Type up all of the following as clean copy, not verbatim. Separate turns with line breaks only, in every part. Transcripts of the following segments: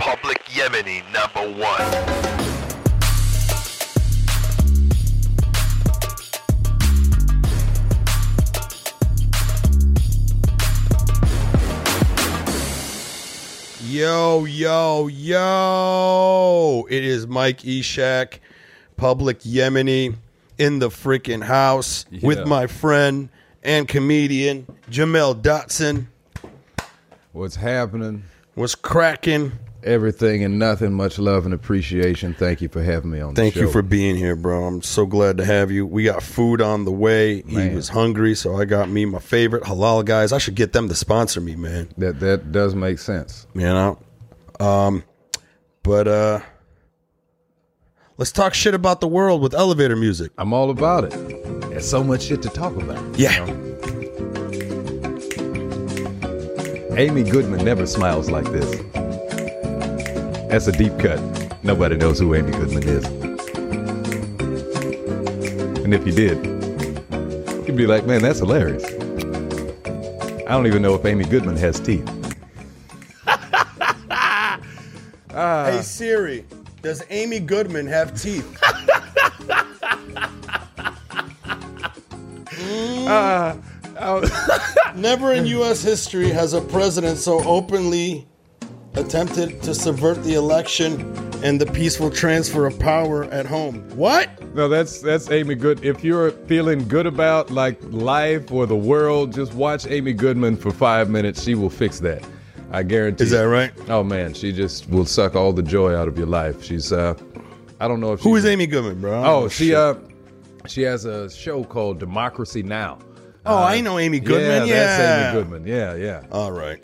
Public Yemeni #1.
Yo, yo, yo. It is Mike Eshak, Public Yemeni, in the freaking house with my friend and comedian, Jamel Dotson.
What's happening?
What's cracking?
Everything and nothing. Much love and appreciation. Thank you for having me on the show.
Thank you for being here, bro. I'm so glad to have you. We got food on the way.
Man.
He was hungry, so I got me my favorite halal guys. I should get them to sponsor me, man.
That does make sense.
You know? But let's talk shit about the world with elevator music.
I'm all about it. There's so much shit to talk about.
Yeah.
You know? Amy Goodman never smiles like this. That's a deep cut. Nobody knows who Amy Goodman is. And if you did, you'd be like, man, that's hilarious. I don't even know if Amy Goodman has teeth.
Hey Siri, does Amy Goodman have teeth? Never in U.S. history has a president so openly attempted to subvert the election and the peaceful transfer of power at home. What?
No, that's Amy Good. If you're feeling good about like life or the world, just watch Amy Goodman for 5 minutes. She will fix that. I guarantee.
Is that right?
Oh man, she just will suck all the joy out of your life. She's I don't know if
Who is Amy Goodman, bro?
Oh, she has a show called Democracy Now.
Oh, I know Amy Goodman. Yeah,
that's Amy Goodman. Yeah.
All right.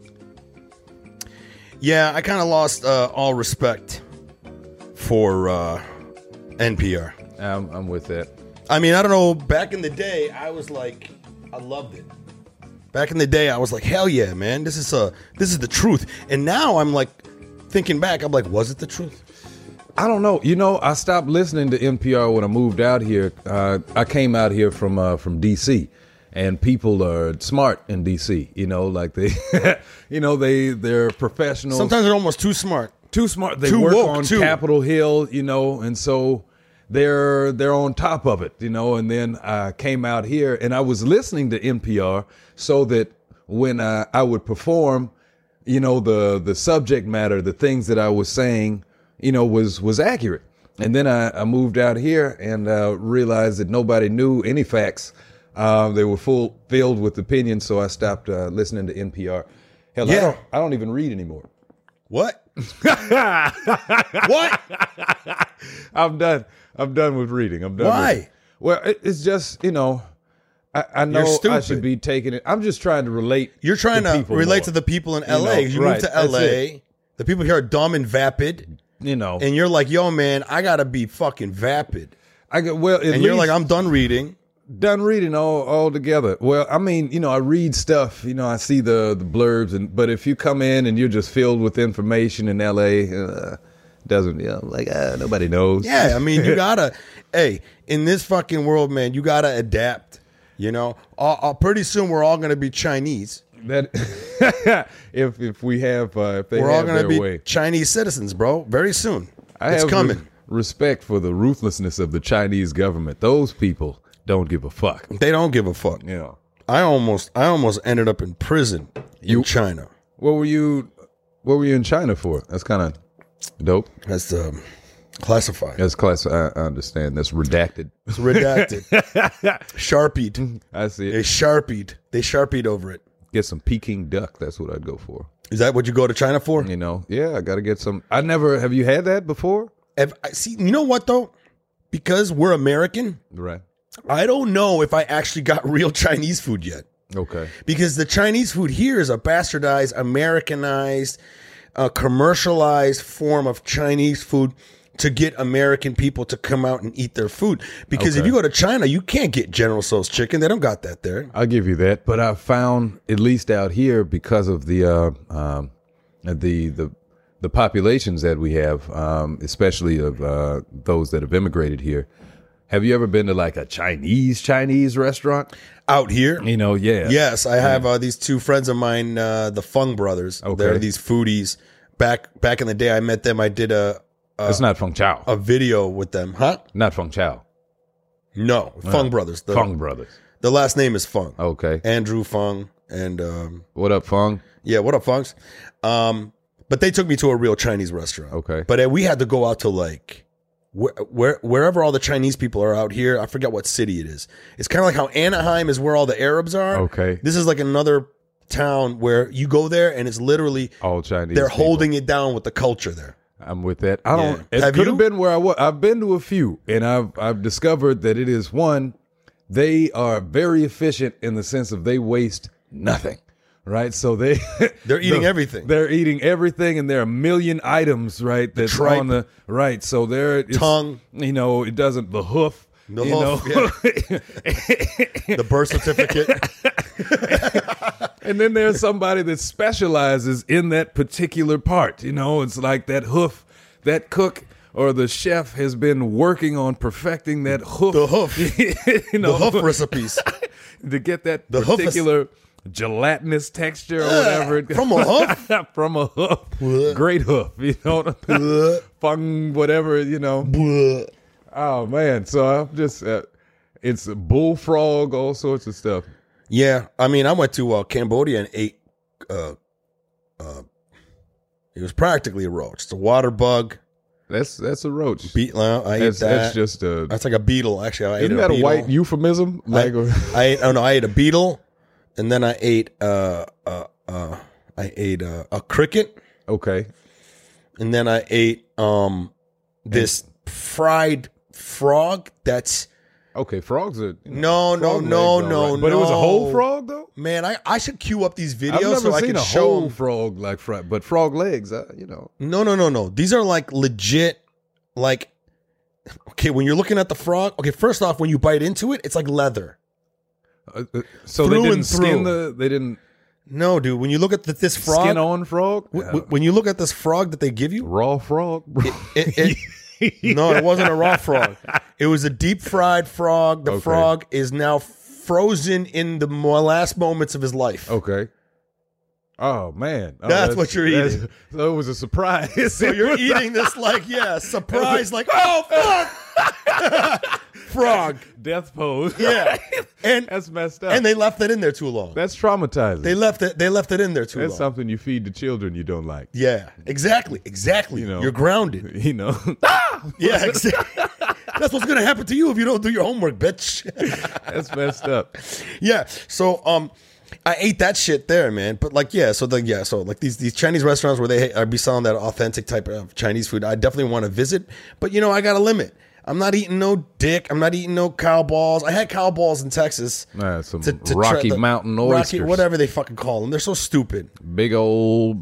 Yeah, I kind of lost all respect for NPR.
I'm with that.
I mean, I don't know. Back in the day, I was like, I loved it. Back in the day, I was like, hell yeah, man. This is the truth. And now I'm like, thinking back, I'm like, was it the truth?
I don't know. You know, I stopped listening to NPR when I moved out here. I came out here from D.C., and people are smart in D.C., you know, like they, they're professionals.
Sometimes they're almost too smart.
Too smart. They
too
work
woke,
on
too.
Capitol Hill, you know, and so they're on top of it, you know. And then I came out here and I was listening to NPR so that when I would perform, you know, the subject matter, the things that I was saying, you know, was accurate. And then I moved out here and realized that nobody knew any facts. They were filled with opinions, so I stopped listening to NPR. Hell,
Yeah.
I don't even read anymore.
What? What?
I'm done with reading. I'm done.
Why?
Well, it's just, you know, I know
You're stupid.
I should be taking it. I'm just trying to relate.
You're trying to
people
relate
more.
to the people in
You
LA.
know,
You
right,
moved to
that's
LA.
it.
The people here are dumb and vapid.
You know,
And you're like, yo, man, I got to be fucking vapid.
and
You're like, I'm done reading.
done reading all together. Well, I mean, you know, I read stuff, you know, I see the blurbs, but if you come in and you're just filled with information in LA, doesn't, you know, like, nobody knows.
Yeah, I mean, you got to, hey, in this fucking world, man, you got to adapt, you know. Pretty soon we're all going to be Chinese.
That if we have, if they
We're all
have
going to
their
be
way.
Chinese citizens, bro, very soon.
I
It's
have
coming.
respect for the ruthlessness of the Chinese government. Those people don't give a fuck.
They don't give a fuck.
You know.
I almost ended up in prison in China.
What were you in China for? That's kind of dope.
That's classified.
That's class. I understand. That's redacted.
It's redacted. Sharpied.
I see
They
it.
sharpied over it.
Get some Peking duck. That's what I'd go for.
Is that what you go to China for?
You know. Yeah, I got to get some. Have you had that before?
See, you know what though? Because we're American,
Right.
I don't know if I actually got real Chinese food yet.
Okay.
Because the Chinese food here is a bastardized, Americanized, commercialized form of Chinese food to get American people to come out and eat their food. Because if
Okay.
you go to China, you can't get General Tso's chicken. They don't got that there.
I'll give you that. But I found, at least out here, because of the populations that we have, especially of those that have immigrated here. Have you ever been to like a Chinese restaurant?
Out here?
You know, yeah.
Yes, I have these two friends of mine, the Fung brothers.
Okay.
They're these foodies, back in the day, I met them. I did
It's not Feng Chao.
a video with them, huh?
Not Feng Chao.
No, Fung Brothers.
Feng Brothers.
The last name is Fung.
Okay.
Andrew Fung and
What up, Feng?
yeah, what up, Funks? But they took me to a real Chinese restaurant.
Okay.
But we had to go out to like wherever all the Chinese people are out here. I forget what city it is. It's kind of like how Anaheim is where all the Arabs are.
Okay.
This is like another town where you go there and it's literally
All Chinese.
they're
people.
holding it down with the culture there.
I'm with that. I don't.
Yeah.
It
Have
could
you?
have been where I was. I've been to a few, and I've discovered that it is one. They are very efficient in the sense of they waste nothing, right? So they're
eating everything.
They're eating everything, and there are a million items, right? That's
tripe.
on the right. So it's,
Tongue.
You know, it doesn't the hoof.
The
you
hoof,
know?
The birth certificate.
And then there's somebody that specializes in that particular part. You know, it's like that hoof, that cook or the chef has been working on perfecting that hoof.
The hoof.
You know,
The hoof recipes.
to get that
The hoof is-
particular gelatinous texture or whatever.
From a hoof?
From a hoof. Great hoof. You know, fung, whatever, you know. Oh, man. So I'm just, it's a bullfrog, all sorts of stuff.
Yeah, I mean, I went to Cambodia and ate. It was practically a roach. It's a water bug.
That's a roach.
I ate that.
That's just a.
That's like a beetle. Actually, I ate
Isn't that a
beetle.
white euphemism? Like,
I ate a beetle, and then I ate a cricket,
okay.
and then I ate this fried frog. That's
Okay, frogs are. You know,
no,
frog
no,
legs,
no,
all
no,
right. But it was a whole frog, though?
Man, I should queue up these
I've
videos
never
so I
seen
can
a
show
whole
them.
frog like fried, but frog legs, you know.
No. These are like legit, like, okay, when you're looking at the frog, okay, first off, when you bite into it, it's like leather.
So
Through
they didn't
and
skin
through.
they didn't
No, dude, when you look at this frog,
skin on frog?
when you look at this frog that they give you,
Raw frog?
no, it wasn't a raw frog. It was a deep fried frog. The
Okay.
frog is now frozen in the last moments of his life.
Okay. Oh, man. Oh,
That's what you're eating.
So it was a surprise.
So you're eating this like, yeah, surprise, like, oh, fuck! Frog.
Death pose.
Yeah. And
That's messed up.
and they left it in there too long.
That's traumatizing.
They left it in there too
That's
long.
something you feed to children you don't like.
Yeah, exactly.
You know.
You're grounded.
You know.
Yeah, exactly. That's what's gonna happen to you if you don't do your homework, bitch.
That's messed up.
Yeah. So I ate that shit there, man. But like, so like these Chinese restaurants where I'd be selling that authentic type of Chinese food, I definitely want to visit. But I got a limit. I'm not eating no dick. I'm not eating no cow balls. I had cow balls in Texas.
Some
to
Rocky
try
Mountain oysters.
whatever they fucking call them. They're so stupid.
Big old,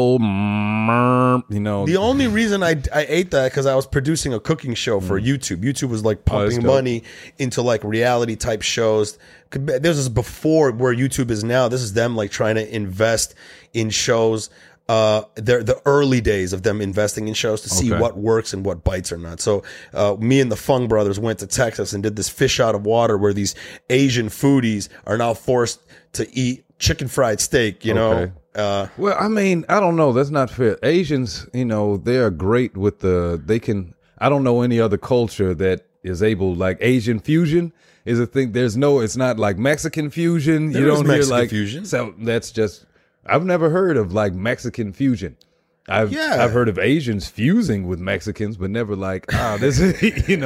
you know.
The only reason I ate that because I was producing a cooking show for YouTube. YouTube was like pumping
dope.
money into like reality type shows. This is before where YouTube is now. This is them like trying to invest in shows. They're the early days of them investing in shows to see
Okay.
what works and what bites or not. So me and the Fung brothers went to Texas and did this fish out of water where these Asian foodies are now forced to eat chicken fried steak, you
Okay.
know?
Well, I mean, I don't know. That's not fair. Asians, they are great with I don't know any other culture that is able, like Asian fusion is a thing. It's not like Mexican fusion.
There
you
is
don't hear
Mexican
like
fusion.
So that's just, I've never heard of like Mexican fusion. I've heard of Asians fusing with Mexicans, but never like this is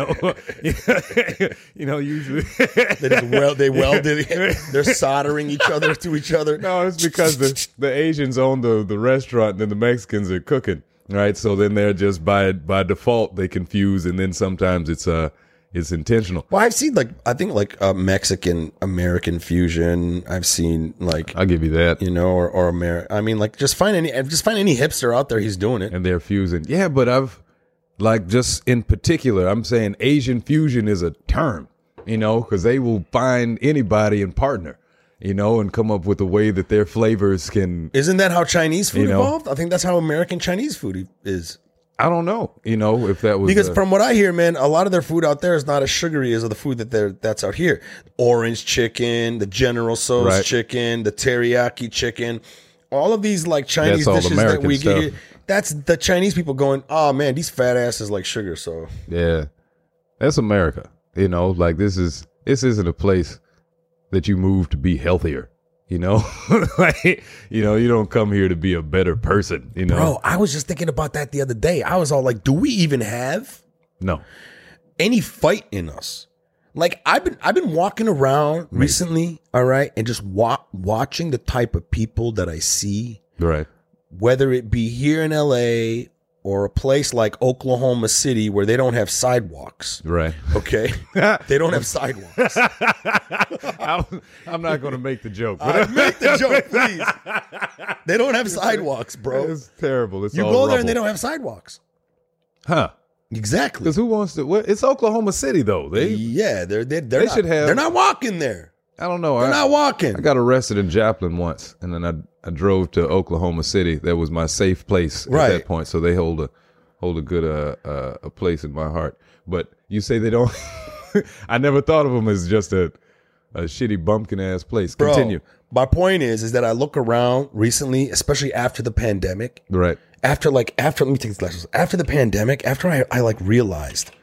usually
They welded it. They're soldering each other to each other.
No, it's because the Asians own the restaurant and then the Mexicans are cooking, right? So then they're just by default they confuse, and then sometimes it's intentional.
Well, I've seen Mexican American fusion. I've seen like
I'll give you that.
or American. I mean, like just find any hipster out there. He's doing it.
And they're fusing. Yeah, but I've like just in particular, I'm saying Asian fusion is a term, because they will find anybody and partner, and come up with a way that their flavors can.
Isn't that how Chinese food evolved? I think that's how American Chinese food is.
I don't know, if that was
Because from what I hear, man, a lot of their food out there is not as sugary as the food that's out here. Orange chicken, the General Tso's
Right.
chicken, the teriyaki chicken, all of these like Chinese
That's all
dishes that
American
we
stuff.
get. that's the Chinese people going, oh man, these fat asses like sugar. So
Yeah, that's America. You know, like this isn't a place that you move to be healthier. You know, like, you know, you don't come here to be a better person. You know,
bro, I was just thinking about that the other day. I was all like, do we even have
no.
any fight in us? Like I've been walking around recently, all right, and just watching the type of people that I see,
Right.
whether it be here in LA or a place like Oklahoma City where they don't have sidewalks.
Right.
Okay, they don't have sidewalks.
I'm not going to make the joke.
Make the joke, please. They don't have sidewalks, bro.
It's terrible. It's
You
all
go there
rubble.
and they don't have sidewalks.
Huh.
Exactly.
Because who wants to? Well, it's Oklahoma City, though.
Yeah, they're
They
not,
should have-
They're not walking there.
I don't know.
They're not walking.
I got arrested in Joplin once, and then I drove to Oklahoma City. That was my safe place at
Right.
that point. So they hold a good a place in my heart. But you say they don't. I never thought of them as just a shitty bumpkin ass place.
Bro,
Continue.
my point is that I look around recently, especially after the pandemic.
Right.
After let me take these glasses. After the pandemic, after I like realized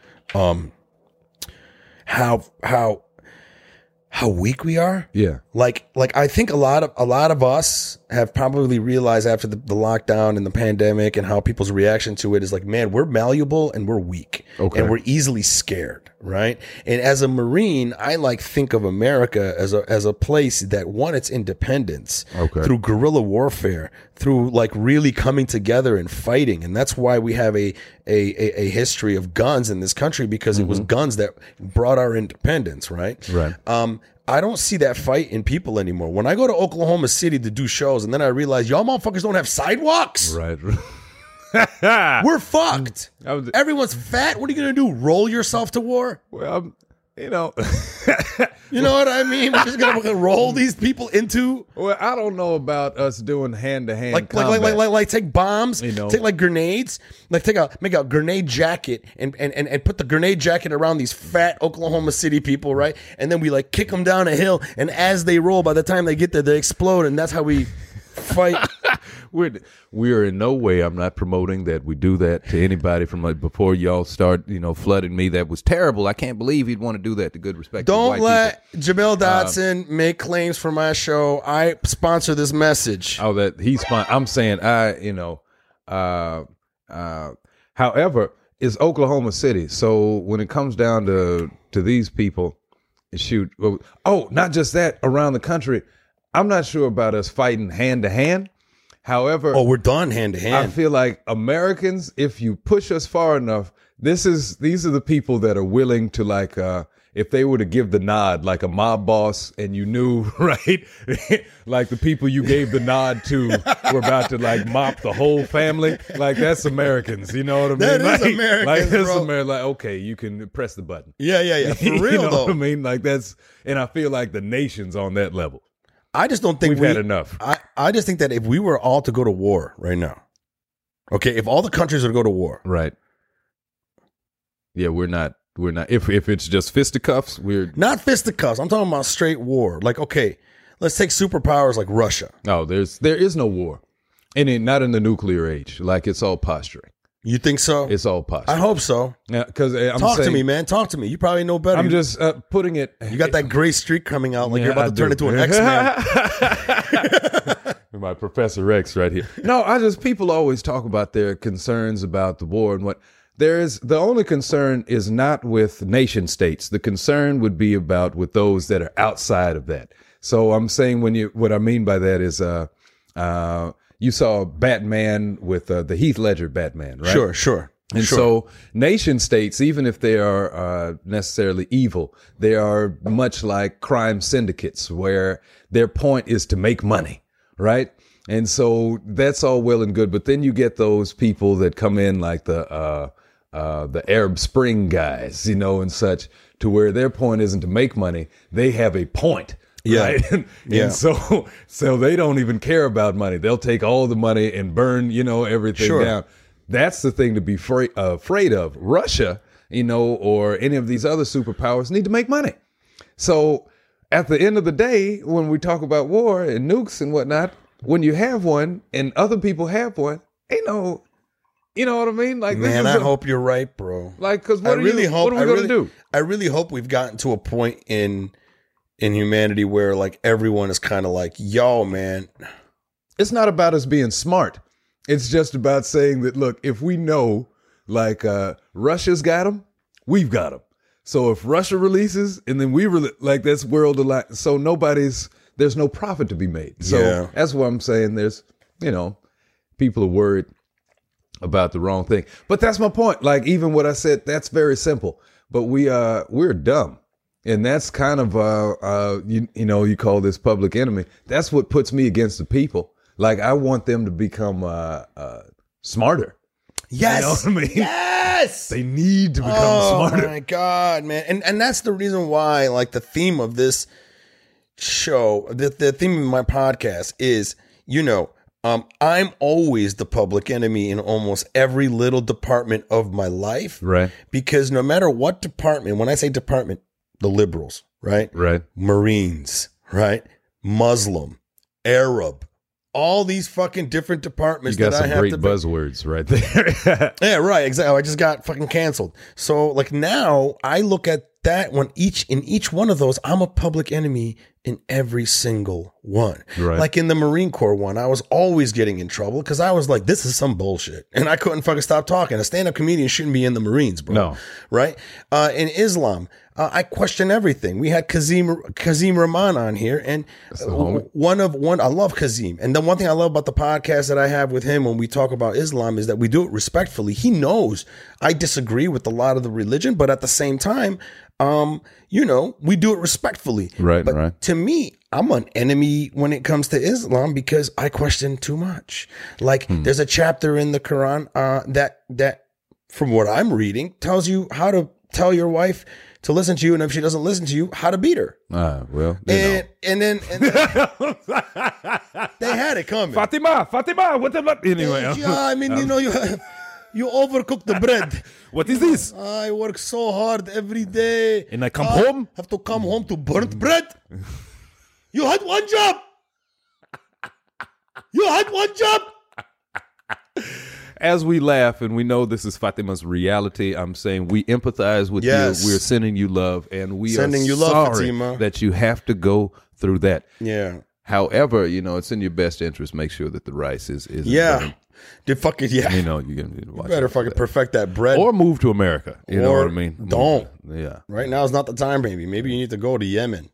how weak we are.
Yeah.
Like I think a lot of us have probably realized after the lockdown and the pandemic and how people's reaction to it is like, man, we're malleable and we're weak.
Okay.
And we're easily scared, right? And as a Marine, I like think of America as a place that won its independence
Okay.
through guerrilla warfare, through like really coming together and fighting. And that's why we have a history of guns in this country, because it was guns that brought our independence, right?
Right.
I don't see that fight in people anymore. When I go to Oklahoma City to do shows, and then I realize y'all motherfuckers don't have sidewalks.
Right.
We're fucked.
I was-
Everyone's fat. What are you gonna do? Roll yourself to war?
Well, you know.
You know what I mean? We're just gonna roll these people into
Well, I don't know about us doing hand to hand
like
combat.
take bombs,
You know.
take like grenades, like make a grenade jacket and put the grenade jacket around these fat Oklahoma City people, right? And then we like kick them down a hill, and as they roll, by the time they get there, they explode, and that's how we fight.
We're in no way. I'm not promoting that we do that to anybody from like before y'all start, flooding me. That was terrible. I can't believe he'd want to do that to good respect.
Don't let Jamel Dotson make claims for my show. I sponsor this message.
Oh, that he's fine. I'm saying however, it's Oklahoma City. So when it comes down to these people, shoot. Not just that, around the country, I'm not sure about us fighting hand to hand. However,
We're done hand to
I
hand.
feel like Americans, if you push us far enough, these are the people that are willing to like, if they were to give the nod, like a mob boss, and you knew, right, like the people you gave the nod to were about to like mop the whole family, like that's Americans, you know what I mean?
That is
like,
Americans,
like that's
bro.
Like okay, you can press the button.
Yeah. For
You
real
know
though.
what I mean? Like that's, and I feel like the nation's on that level.
I just don't think
We've had enough.
I just think that if we were all to go to war right now, okay, if all the countries were to go to war,
Right. Yeah, we're not. If it's just fisticuffs, we're.
not fisticuffs, I'm talking about straight war. Like, okay, let's take superpowers like Russia.
No, there is no war, and not in the nuclear age. Like it's all posturing.
You think so?
It's all posturing.
I hope so.
Yeah, because I'm
Talk to
saying,
me, man. Talk to me. You probably know better.
I'm just putting it.
You got that gray streak coming out, like
Yeah,
you're about
I
to turn
do.
into an X-Man.
My Professor X right here. No, people always talk about their concerns about the war and what. The only concern is not with nation states. The concern would be about with those that are outside of that. So I'm saying what I mean by that is, you saw Batman with the Heath Ledger Batman, right?
Sure.
And so nation states, even if they are necessarily evil, they are much like crime syndicates where their point is to make money, right? And so that's all well and good. But then you get those people that come in like the Arab Spring guys, and such, to where their point isn't to make money. They have a point.
Yeah.
Right? And so they don't even care about money. They'll take all the money and burn, everything down. That's the thing to be afraid of. Russia, or any of these other superpowers need to make money. So at the end of the day, when we talk about war and nukes and whatnot, when you have one and other people have one, ain't no You know what I mean? Like,
Man, I hope you're right, bro.
Like, because
what are we going
to do?
I really hope we've gotten to a point in humanity where like everyone is kind of like, yo, man.
It's not about us being smart. It's just about saying that, look, if we know, like, Russia's got them, we've got them. So if Russia releases and then like, that's world aligned. So there's no profit to be made. So that's what I'm saying. There's, people are worried about the wrong thing. But that's my point. Like, even what I said, that's very simple. But we're dumb. And that's kind of, you call this public enemy. That's what puts me against the people. Like, I want them to become smarter.
Yes.
You know what I mean?
Yes.
They need to become smarter.
Oh, my God, man. And that's the reason why, like, the theme of this show, the theme of my podcast is, I'm always the public enemy in almost every little department of my life.
Right.
Because no matter what department, when I say department, the liberals, right?
Right.
Marines, right? Muslim, Arab, all these fucking different departments
that I have to. You
to
got some great buzzwords right there.
Yeah, right. Exactly. I just got fucking canceled. So like now I look at that in each one of those, I'm a public enemy in every single one.
Right.
Like in the Marine Corps one, I was always getting in trouble because I was like, this is some bullshit. And I couldn't fucking stop talking. A stand-up comedian shouldn't be in the Marines, bro.
No.
Right? In Islam, I question everything. We had Kazim Rahman on here, and I love Kazim. And the one thing I love about the podcast that I have with him when we talk about Islam is that we do it respectfully. He knows I disagree with a lot of the religion, but at the same time, we do it respectfully.
Right,
but
right.
To me, I'm an enemy when it comes to Islam because I question too much. Like there's a chapter in the Quran that from what I'm reading tells you how to tell your wife to listen to you, and if she doesn't listen to you, how to beat her.
Well,
and then they had it coming.
Fatima, what the anyway?
Yeah, I mean, you overcook the bread.
What is this?
I work so hard every day,
and I come home.
Have to come home to burnt bread. You had one job. You had one job.
As we laugh and we know this is Fatima's reality, I'm saying we empathize with you. We're sending you love, and we are sorry that you have to go through that.
Yeah.
However, it's in your best interest. Make sure that the rice is
yeah. Dude, fuck it, yeah.
You
better fucking perfect that bread.
Or move to America. You know what I mean?
Don't.
Yeah.
Right now is not the time, baby. Maybe you need to go to Yemen.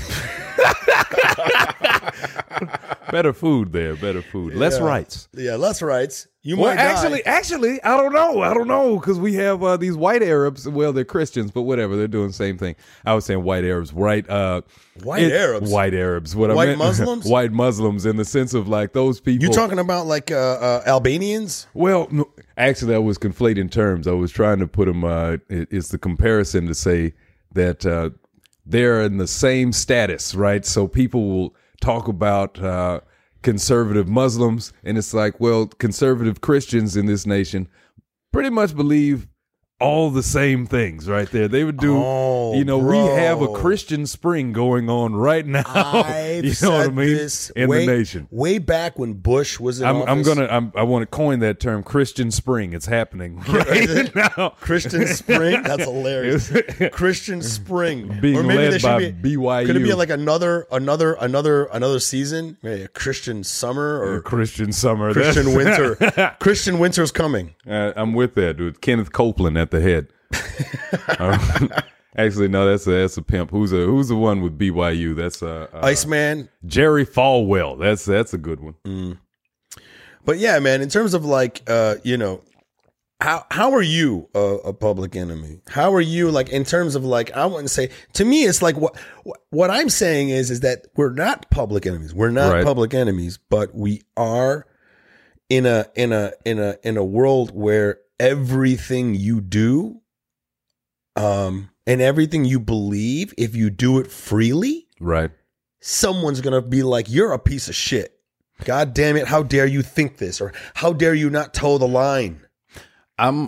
Better food there. Better food. Less rights.
Yeah, less rights.
Actually, I don't know, because we have these white Arabs. Well, they're Christians, but whatever. They're doing the same thing. I was saying white Arabs, right?
White Arabs.
White Arabs. What
white
I meant,
Muslims.
White Muslims, in the sense of like those people.
You talking about like Albanians?
Well, no, actually, I was conflating terms. I was trying to put them. It's the comparison to say that they're in the same status, right? So people will talk about conservative Muslims, and it's like, well, conservative Christians in this nation pretty much believe all the same things right there. They would do, we have a Christian spring going on right now. You know what I mean? In the nation.
Way back when Bush was in office.
I want to coin that term, Christian spring. It's happening right now.
Christian spring? That's hilarious. Christian spring.
Being or maybe led by BYU.
Could it be like another season? Maybe a Christian summer or
Christian summer.
Christian winter. Christian winter's coming.
I'm with that, dude. Kenneth Copeland at the head. Actually, no, that's a pimp. Who's the one with BYU? That's
Iceman.
Jerry Falwell. That's a good one.
But yeah, man. In terms of like, how are you a public enemy? How are you like in terms of like? I wouldn't say. To me, it's like what I'm saying is that we're not public enemies. We're not public enemies, but we are in a world where everything you do, and everything you believe, if you do it freely,
right,
someone's gonna be like, "You're a piece of shit. God damn it! How dare you think this, or how dare you not toe the line?"
I'm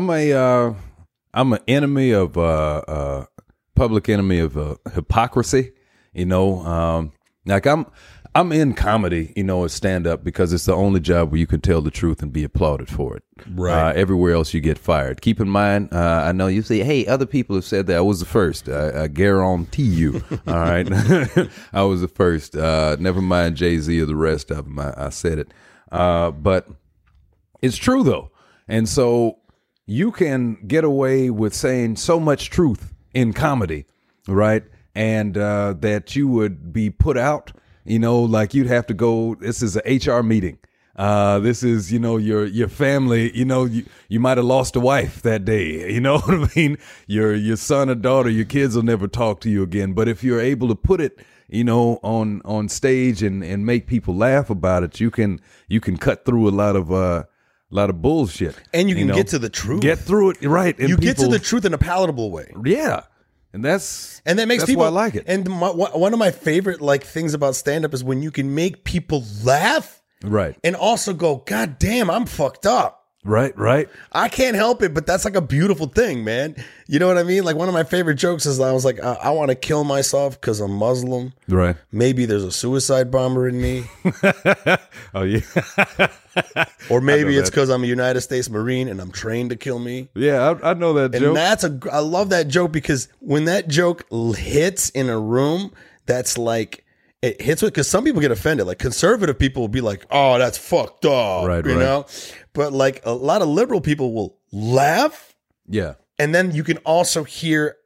an enemy of public enemy of hypocrisy. Like I'm in comedy, as stand-up because it's the only job where you can tell the truth and be applauded for it.
Right.
Everywhere else you get fired. Keep in mind, I know you say, hey, other people have said that. I was the first. I guarantee you. All right. I was the first. Never mind Jay-Z or the rest of them. I said it. But it's true, though. And so you can get away with saying so much truth in comedy, right? And that you would be put out. Like you'd have to go, this is an HR meeting. This is, your family, you might have lost a wife that day. You know what I mean? Your son or daughter, your kids will never talk to you again. But if you're able to put it, on stage and make people laugh about it, you can cut through a lot of bullshit.
And you can get to the truth.
Get through it, right. And
you get to the truth in a palatable way.
Yeah. And that makes
people
why I like it.
And one of my favorite things about stand up is when you can make people laugh,
right,
and also go, God damn, I'm fucked up.
Right.
I can't help it, but that's like a beautiful thing, man. You know what I mean? Like one of my favorite jokes is I was like, I want to kill myself because I'm Muslim.
Right.
Maybe there's a suicide bomber in me.
Oh yeah.
Or maybe it's because I'm a United States Marine and I'm trained to kill me.
Yeah, I know that joke.
And I love that joke because when that joke hits in a room, that's like, it hits with, because some people get offended. Like conservative people will be like, oh, that's fucked up.
Right,
you know? But like a lot of liberal people will laugh.
Yeah.
And then you can also hear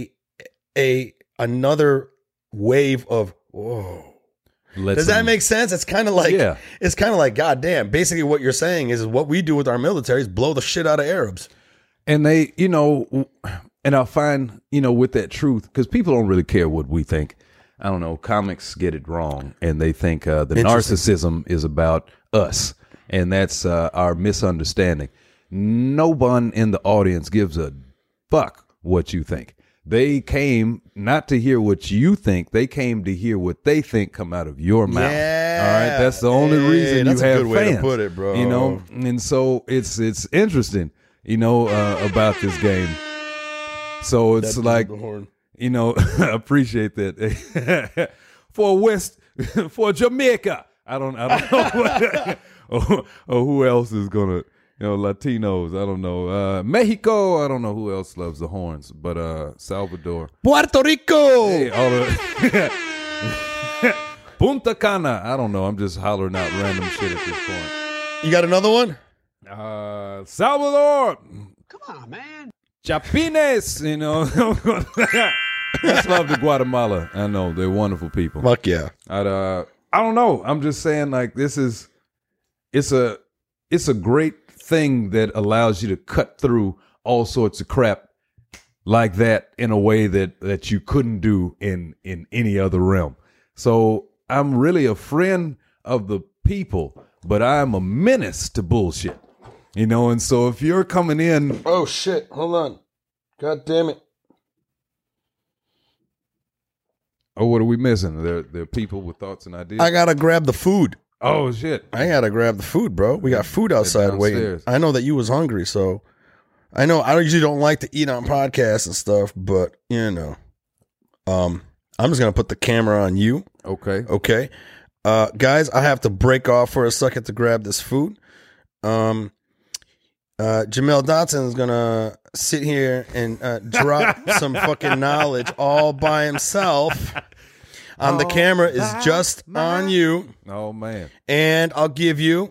another wave of, whoa. Does that make sense? It's kind of like, God damn. Basically what you're saying is what we do with our military is blow the shit out of Arabs.
And they, and I'll find, with that truth, because people don't really care what we think. I don't know, comics get it wrong, and they think the narcissism is about us, and that's our misunderstanding. No one in the audience gives a fuck what you think. They came not to hear what you think. They came to hear what they think come out of your mouth.
Yeah.
All right, that's the only reason you have fans.
That's a good way to put it, bro.
And so it's interesting, about this game. So it's I appreciate that. For Jamaica. I don't know or who else is gonna, Latinos. I don't know. Mexico. I don't know who else loves the horns, but Salvador,
Puerto Rico.
Hey, all the Punta Cana. I don't know. I'm just hollering out random shit at this point.
You got another one?
Salvador.
Come on, man.
Chapines, Much love to Guatemala. I know they're wonderful people.
Fuck yeah.
I don't know. I'm just saying, like, it's a great thing that allows you to cut through all sorts of crap like that in a way that you couldn't do in any other realm. So I'm really a friend of the people, but I'm a menace to bullshit. And so if you're coming in...
Oh, shit. Hold on. God damn it.
Oh, what are we missing? There are people with thoughts and ideas.
I got to grab the food.
Oh, shit.
I got to grab the food, bro. We got food outside waiting. I know that you was hungry, so... I know I usually don't like to eat on podcasts and stuff, but, I'm just going to put the camera on you.
Okay.
Guys, I have to break off for a second to grab this food. Jamel Dotson is gonna sit here and drop some fucking knowledge all by himself. The camera is just on you.
Oh man!
And I'll give you.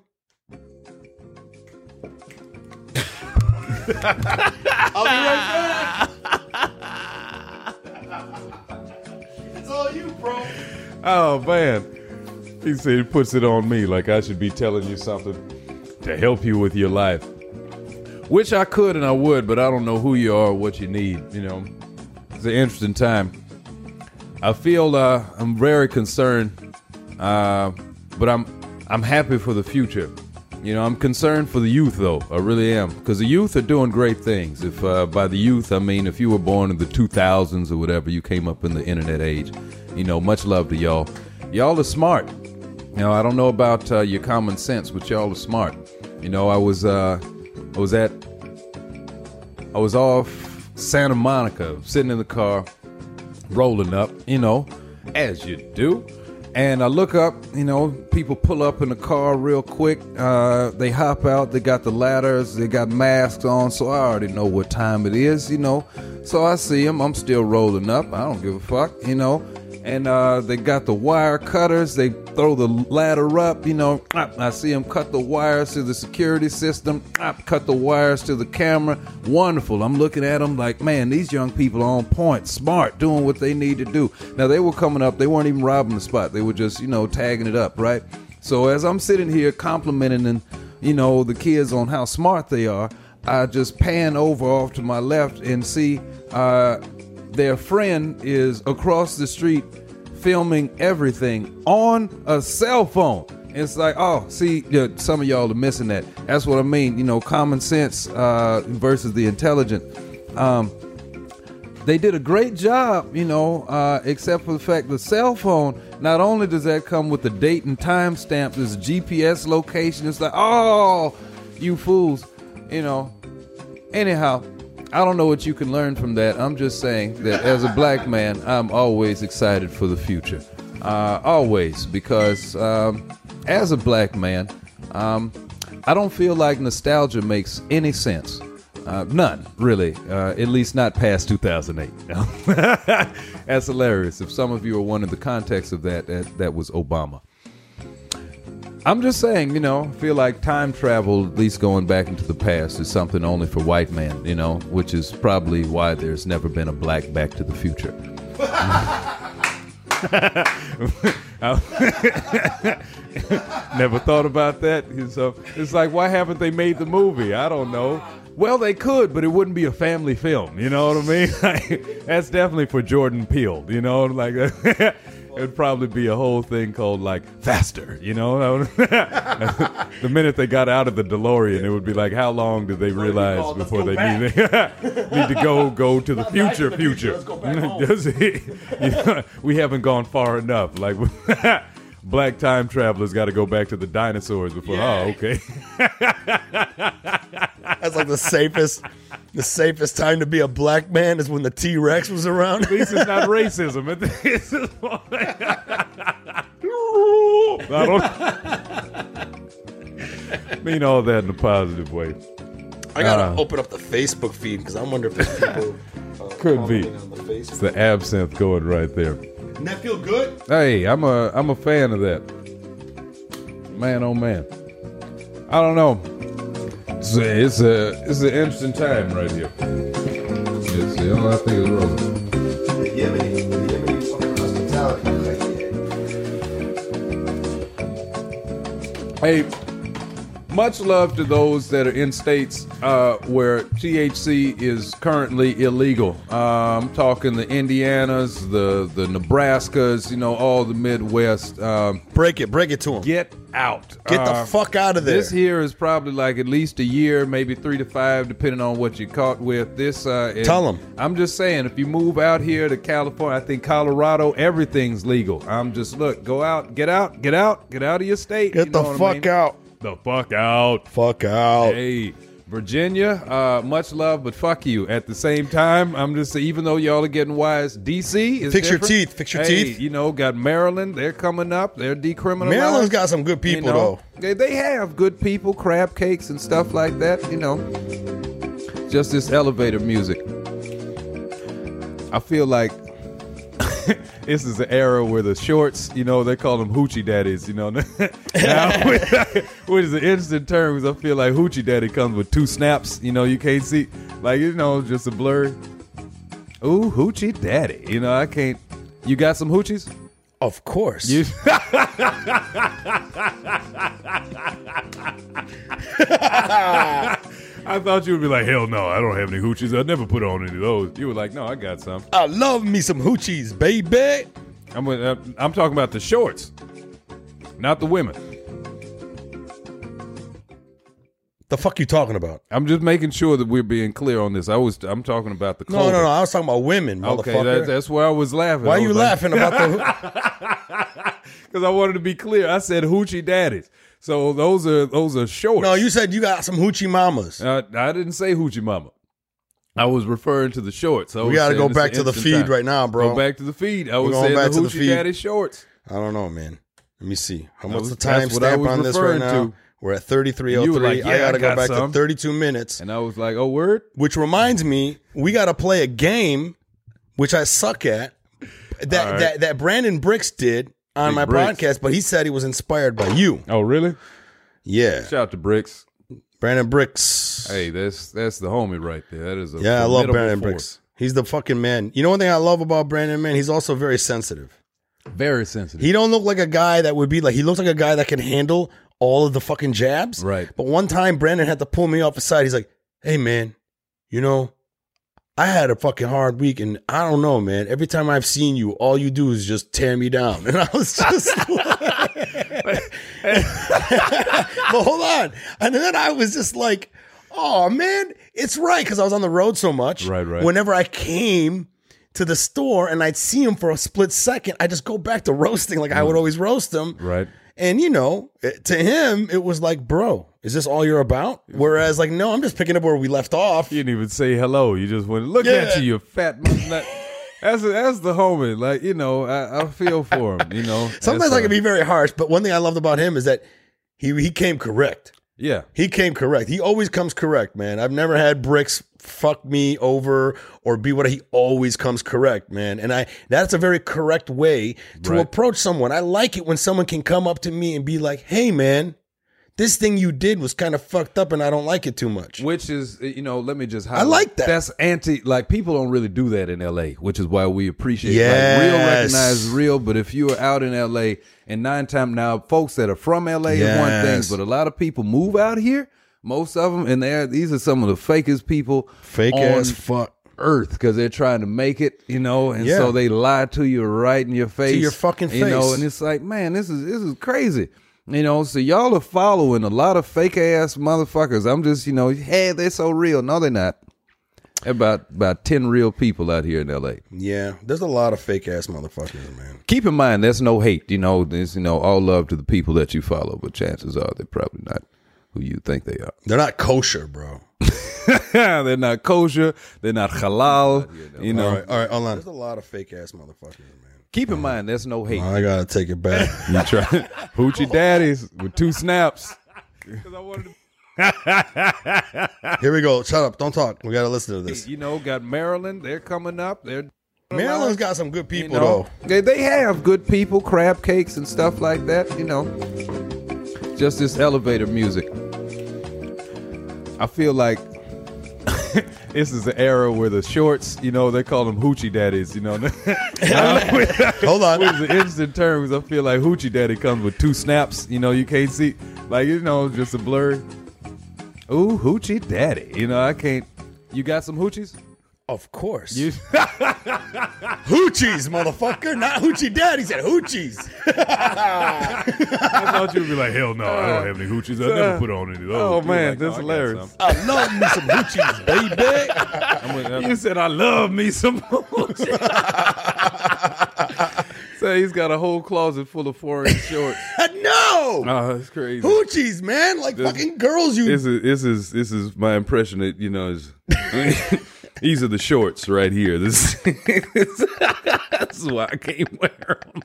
I'll be right back. It's all you, bro.
Oh man! He said he puts it on me like I should be telling you something to help you with your life. Which I could and I would, but I don't know who you are or what you need. It's an interesting time. I feel I'm very concerned, but I'm happy for the future. I'm concerned for the youth, though. I really am, because the youth are doing great things. If by the youth I mean if you were born in the 2000s or whatever, you came up in the internet age. Much love to y'all. Y'all are smart. I don't know about your common sense, but y'all are smart. I was off Santa Monica, sitting in the car, rolling up, as you do. And I look up, people pull up in the car real quick. They hop out. They got the ladders. They got masks on. So I already know what time it is, So I see them. I'm still rolling up. I don't give a fuck, And they got the wire cutters. They throw the ladder up, I see them cut the wires to the security system. Cut the wires to the camera. Wonderful. I'm looking at them like, man, these young people are on point, smart, doing what they need to do. Now, they were coming up. They weren't even robbing the spot. They were just, tagging it up, right? So as I'm sitting here complimenting and, the kids on how smart they are, I just pan over off to my left and see their friend is across the street filming everything on a cell phone. It's like, see, some of y'all are missing that. That's what I mean. Common sense versus the intelligent. They did a great job, except for the fact the cell phone, not only does that come with the date and time stamp, this GPS location. It's like, you fools, Anyhow, I don't know what you can learn from that. I'm just saying that as a black man, I'm always excited for the future. Always, because as a black man, I don't feel like nostalgia makes any sense. None, really. At least not past 2008. That's hilarious. If some of you are wondering the context of that was Obama. I'm just saying, I feel like time travel, at least going back into the past, is something only for white men, which is probably why there's never been a black Back to the Future. Never thought about that. So it's like, why haven't they made the movie? I don't know. Well, they could, but it wouldn't be a family film. You know what I mean? That's definitely for Jordan Peele. It'd probably be a whole thing called Faster. The minute they got out of the DeLorean, it would be like, how long did they realize before they need to go to the future? Let's go back home. We haven't gone far enough. Black time travelers got to go back to the dinosaurs before. Yeah. Oh, okay.
That's like the safest time to be a black man is when the T-Rex was around.
At least it's not racism. I mean all that in a positive way.
I gotta open up the Facebook feed because I wonder if there's people
could be.
On the Facebook.
It's the absinthe going right there.
Doesn't that feel good?
Hey, I'm a fan of that. Man, oh man. I don't know. It's an interesting time right here. I think it's wrong.
The Yemeni fucking hospitality.
Hey, much love to those that are in states where THC is currently illegal. I'm talking the Indianas, the Nebraskas, all the Midwest.
Break it to them.
Get out.
Get the fuck out of there.
This here is probably at least a year, maybe 3 to 5, depending on what you caught with. Tell them. I'm just saying, if you move out here to California, I think Colorado, everything's legal. Go out, get out of your state.
Get the fuck out.
The fuck out.
Fuck out.
Hey, Virginia, much love, but fuck you. At the same time, I'm just saying, even though y'all are getting wise, DC is
Fix
different.
Fix your teeth.
Got Maryland. They're coming up. They're decriminalized.
Maryland's got some good people, though.
They have good people, crab cakes and stuff like that, Just this elevator music. I feel like this is the era where the shorts, they call them hoochie daddies, Now, which is an interesting term because I feel like hoochie daddy comes with 2 snaps, you can't see, just a blur. Ooh, hoochie daddy. I can't. You got some hoochies?
Of course.
I thought you would be like, hell no, I don't have any hoochies. I'd never put on any of those. You were like, no, I got some.
I love me some hoochies, baby.
I'm talking about the shorts, not the women.
The fuck you talking about?
I'm just making sure that we're being clear on this. I'm talking about the clothing.
No. I was talking about women, motherfucker.
Okay, that's where I was laughing.
Why are you laughing about the?
Because I wanted to be clear. I said hoochie daddies. So those are shorts.
No, you said you got some hoochie mamas.
I didn't say hoochie mama. I was referring to the shorts.
We got to go back to the feed right now, bro.
Go back to the feed. I was saying the hoochie daddy shorts.
I don't know, man. Let me see. What's the
That's what I
timestamp
was
on this right
referring
now?
to.
We're at
You were
33:03.
like, yeah,
I gotta
I
go
got
back
some.
to 32 minutes.
And I was like, oh, word?
Which reminds me, we got to play a game, which I suck at, that Brandon Bricks did on
Big
my
Bricks.
podcast, but he said he was inspired by you.
Oh, really?
Yeah.
Shout out to Bricks.
Brandon Bricks.
Hey, that's the homie right there. That is a
Yeah, I love
formidable
Brandon
force.
Bricks. He's the fucking man. You know one thing I love about Brandon, man? He's also very sensitive.
Very sensitive.
He don't look like a guy that would be like, he looks like a guy that can handle all of the fucking jabs.
Right.
But one time, Brandon had to pull me off the side. He's like, hey, man, you know, I had a fucking hard week, and I don't know, man. Every time I've seen you, all you do is just tear me down. And I was just like, but hold on. And then I was just like, oh, man, it's right, because I was on the road so much.
Right.
Whenever I came to the store and I'd see him for a split second, I just go back to roasting like I would always roast him.
Right.
And, you know, to him, it was like, bro, is this all you're about? Whereas, like, no, I'm just picking up where we left off.
You didn't even say hello. You just went, look at you fat nut. That's the homie. Like, you know, I feel for him, you know.
Sometimes I can be very harsh, but one thing I loved about him is that he came correct.
Yeah.
He came correct. He always comes correct, man. I've never had Bricks fuck me over or be what he always comes correct, man. And that's a very correct way to approach someone. I like it when someone can come up to me and be like, hey, man, this thing you did was kind of fucked up and I don't like it too much.
Which is, you know, let me just highlight.
I like that.
That's like people don't really do that in LA, which is why we appreciate
Yes.
like real recognizes real. But if you are out in LA and 9 times now, folks that are from LA is one thing,
Yes.
but a lot of people move out here, most of them, and these are some of the fakest people
Fake
on
ass fuck.
earth because they're trying to make it, you know, and
Yeah.
so they lie to you right in your face.
your fucking
You know,
face.
and it's like, man, this is crazy. You know, so y'all are following a lot of fake ass motherfuckers. I'm just, you know, hey, they're so real. No, they're not. About 10 real people out here in LA.
Yeah, there's a lot of fake ass motherfuckers, man.
Keep in mind, there's no hate. You know, there's, you know, all love to the people that you follow, but chances are they're probably not who you think they are.
They're not kosher, bro.
They're not kosher. They're not halal. You know,
All right, hold on. There's a lot of fake ass motherfuckers, man.
keep in mind, there's no hate.
I gotta take it back.
You try hoochie daddies with 2 snaps.
Here we go. Shut up. Don't talk. We gotta listen to this.
You know, got Maryland. They're coming up. They're
Maryland's got some good
you
people,
know,
though.
they have good people, crab cakes and stuff like that. You know, just this elevator music. I feel like this is the era where the shorts, you know, they call them hoochie daddies. You know,
Hold on.
Which is an interesting term because I feel like hoochie daddy comes with 2 snaps. You know, you can't see, like, you know, just a blur. Ooh, hoochie daddy. You know, I can't. You got some hoochies?
Of course.
You,
Hoochies, motherfucker. Not hoochie dad. He said hoochies.
I thought you would be like, hell no, I don't have any hoochies. I never put on any of those.
oh
You were
man,
like,
that's
I got
hilarious.
some.
I love me some hoochies, baby.
You said I love me some hoochies. So he's got a whole closet full of foreign shorts.
No.
Oh, that's crazy.
Hoochies, man. Like fucking girls you.
This is my impression that, you know, is these are the shorts right here. This is why I can't wear them.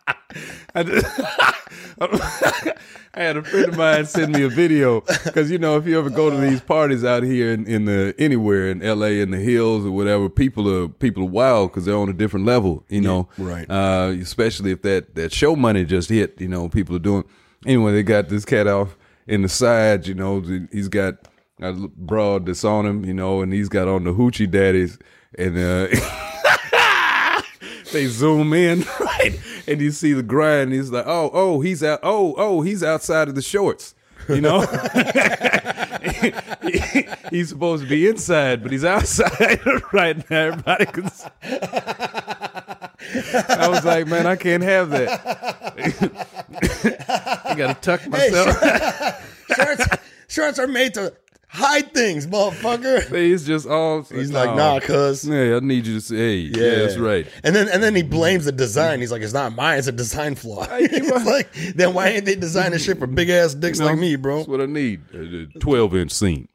I had a friend of mine send me a video because, you know, if you ever go to these parties out here in the anywhere in LA in the hills or whatever, people are wild because they're on a different level, you know.
right.
Especially if that show money just hit, you know, people are doing. Anyway, they got this cat off in the side, you know. He's got a broad that's on him, you know, and he's got on the hoochie daddies, and they zoom in, right, and you see the grind. He's like, oh, he's out. Oh, he's outside of the shorts, you know. He's supposed to be inside, but he's outside right now. Everybody can. I was like, man, I can't have that. I gotta tuck myself.
Shorts are made to hide things, motherfucker.
He's just all.
He's like, nah, cuz.
Yeah, I need you to say, hey, yeah, that's right.
And then he blames the design. He's like, it's not mine, it's a design flaw. It's like, then why ain't they designing shit for big ass dicks like me, bro?
That's what I need. A 12-inch scene.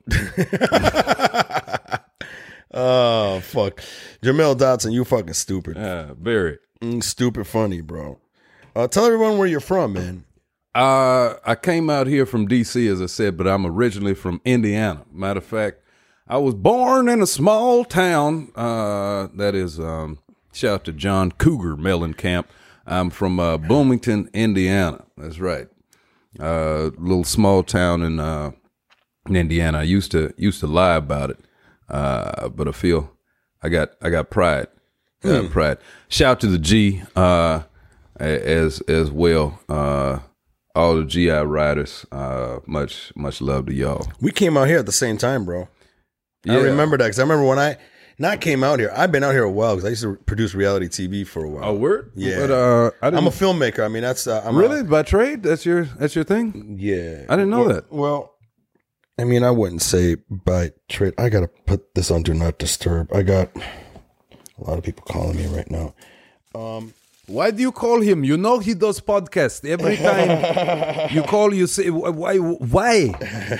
Oh, fuck. Jamel Dotson, you fucking stupid.
Very.
Stupid funny, bro. Tell everyone where you're from, man.
I came out here from D.C., as I said, but I'm originally from Indiana. Matter of fact, I was born in a small town. That is, shout out to John Cougar Mellencamp. I'm from Bloomington, Indiana. That's right. Little small town in Indiana. I used to lie about it, but I feel I got pride. Pride. Shout out to the G as well. All the GI riders. Much love to y'all.
We came out here at the same time, bro.
Yeah.
I remember that because I remember when I not came out here. I've been out here a while because I used to produce reality TV for a while.
Oh, word?
Yeah.
But I'm
a filmmaker. I mean, that's I'm
really by trade. That's your thing.
Yeah,
I didn't know that.
Well, I mean, I wouldn't say by trade. I gotta put this on Do Not Disturb. I got a lot of people calling me right now.
Why do you call him? You know he does podcast every time. You call, you say why?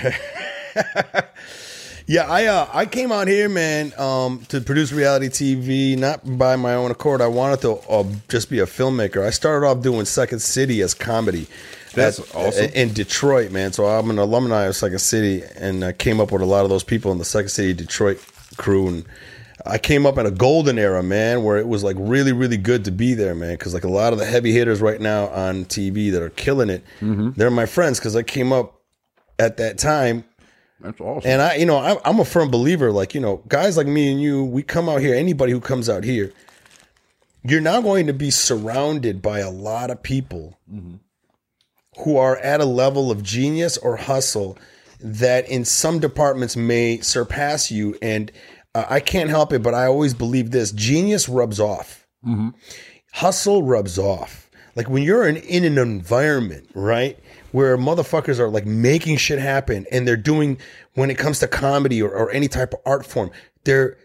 Yeah, I came out here, man, to produce reality TV, not by my own accord. I wanted to just be a filmmaker. I started off doing Second City as comedy.
That's awesome.
In Detroit, man. So I'm an alumni of Second City, and I came up with a lot of those people in the Second City Detroit crew. And I came up in a golden era, man, where it was like really, really good to be there, man. Because like a lot of the heavy hitters right now on TV that are killing it, they're my friends because I came up at that time.
That's awesome.
And I'm a firm believer, like, guys like me and you, we come out here, anybody who comes out here, you're now going to be surrounded by a lot of people who are at a level of genius or hustle that in some departments may surpass you. And I can't help it, but I always believe this: genius rubs off. Hustle rubs off. Like when you're in an environment, right, where motherfuckers are like making shit happen and they're doing, when it comes to comedy or any type of art form, they're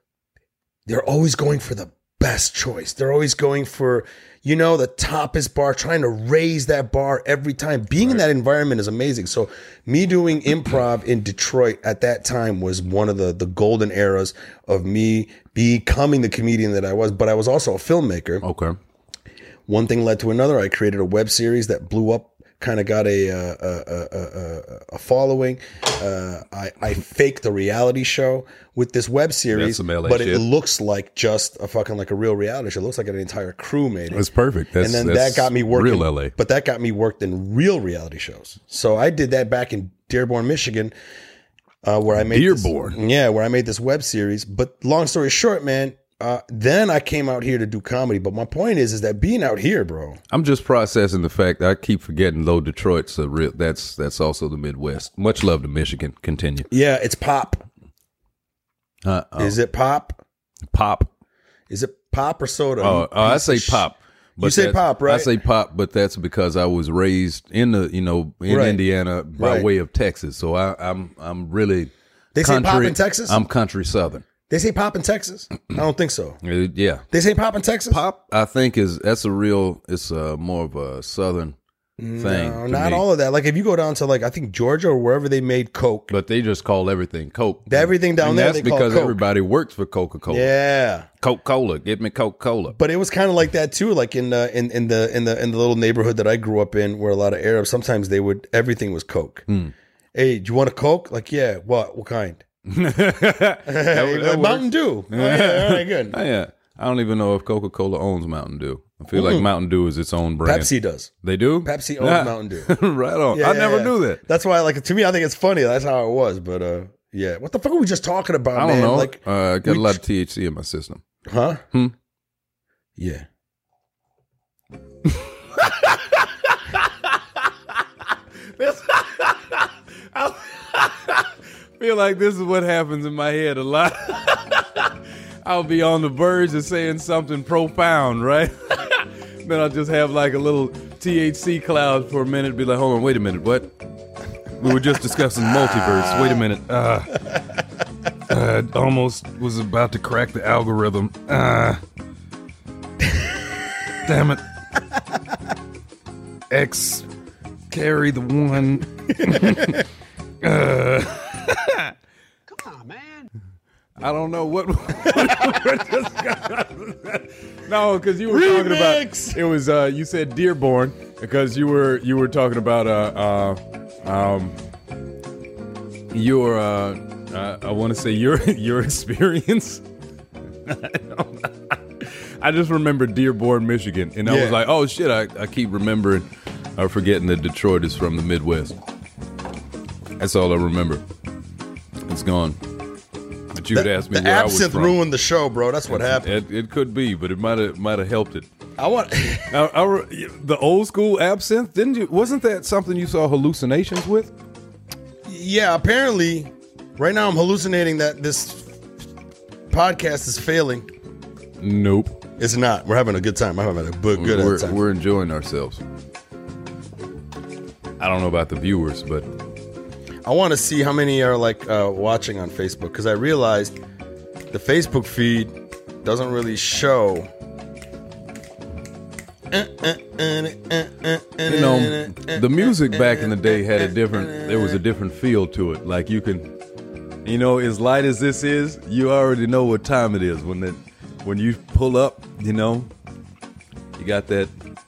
always going for the best choice. They're always going for, the toppest bar, trying to raise that bar every time. Being in that environment is amazing. So me doing improv in Detroit at that time was one of the golden eras of me becoming the comedian that I was, but I was also a filmmaker.
Okay.
One thing led to another. I created a web series that blew up, kind of got a following. I faked a reality show with this web series, but it looks like just a fucking like a real reality show. It looks like an entire crew made it.
That's perfect.
And then that got me working.
Real LA.
But that got me worked in real reality shows. So I did that back in Dearborn, Michigan, where I made where I made this web series. But long story short, man. Then I came out here to do comedy. But my point is that being out here, bro.
I'm just processing the fact that I keep forgetting though Detroit's a real. That's also the Midwest. Much love to Michigan. Continue.
Yeah, it's pop. Is it pop?
Pop.
Is it pop or soda?
I say pop. But
you say pop, right?
I say pop, but that's because I was raised in Indiana by way of Texas. So I'm really.
They say pop in Texas?
I'm country Southern.
They say pop in Texas? I don't think so.
Yeah.
They say pop in Texas?
Pop, I think it's more of a Southern thing.
No, not all of that. Like if you go down to like, I think Georgia or wherever they made Coke.
But they just call everything Coke.
Everything down there
that's
they call
because
Coke.
everybody works for Coca-Cola.
Yeah.
Coca-Cola. Get me Coca-Cola.
But it was kind of like that too, like in the little neighborhood that I grew up in where a lot of Arabs, sometimes everything was Coke. Hey, do you want a Coke? Like, yeah, what kind? Mountain Dew. Oh, yeah, all right, good.
Yeah, I don't even know if Coca-Cola owns Mountain Dew. I feel like Mountain Dew is its own brand.
Pepsi does.
They do?
Pepsi owns Mountain Dew.
Right on.
Yeah,
I never knew that.
That's why, to me, I think it's funny. That's how it was. But yeah, what the fuck are we just talking about?
I don't know.
Like,
I got a lot of THC in my system.
Huh? Yeah.
Feel like this is what happens in my head a lot. I'll be on the verge of saying something profound, right? Then I'll just have like a little THC cloud for a minute, be like, hold on, wait a minute, what? We were just discussing multiverse. Wait a minute. Almost was about to crack the algorithm. Damn it. X carry the one.
Come on, man.
I don't know what. No, because you were talking about it was. You said Dearborn because you were talking about your I want to say your experience. I just remember Dearborn, Michigan, and I was like, oh shit! I keep remembering or forgetting that Detroit is from the Midwest. That's all I remember. It's gone. But you had asked me
the
where I was
absinthe
from.
ruined the show, bro. That's what happened.
It could be, but it might have helped it.
I want
The old school absinthe, didn't you? Wasn't that something you saw hallucinations with?
Yeah, apparently, right now I'm hallucinating that this podcast is failing.
Nope.
It's not. We're having a good time. I'm having a good time.
We're enjoying ourselves. I don't know about the viewers, but
I want to see how many are like watching on Facebook, because I realized the Facebook feed doesn't really show.
You know, the music back in the day had there was a different feel to it. Like you can, you know, as light as this is, you already know what time it is when you pull up. You know, you got that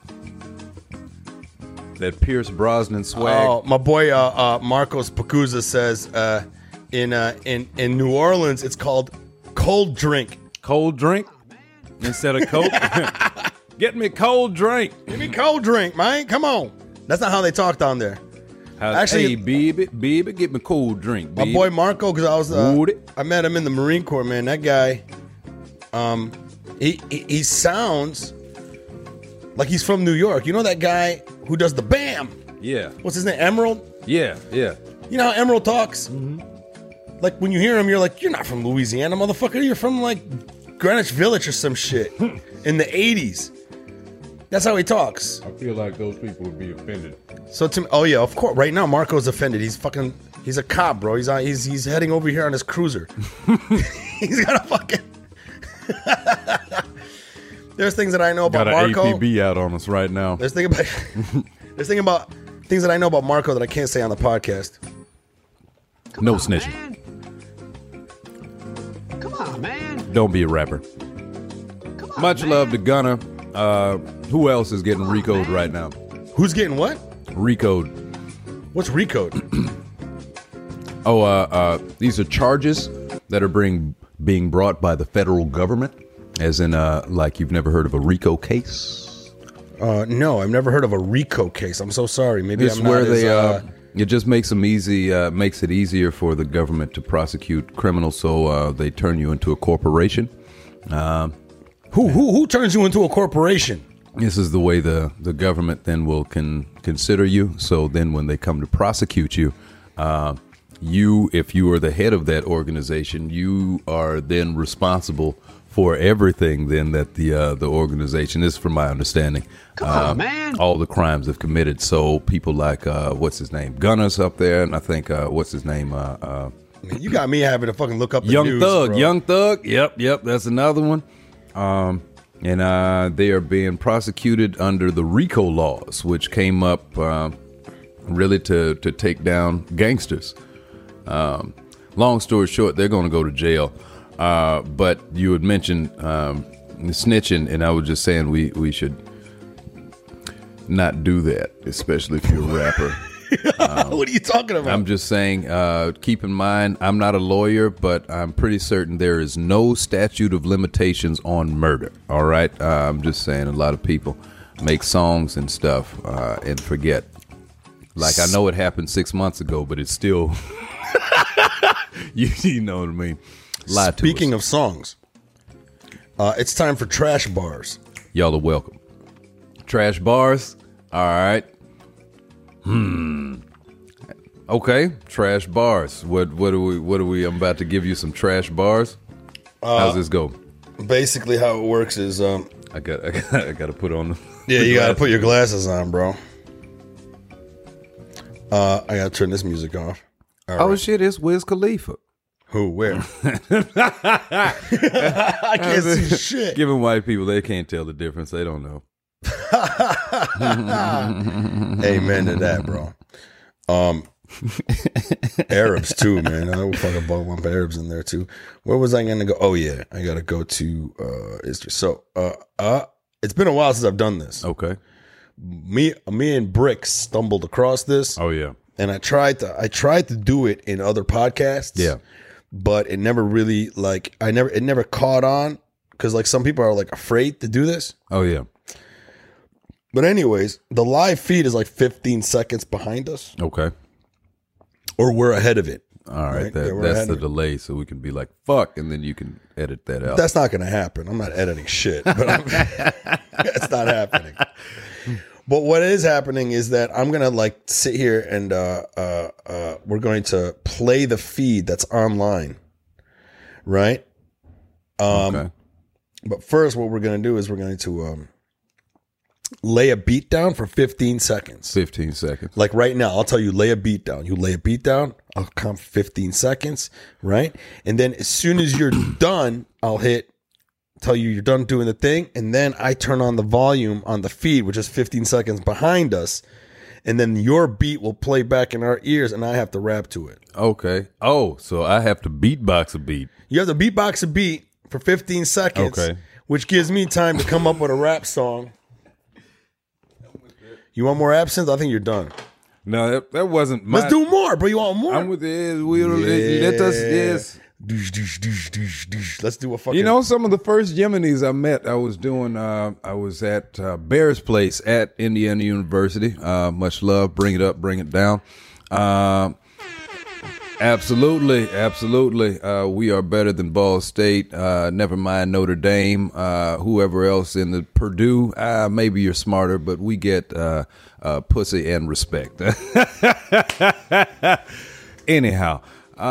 Pierce Brosnan swag.
Oh, my boy Marcos Pacuza says in New Orleans it's called cold drink.
Cold drink instead of Coke. Get me cold drink.
Give me cold drink, man. Come on. That's not how they talk down there. Actually,
hey, baby, get me cold drink. Baby.
My boy Marco, because I met him in the Marine Corps, man. That guy, he sounds like he's from New York. You know that guy who does the BAM?
Yeah.
What's his name? Emerald?
Yeah.
You know how Emerald talks?
Mm-hmm.
Like when you hear him, you're like, you're not from Louisiana, motherfucker. You're from like Greenwich Village or some shit in the 80s. That's how he talks.
I feel like those people would be offended.
So oh yeah, of course. Right now, Marco's offended. He's a cop, bro. He's heading over here on his cruiser. He's got a fucking. There's things that I know about Marco.
Got an APB out on us right now.
There's things about things that I know about Marco that I can't say on the podcast.
No snitching.
Come on, man.
Don't be a rapper. Much love to Gunna. Who else is getting RICO'd right now?
Who's getting what?
RICO'd.
What's RICO'd?
These are charges that are being brought by the federal government, as in, like you've never heard of a RICO case?
No, I've never heard of a RICO case. I'm so sorry. Maybe
it's
I'm not
where
as,
it just makes them makes it easier for the government to prosecute criminals, so they turn you into a corporation.
Who turns you into a corporation?
This is the way the government then will consider you. So then when they come to prosecute you, if you are the head of that organization, you are then responsible for everything then that the organization, this is from my understanding,
Come on, man.
all the crimes have committed. So people like, what's his name? Gunna's up there. And I think, what's his name?
Man, you got me having to fucking look up the
Young
news,
Thug.
bro.
Young Thug. Yep. That's another one. And they are being prosecuted under the RICO laws, which came up really to take down gangsters. Long story short, they're going to go to jail. But you had mentioned snitching, and I was just saying we should not do that, especially if you're a rapper.
What are you talking about?
I'm just saying, keep in mind, I'm not a lawyer, but I'm pretty certain there is no statute of limitations on murder. All right? I'm just saying a lot of people make songs and stuff and forget. Like, I know it happened 6 months ago, but it's still, you know what I mean? Lie to us.
Speaking of songs, it's time for Trash Bars.
Y'all are welcome. Trash bars? All right. Okay, trash bars. What are we? I'm about to give you some trash bars. How's this go?
Basically, how it works is,
I got to put on.
you got to put your glasses on, bro. I got to turn this music off. All
Oh
right.
shit! It's Wiz Khalifa.
Who? Where? I can't see shit.
Giving white people, they can't tell the difference. They don't know.
Amen to that, bro. Arabs too, man. I would fucking bump Arabs in there too. Where was I gonna go? Oh yeah, I gotta go to Israel. So it's been a while since I've done this.
Okay.
Me and Bricks stumbled across this.
Oh yeah.
And I tried to do it in other podcasts.
Yeah.
But it never really it never caught on because like some people are like afraid to do this.
Oh yeah.
But anyways, the live feed is like 15 seconds behind us.
Okay.
Or we're ahead of it.
All right.
Yeah, we're
That's
ahead
the
of it.
delay, so we can be like, fuck, and then you can edit that out.
That's not going to happen. I'm not editing shit. But that's not happening. But what is happening is that I'm going to like sit here and we're going to play the feed that's online. Right?
Okay.
But first, what we're going to do is we're going to lay a beat down for 15 seconds.
15 seconds.
Like right now, I'll tell you, lay a beat down. You lay a beat down, I'll count for 15 seconds, right? And then as soon as you're done, I'll tell you you're done doing the thing, and then I turn on the volume on the feed, which is 15 seconds behind us, and then your beat will play back in our ears, and I have to rap to it.
Okay. Oh, so I have to beatbox a beat.
You have to beatbox a beat for 15 seconds,
Okay.
which gives me time to come up with a rap song. You want more absinthe? I think you're done.
No, that wasn't my...
Let's do more, bro. You want more?
I'm with it. Let us, yes.
Let's do a fucking...
You know, some of the first Yemenis I met, I was at Bear's Place at Indiana University. Much love. Bring it up, bring it down. Absolutely. We are better than Ball State. Never mind Notre Dame. Whoever else in the Purdue. Maybe you're smarter, but we get pussy and respect. Anyhow,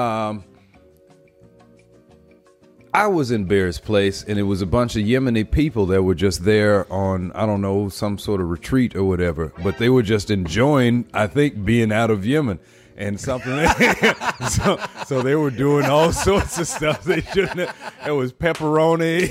I was in Bear's Place, and it was a bunch of Yemeni people that were just there on, I don't know, some sort of retreat or whatever. But they were just enjoying, I think, being out of Yemen. And something, so they were doing all sorts of stuff they shouldn't have. It was pepperoni,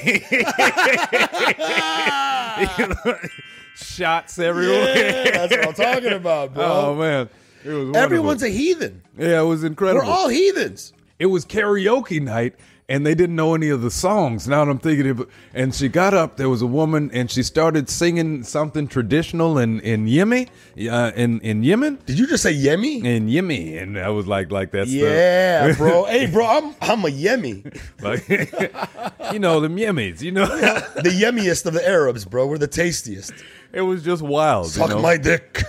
shots everywhere.
Yeah, that's what I'm talking about, bro.
Oh man, it was wonderful.
Everyone's a heathen.
Yeah, it was incredible.
We're all heathens.
It was karaoke night, and they didn't know any of the songs. Now that I'm thinking of it, and she got up, there was a woman, and she started singing something traditional in Yemen, in Yemen.
Did you just say Yemi?
In Yemen, and I was like that's
Yeah, bro. Hey, bro, I'm a Yemi.
like, you know, them Yemenis, you know.
The yummiest of the Arabs, bro. We're the tastiest.
It was just wild.
Suck my dick.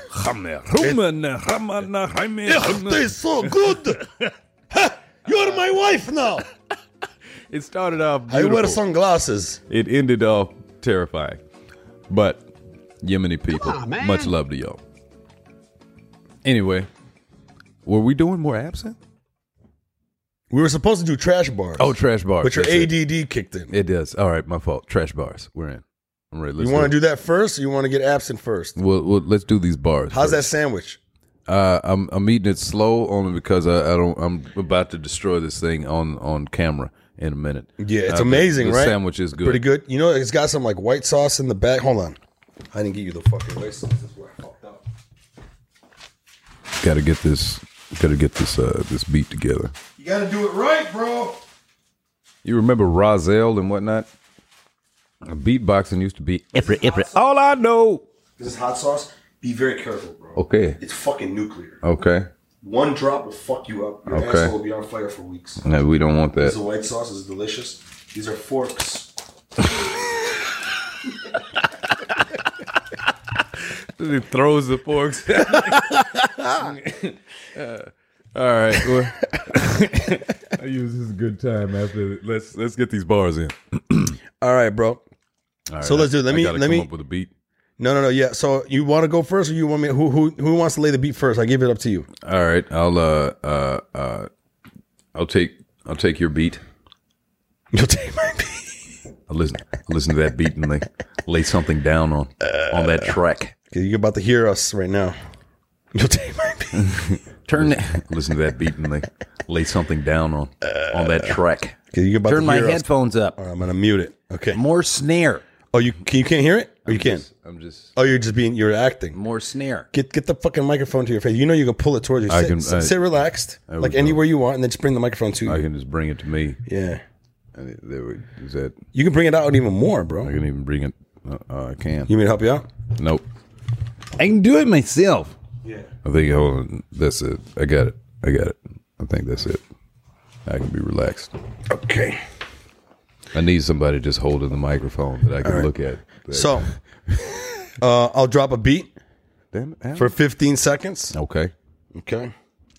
It
It tastes so good. You're my wife now.
started off
I
beautiful.
wear sunglasses.
It ended off terrifying. But Yemeni people,
on, man.
much love to y'all. Anyway, were we doing more absinthe?
We were supposed to do trash bars.
Oh, trash bars.
But your
That's it.
ADD kicked in.
It does. All right, my fault. Trash bars. We're in. I'm ready.
You want to do that first, or you want to get absent first?
Well, let's do these bars.
How's that
first.
sandwich?
I'm eating it slow only because I'm about to destroy this thing on camera in a minute.
Yeah, it's amazing,
the
right?
Sandwich is good.
Pretty good. You know, it's got some like white sauce in the back. Hold on. I didn't get you the fucking white sauce. That's where I fucked up.
Got to get this this beat together.
You got to do it right, bro.
You remember Rozelle and whatnot? Beatboxing used to be all I know.
This is hot sauce. Be very careful, bro.
Okay.
It's fucking nuclear.
Okay.
One drop will fuck you up. Your
Okay.
asshole will be on fire for weeks.
No, we don't want
This is
that.
a white sauce. This is delicious. These are forks.
He throws the forks. All right. Well, I use this good time after. Let's get these bars in.
All right, bro.
All right,
So let's do it. Let
I
me-
gotta
let
come
me-
up with a beat.
No. Yeah. So you want to go first, or you want me? Who wants to lay the beat first? I give it up to you.
All right, I'll take your beat.
You'll take my beat.
I'll listen to that beat and lay something down on that track.
Because you're about to hear us right now. You'll take my beat.
Listen to that beat and lay something down on that track.
Because you're about
Turn
to
my
hear us.
headphones up.
All right, I'm gonna mute it. Okay.
More snare.
Oh, you can't hear it? Or you can't?
I'm just
Oh, you're acting.
more snare.
Get the fucking microphone to your face. You know you can pull it towards you. Sit relaxed, like anywhere you want, and then just bring the microphone to you.
I can just bring it to me.
Yeah.
Is that?
You can bring it out even more, bro.
I can even bring it. I can.
You mean to help you out?
Nope. I can do it myself.
Yeah.
I think, hold on, that's it. I got it. I think that's it. I can be relaxed.
Okay.
I need somebody just holding the microphone that I can look at.
So, I'll drop a beat
Damn it,
for 15 seconds.
okay.
Okay.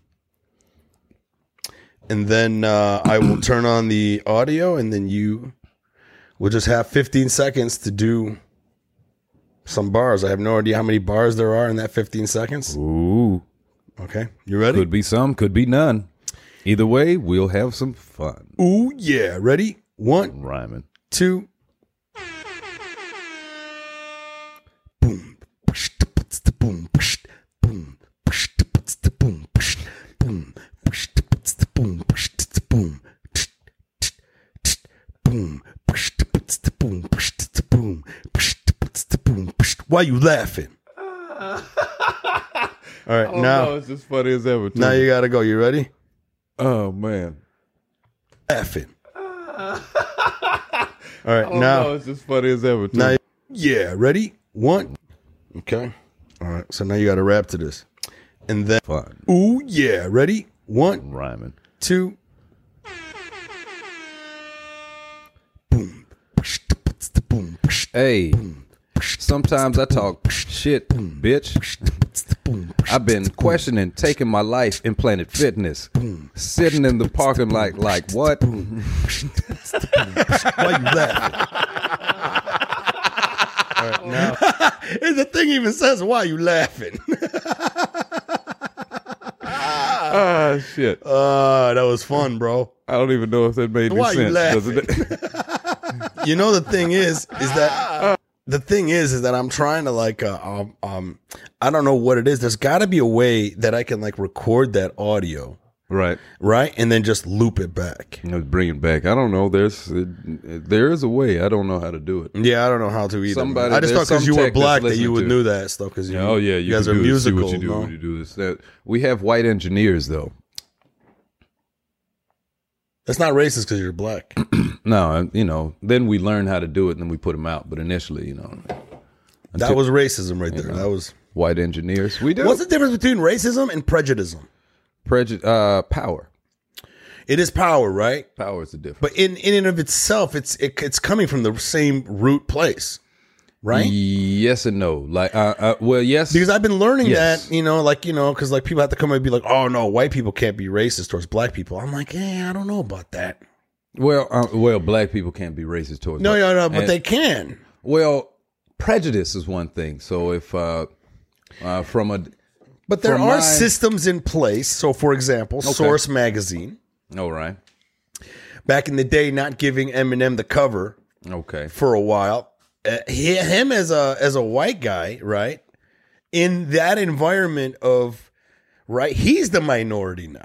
And then I will turn on the audio, and then you will just have 15 seconds to do some bars. I have no idea how many bars there are in that 15 seconds.
Ooh.
Okay. You ready?
Could be some, could be none. Either way, we'll have some fun.
Ooh, yeah. Ready? 1,
Rhyming.
2. Boom. Boom. Boom. Boom. Boom. Boom. Boom. Boom. Boom. Boom. Why you laughing? All right, now
it's as funny as ever.
now you gotta go. You ready?
Oh man.
Laughing. All right, now
it's as funny as ever.
now yeah, ready? 1. Okay. All right. So now you gotta rap to this, and then
Fun.
ooh yeah, ready? 1,
Rhyming.
2. Boom. Boom.
Hey, sometimes I talk shit, bitch. I've been questioning taking my life in Planet Fitness. Sitting in the parking lot like what?
Why you laughing? All right, now and the thing even says, "Why you laughing?"
Ah, shit.
That was fun, bro.
I don't even know if that made any
Why you
sense.
laughing?
Doesn't it?
You know the thing is that I'm trying to like I don't know what it is. There's got to be a way that I can like record that audio,
Right.
and then just loop it back.
Let's bring it back. I don't know. There is a way. I don't know how to do it.
Yeah, I don't know how to either.
Somebody-
I just thought
there's
because you
some
were
tech that's
black that you
listening
would
to
know that stuff. Because
Oh yeah,
you guys
can
are
do this, see
musical.
what you do
no?
when you do this. We have white engineers though.
That's not racist because you're black.
No, then we learn how to do it and then we put them out. But initially,
That was racism right there. That was.
white engineers. We do.
What's the difference between racism and prejudice?
Power.
It is power, right?
Power is the difference.
But in and of itself, it's coming from the same root place, right?
Yes and no. Like, well, yes.
Because I've been learning
Yes.
that, because like people have to come and be like, oh no, white people can't be racist towards black people. I'm like, I don't know about that.
Well, black people can't be racist towards.
No, but
And-
they can.
Well, prejudice is one thing. So if from a
But there
From
are
my-
systems in place. So, for example, Source Magazine,
all right,
back in the day, not giving Eminem the cover
okay,
for a while. Him as a white guy, right? In that environment of, right, he's the minority now.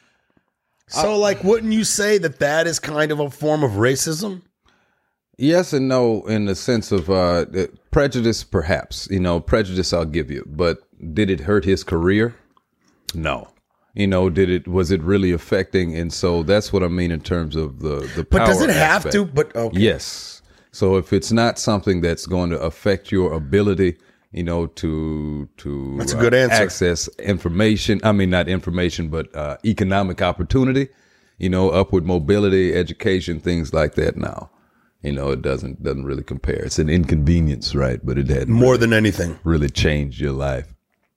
So, like, wouldn't you say that is kind of a form of racism?
yes and no in the sense of prejudice, perhaps. Prejudice I'll give you, but did it hurt his career? No. Was it really affecting? And so that's what I mean in terms of the power
But does it have
aspect.
to? But okay.
Yes. So if it's not something that's going to affect your ability, to
That's a good answer.
access information. I mean, not information, but economic opportunity. Upward mobility, education, things like that. Now, it doesn't really compare. It's an inconvenience, right? But it hadn't
More than anything.
really changed your life.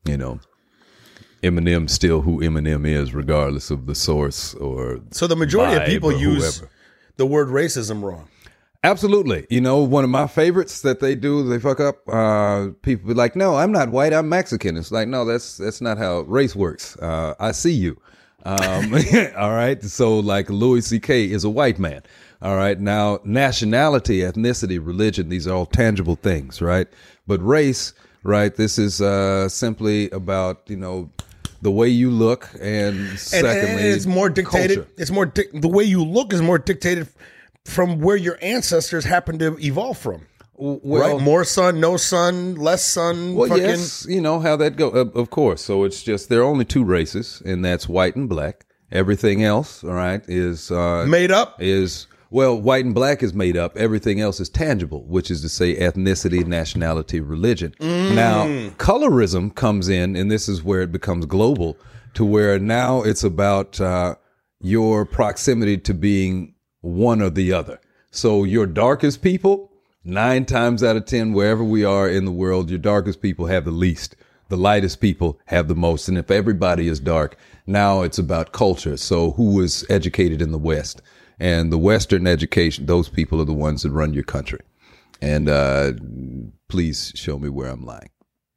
Eminem's still who Eminem is, regardless of the source or.
So the majority of
vibe
people
or
use
whoever.
the word racism wrong.
Absolutely. One of my favorites that they do, they fuck up. People be like, no, I'm not white, I'm Mexican. It's like, no, that's not how race works. I see you. All right. So like Louis C.K. is a white man. All right. Now, nationality, ethnicity, religion, these are all tangible things, right? But race, right, this is simply about, the way you look, and secondly,
and it's more dictated.
culture.
It's more the way you look is more dictated from where your ancestors happen to evolve from.
Well,
right? More sun, no sun, less sun.
well,
fucking.
yes, you know how that go. Of course. So it's just there are only two races, and that's white and black. Everything else, all right, is
Made up?
Well, white and black is made up. Everything else is tangible, which is to say ethnicity, nationality, religion. Now, colorism comes in, and this is where it becomes global, to where now it's about your proximity to being one or the other. So your darkest people, 9 times out of 10, wherever we are in the world, your darkest people have the least. The lightest people have the most. And if everybody is dark, now it's about culture. So who was educated in the West? And the Western education, those people are the ones that run your country. And please show me where I'm lying.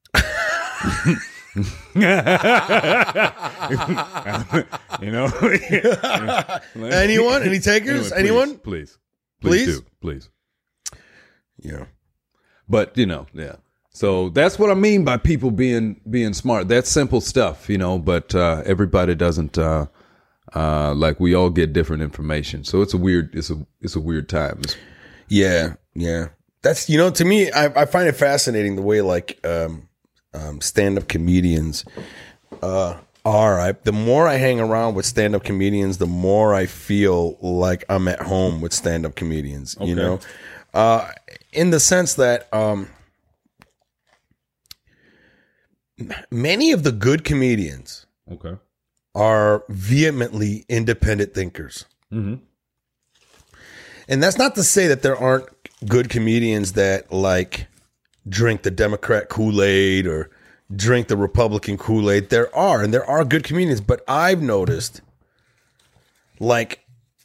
You know?
Anyone? Any takers?
Anyway,
Anyone?
Please.
Please?
Do. Please.
Yeah.
But, you know, yeah. So that's what I mean by people being smart. That's simple stuff, you know, but everybody doesn't like we all get different information. So it's a weird time.
Yeah. That's, you know, to me, I find it fascinating the way like stand-up comedians are. The more I hang around with stand-up comedians, the more I feel like I'm at home with stand-up comedians, you know, in the sense that many of the good comedians are vehemently independent thinkers. Mm-hmm. And that's not to say that there aren't good comedians that like drink the Democrat Kool-Aid or drink the Republican Kool-Aid. There are good comedians, but I've noticed like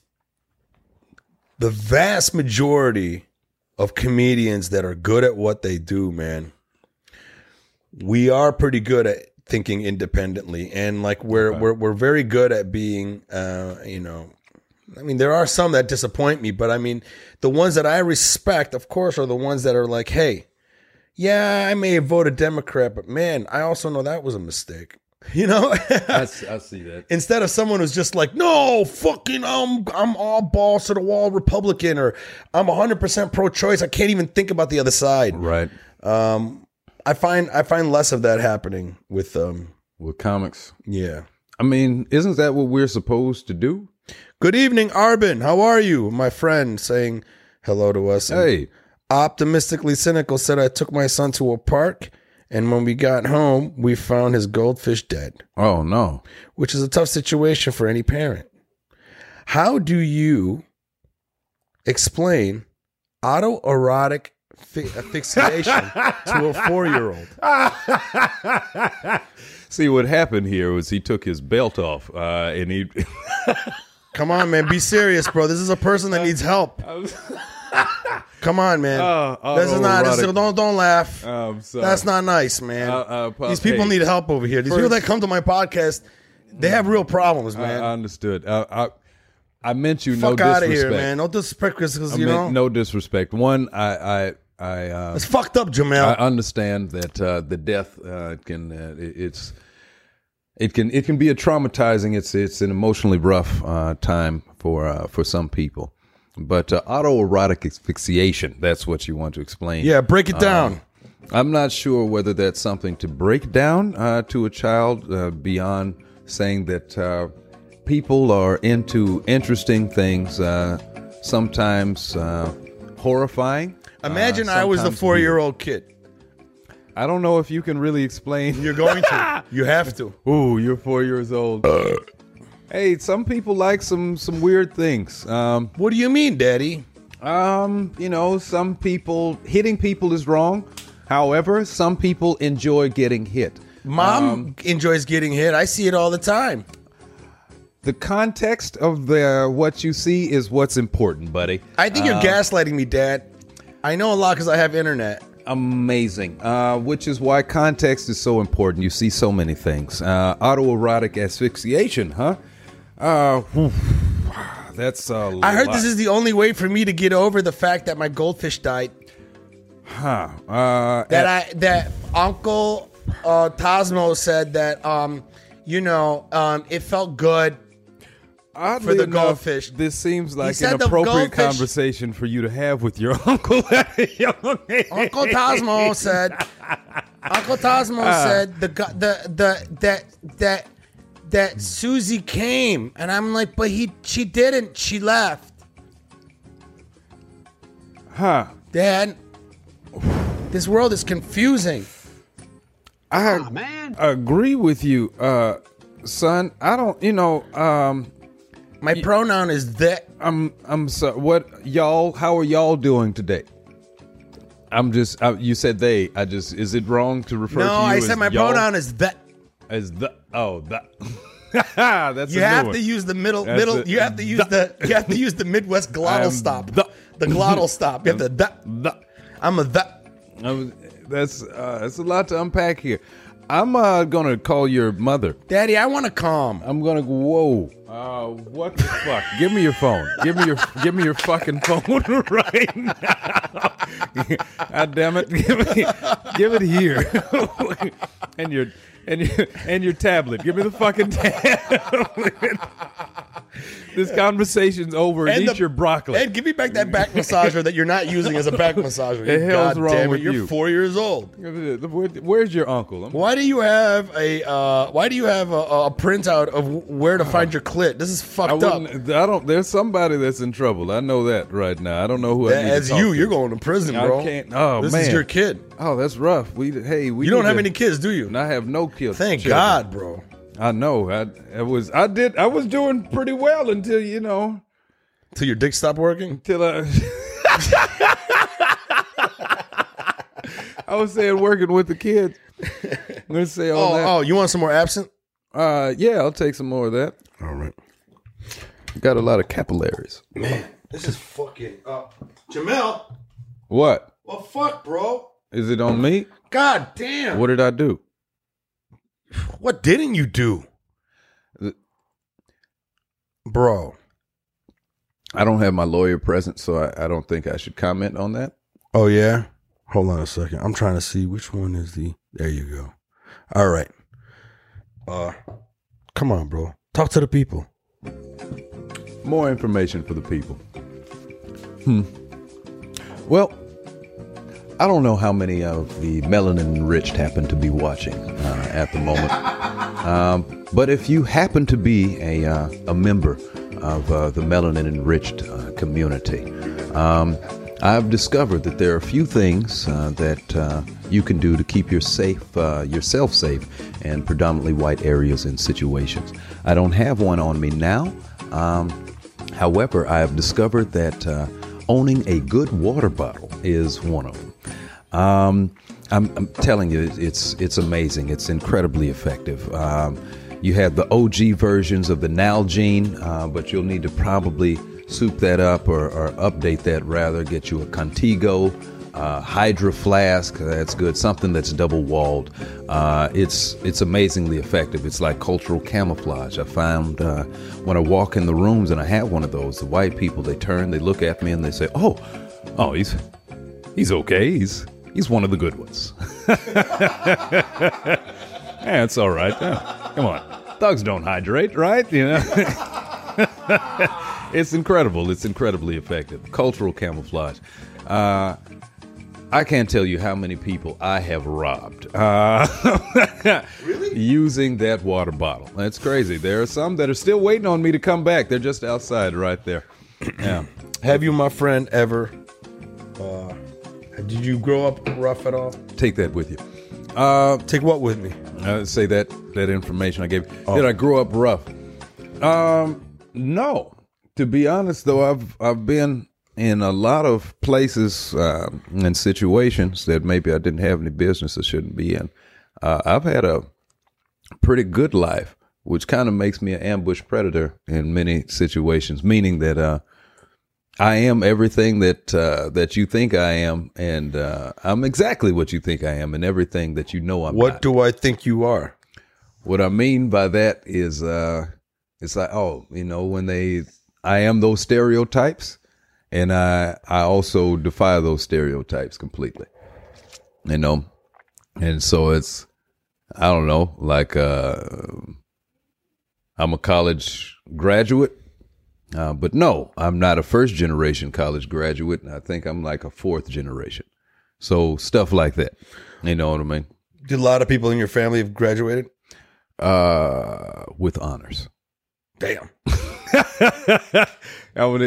the vast majority of comedians that are good at what they do, man, we are pretty good at thinking independently, and like we're very good at being, you know, I mean, there are some that disappoint me, but I mean, the ones that I respect, of course, are the ones that are like, hey, yeah, I may have voted Democrat, but man, I also know that was a mistake. You know,
I see that.
Instead of someone who's just like, no, fucking, I'm all balls to the wall Republican, or I'm 100% pro-choice. I can't even think about the other side.
Right.
I find less of that happening with
comics.
Yeah.
I mean, isn't that what we're supposed to do?
Good evening, Arbin. How are you? My friend saying hello to us.
Hey.
Optimistically cynical said, I took my son to a park, and when we got home, we found his goldfish dead.
Oh, no.
Which is a tough situation for any parent. How do you explain autoerotic asphyxiation to a 4-year-old?
See, what happened here was he took his belt off, and he...
Come on, man. Be serious, bro. This is a person that needs help. Come on, man. This is not. Don't laugh. That's not nice, man. These people need help over here. These people that come to my podcast, they have real problems, man.
I understood. I meant you
Fuck
no
out
disrespect.
of here, man. No disrespect, because you know.
No disrespect. One,
it's fucked up, Jamel.
I understand that the death it can be a traumatizing. It's an emotionally rough time for some people. But autoerotic asphyxiation, that's what you want to explain.
Yeah, break it down.
I'm not sure whether that's something to break down to a child beyond saying that people are into interesting things, sometimes horrifying.
Imagine I was the 4-year-old kid.
I don't know if you can really explain.
You're going to. You have to.
Ooh, you're 4 years old. Hey, some people like some weird things.
What do you mean, Daddy?
You know, some people, hitting people is wrong. However, some people enjoy getting hit.
Mom enjoys getting hit. I see it all the time.
The context of what you see is what's important, buddy.
I think you're gaslighting me, Dad. I know a lot because I have internet.
Amazing. Which is why context is so important. You see so many things. Autoerotic asphyxiation, huh? That's
I heard this is the only way for me to get over the fact that my goldfish died. That Uncle Tosmo said that it felt good
Oddly
for the
enough,
goldfish.
This seems like
said
an
the
appropriate
goldfish-
conversation for you to have with your uncle at a young age.
Uncle Tosmo said. Uncle Tosmo said that Susie came, and I'm like, but she didn't. She left.
Huh.
Dad, this world is confusing.
I
man.
agree with you, son. I don't,
My pronoun is that.
I'm so. What y'all? How are y'all doing today? I'm just. You said they. Is it wrong to refer to you
No, I
as
said my
y'all?
pronoun is that.
As the. Oh, that. That's
You
a new
have
one.
to use the
That's
middle.
it.
You have to use you have to use the Midwest glottal
I'm
stop.
the-
The glottal stop. You have to
The.
I'm a that.
That's a lot to unpack here. I'm gonna call your mother.
Daddy, I want to calm.
I'm gonna. Whoa. What the fuck? Give me your phone. Give me your fucking phone right now. God damn it! Give it here. and your tablet. Give me the fucking tablet. This conversation's over. Eat your broccoli.
And give me back that back massager that you're not using as a back massager.
The hell's
God
wrong
damn it,
with
you're
you?
4 years old.
Where's your uncle?
Why do you have a printout of where to find your clit? This is fucked up.
There's somebody that's in trouble. I know that right now. I don't know who. I need to
That's
talk
you.
to.
You're going to prison, bro.
I can't. Oh
this
man,
is your kid.
Oh, that's rough. We
You
need
don't have
to-
any kids, do you?
I have no kids.
Thank
children.
God, bro.
I know. I was doing pretty well until
Till your dick stopped working.
until I. I was saying working with the kids. Let's say all that.
Oh, you want some more absinthe?
Yeah, I'll take some more of that.
All right.
Got a lot of capillaries.
Man, this is fucking Jamel.
What?
Well, fuck, bro.
Is it on me?
God damn.
What did I do?
What didn't you do? Bro.
I don't have my lawyer present, so I don't think I should comment on that.
Oh, yeah? Hold on a second. I'm trying to see which one is the... There you go. All right. Come on, bro. Talk to the people.
More information for the people. Well, I don't know how many of the melanin-enriched happen to be watching at the moment. But if you happen to be a member of the melanin-enriched community, I've discovered that there are a few things that you can do to keep yourself safe in predominantly white areas and situations. I don't have one on me now. However, I have discovered that owning a good water bottle is one of them. I'm telling you, it's amazing. It's incredibly effective. You have the OG versions of the Nalgene, but you'll need to probably soup that up or update that rather. Get you a Contigo, Hydra Flask. That's good. Something that's double walled. It's amazingly effective. It's like cultural camouflage. I found when I walk in the rooms and I have one of those, the white people, they turn, they look at me and they say, "Oh, he's okay. He's one of the good ones." Yeah, it's all right. Yeah, come on. Thugs don't hydrate, right? It's incredible. It's incredibly effective. Cultural camouflage. I can't tell you how many people I have robbed really? Using that water bottle. That's crazy. There are some that are still waiting on me to come back. They're just outside right there. Yeah.
Have you, my friend, ever... did you grow up rough at all?
Take that with you.
Take what with me?
Say that information I gave. Oh. Did I grow up rough? No. To be honest, though, I've been in a lot of places and situations that maybe I didn't have any business or shouldn't be in. I've had a pretty good life, which kind of makes me an ambush predator in many situations, meaning that I am everything that you think I am, and I'm exactly what you think I am, and everything that you know I'm not.
What do I think you are?
What I mean by that is, it's like, when I am those stereotypes, and I also defy those stereotypes completely, and so it's, I don't know, like I'm a college graduate. But no, I'm not a first generation college graduate. I think I'm like a fourth generation. So stuff like that. You know what I mean?
Did a lot of people in your family have graduated?
With honors.
Damn.
I've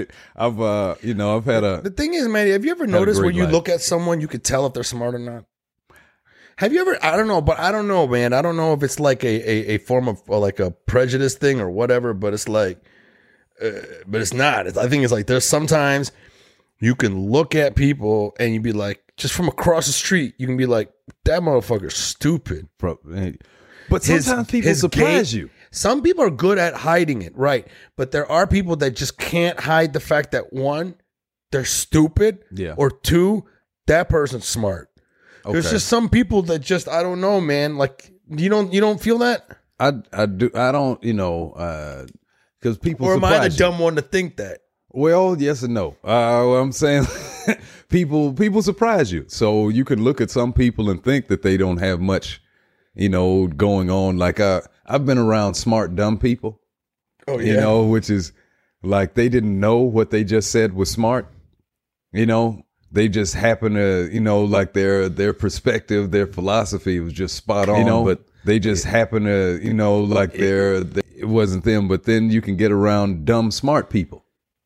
had a.
The thing is, man, have you ever noticed when you look at someone, you could tell if they're smart or not? Have you ever? I don't know, man. I don't know if it's like a form of like a prejudice thing or whatever, but it's like, but it's not. I think it's like there's sometimes you can look at people and you'd be like, just from across the street, you can be like, that motherfucker's stupid.
But sometimes people surprise you.
Some people are good at hiding it, right? But there are people that just can't hide the fact that one, they're stupid, or two, that person's smart. Okay. There's just some people that just, I don't know, man. Like you don't feel that?
I do. I don't, because people.
Or am I the dumb one to think that?
Well, yes and no. I'm saying people surprise you. So you can look at some people and think that they don't have much, going on. Like I've been around smart, dumb people. Oh, yeah. Which is like they didn't know what they just said was smart. They just happen to, like their perspective, their philosophy was just spot on. But they just happen to, like it wasn't them. But then you can get around dumb, smart people.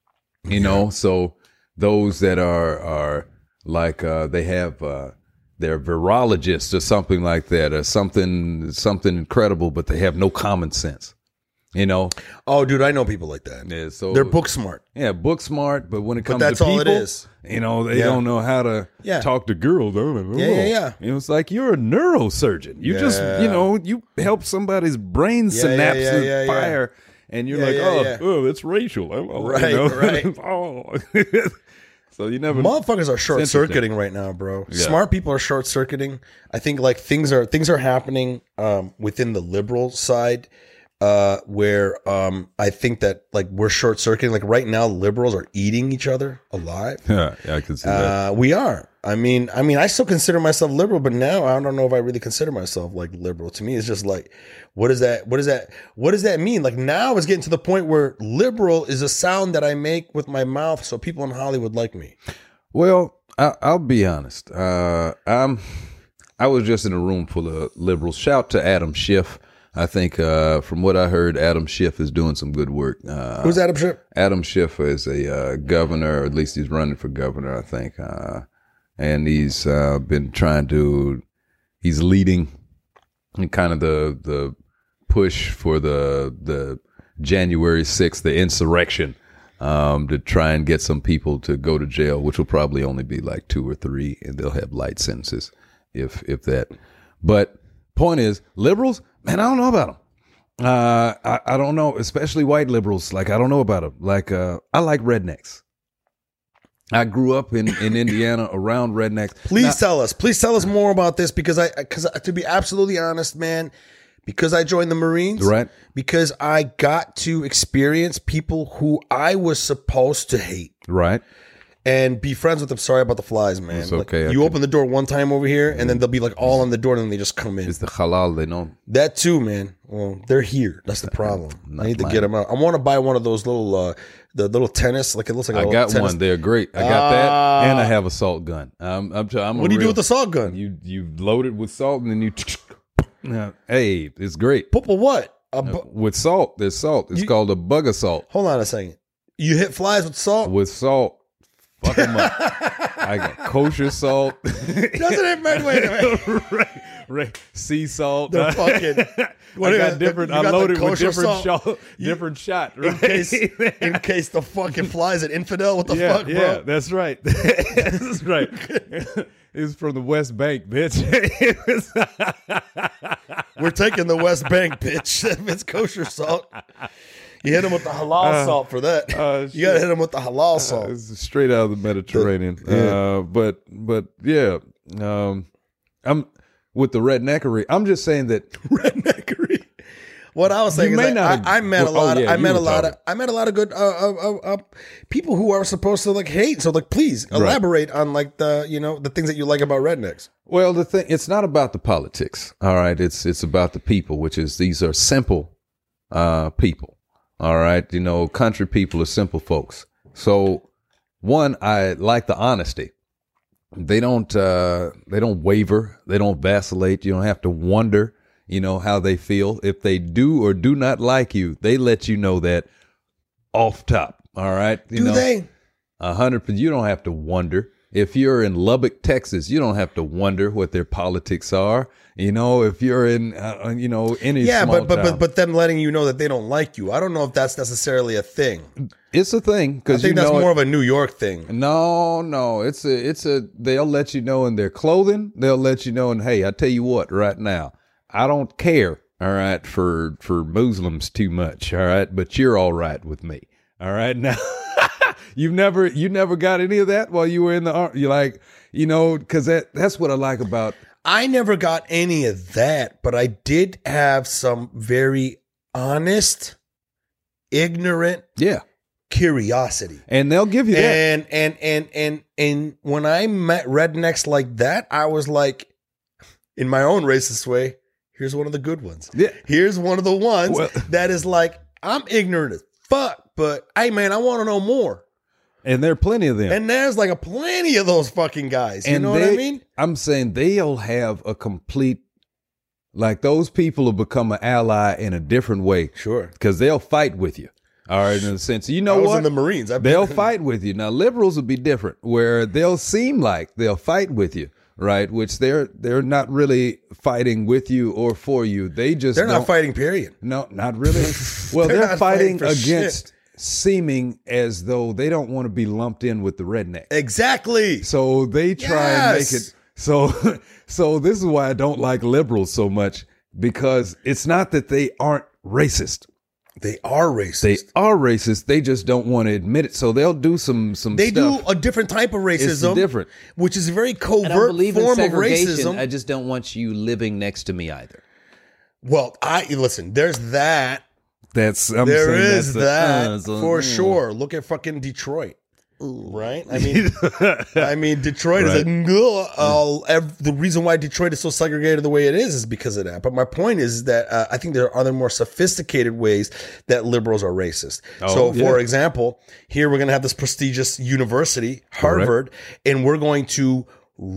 So those that are like they have they're virologists or something like that, or something incredible, but they have no common sense.
Oh, dude, I know people like that.
Yeah, so
they're book smart.
Yeah, book smart, but when it comes
that's
to people,
all it is.
they don't know how to talk to girls.
Yeah.
It's like you're a neurosurgeon. You just you help somebody's brain synapses fire. And you're oh, it's racial.
Right.
Oh. So you never.
Motherfuckers are short circuiting right now, bro. Yeah. Smart people are short circuiting. I think like things are happening within the liberal side where I think that like we're short circuiting. Like right now, liberals are eating each other alive.
Yeah, I can see that.
We are. I mean, I still consider myself liberal, but now I don't know if I really consider myself like liberal. To me, it's just like, what does that mean? Like now it's getting to the point where liberal is a sound that I make with my mouth so people in Hollywood like me.
Well, I'll be honest. I was just in a room full of liberals. Shout to Adam Schiff. I think from what I heard, Adam Schiff is doing some good work.
Who's Adam Schiff?
Adam Schiff is a governor, or at least he's running for governor, I think. And he's been he's leading in kind of the push for the January 6th, the insurrection, to try and get some people to go to jail, which will probably only be like 2 or 3, and they'll have light sentences, if that. But point is, liberals, man, I don't know about them. I don't know, especially white liberals. Like, I don't know about them. Like, I like rednecks. I grew up in Indiana around rednecks.
Please tell us more about this because to be absolutely honest, man, because I joined the Marines,
right?
Because I got to experience people who I was supposed to hate,
right?
And be friends with them. Sorry about the flies, man.
It's okay.
Like, you open the door one time over here, and then they'll be like all on the door, and then they just come in.
It's the halal, they know.
That too, man. Well, they're here. That's the problem. I need to get them out. I want to buy one of those little, the little tennis. Like it looks like.
I got
tennis.
one. They're great. I got that, and I have a salt gun.
What do you do with the salt gun?
You load it with salt, and then you. Hey, it's great.
Put what?
With salt. There's salt. It's called a bug assault.
Hold on a second. You hit flies with salt?
With salt. Fuck them up. I got kosher salt.
Doesn't it make wait a minute?
Right. Sea salt.
The fucking.
I got different. I loaded with different shot. Right?
In case the fucking flies an infidel. What the fuck, bro?
Yeah, that's right. That's right. It's from the West Bank, bitch.
We're taking the West Bank, bitch. It's kosher salt. You hit him with the halal salt for that. You gotta hit him with the halal salt.
It's straight out of the Mediterranean. But yeah, I'm with the redneckery. I'm just saying that
redneckery. What I was saying is I met a lot of good people who are supposed to like hate. So like, please elaborate on like the things that you like about rednecks.
Well, it's not about the politics. All right, it's about the people, which is these are simple people. All right. You know, country people are simple folks. So one, I like the honesty. They don't waver. They don't vacillate. You don't have to wonder, you know, how they feel. If they do or do not like you, they let you know that off top. All right. You know,
they?
100%. You don't have to wonder. If you're in Lubbock, Texas, you don't have to wonder what their politics are. You know, if you're in, you know, any small town.
but them letting you know that they don't like you, I don't know if that's necessarily a thing.
It's a thing, because
I think that's more of a New York thing.
No, it's a. They'll let you know in their clothing. They'll let you know, and hey, I tell you what, right now, I don't care. All right, for Muslims too much. All right, but you're all right with me. All right, now. You never got any of that while you were in the army. You like, you know, because that's what I like about.
I never got any of that, but I did have some very honest, ignorant, curiosity,
and they'll give you that.
And when I met rednecks like that, I was like, in my own racist way, here's one of the good ones.
Yeah,
here's one of the ones that is like, I'm ignorant as fuck, but hey, man, I want to know more.
And there are plenty of them.
And there's like plenty of those fucking guys. You know what I mean? I'm
saying they'll have a complete, like those people will become an ally in a different way.
Sure.
Because they'll fight with you. All right, in a sense. You know what? I was
in the Marines.
They'll fight with you. Now, liberals will be different, where they'll seem like they'll fight with you, right? Which they're not really fighting with you or for you. They're
not fighting, period.
No, not really. Well, they're fighting against seeming as though they don't want to be lumped in with the redneck.
Exactly.
So they try and make it. So this is why I don't like liberals so much, because it's not that they aren't racist.
They are racist.
They are racist. They just don't want to admit it. So they'll do some
They
stuff.
do a different type of racism.
It's different.
Which is a very covert
I don't believe in
form of
segregation.
racism.
I just don't want you living next to me either.
Well, listen, there's that.
There
is that for sure. Look at fucking Detroit. Right? I mean, Detroit is the reason why Detroit is so segregated the way it is because of that. But my point is that I think there are other more sophisticated ways that liberals are racist. For example, here we're going to have this prestigious university, Harvard, and we're going to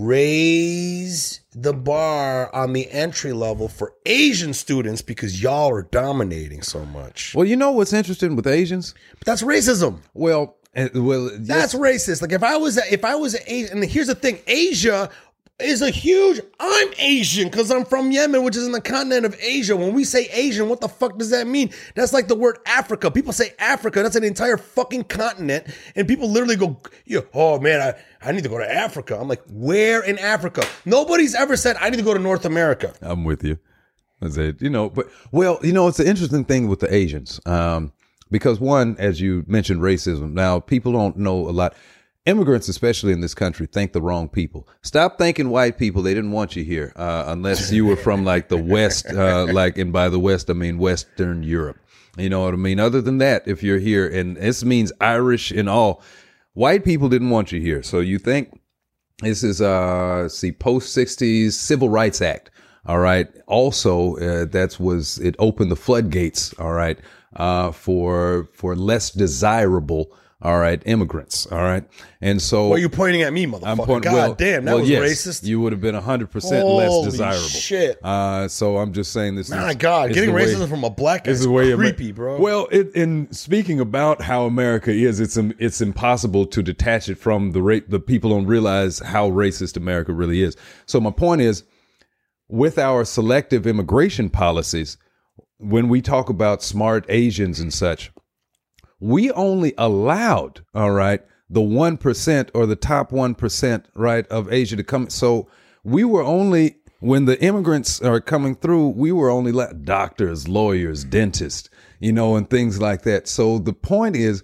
raise the bar on the entry level for Asian students because y'all are dominating so much.
Well, you know what's interesting with Asians?
But that's racism.
Well,
that's racist. Like if I was Asian, and here's the thing, Asia is a huge. I'm Asian because I'm from Yemen, which is in the continent of Asia. When we say Asian, what the fuck does that mean? That's like the word Africa. People say Africa. That's an entire fucking continent, and people literally go, "Oh man, I need to go to Africa." I'm like, where in Africa? Nobody's ever said I need to go to North America.
I'm with you. I said, it's an interesting thing with the Asians. Because one, as you mentioned, racism. Now, people don't know a lot. Immigrants, especially in this country, think the wrong people. Stop thinking white people. They didn't want you here unless you were from like the West, and by the West, I mean Western Europe. You know what I mean? Other than that, if you're here, and this means Irish and all, white people didn't want you here. So you think this is, post-60s Civil Rights Act. All right. Also, it opened the floodgates. All right. For less desirable, all right, immigrants, all right, and so.
Why are you pointing at me, motherfucker? God damn, that was racist.
You would have been 100% less desirable.
Shit.
So I'm just saying this.
My God, getting racism from a black guy is creepy, bro.
Well, in speaking about how America is, it's impossible to detach it from the people don't realize how racist America really is. So my point is, with our selective immigration policies, when we talk about smart Asians and such, we only allowed, all right, the 1% or the top 1%, right, of Asia to come. So we were only, when the immigrants are coming through, we were only doctors, lawyers, dentists, and things like that. So the point is,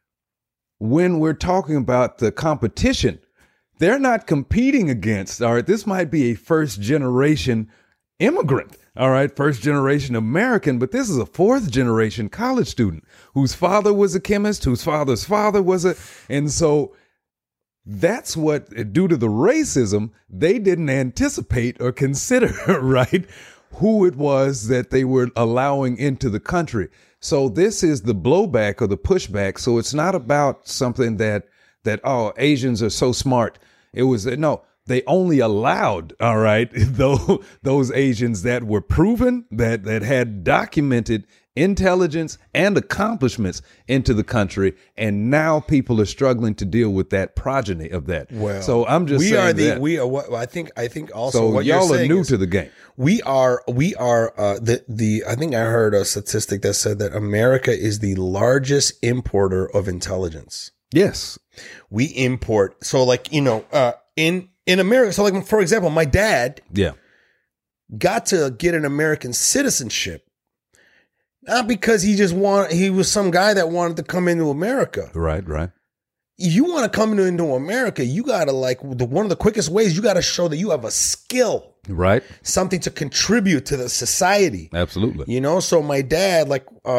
when we're talking about the competition, they're not competing against, all right, this might be a first generation immigrant. All right, first generation American, but this is a fourth generation college student whose father was a chemist, whose father's father was and so that's what, due to the racism, they didn't anticipate or consider, right, who it was that they were allowing into the country. So this is the blowback or the pushback. So it's not about something that oh, Asians are so smart. It was no, they only allowed, all right, those Asians that were proven, that had documented intelligence and accomplishments into the country, and now people are struggling to deal with that progeny of that.
Well,
so I'm just saying that.
we are what I think also
So
what
y'all
you're
are
saying
new
is
to the game.
we are the I think I heard a statistic that said that America is the largest importer of intelligence.
Yes.
We import, so like, you know, in America, so like, for example, my dad
Yeah.
got to get an American citizenship not because he was some guy that wanted to come into America.
Right. Right.
If you want to come into America, you gotta one of the quickest ways, you gotta show that you have a skill,
Right.
something to contribute to the society.
Absolutely.
You know, so my dad,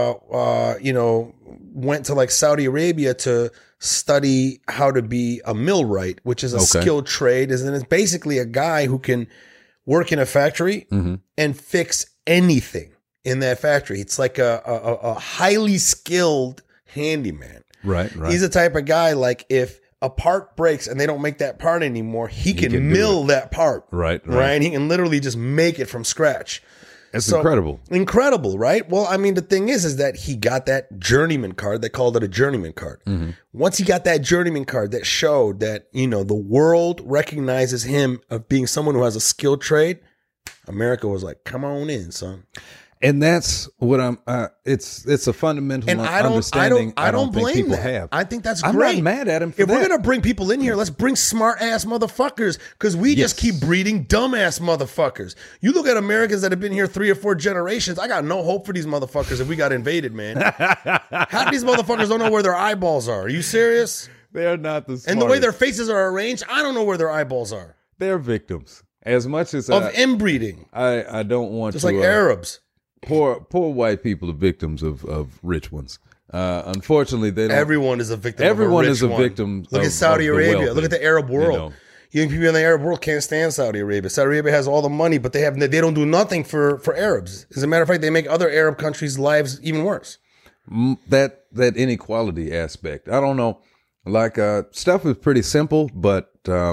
you know, went to like Saudi Arabia to study how to be a millwright, which is a skilled trade. And it's basically a guy who can work in a factory and fix anything in that factory. It's like a highly skilled handyman.
Right. Right.
He's the type of guy, like, if a part breaks and they don't make that part anymore, he can mill that part.
Right.
Right. He can literally just make it from scratch.
That's incredible.
Incredible, right? Well, I mean, the thing is that he got that journeyman card. They called it a journeyman card. Once he got that journeyman card that showed that, you know, the world recognizes him of being someone who has a skilled trade, America was like, come on in, son.
And that's what I'm. It's a fundamental understanding. I don't think
blame
people
that.
have.
I think that's
I'm
great.
not mad at him for
if
that.
we're gonna bring people in here, let's bring smart ass motherfuckers, because we just keep breeding dumb ass motherfuckers. You look at Americans that have been here 3 or 4 generations. I got no hope for these motherfuckers if we got invaded, man. Half of these motherfuckers don't know where their eyeballs are. Are you serious?
They're not the smartest.
And the way their faces are arranged, I don't know where their eyeballs are.
They're victims. As much as
Of inbreeding,
I don't want
just
to
like Arabs.
Poor white people are victims of rich ones. Unfortunately, they don't.
Everyone is a victim.
Everyone
of a
is a
rich one.
victim.
Look at Saudi
of the
Arabia.
wealthy,
Look at the Arab world.
you know.
Young people in the Arab world can't stand Saudi Arabia. Saudi Arabia has all the money, but they don't do nothing for Arabs. As a matter of fact, they make other Arab countries' lives even worse.
That inequality aspect. I don't know. Like stuff is pretty simple, but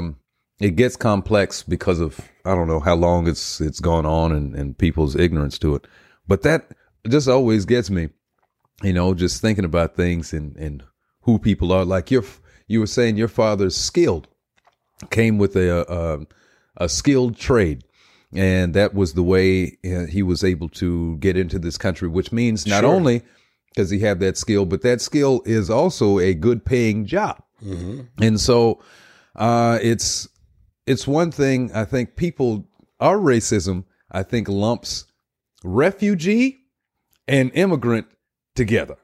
it gets complex because of I don't know how long it's gone on and people's ignorance to it. But that just always gets me, you know, just thinking about things and who people are. Like you were saying, your father's skilled, came with a skilled trade. And that was the way he was able to get into this country, which means not only does he have that skill, but that skill is also a good paying job. And so it's one thing I think our racism, I think, lumps refugee and immigrant together.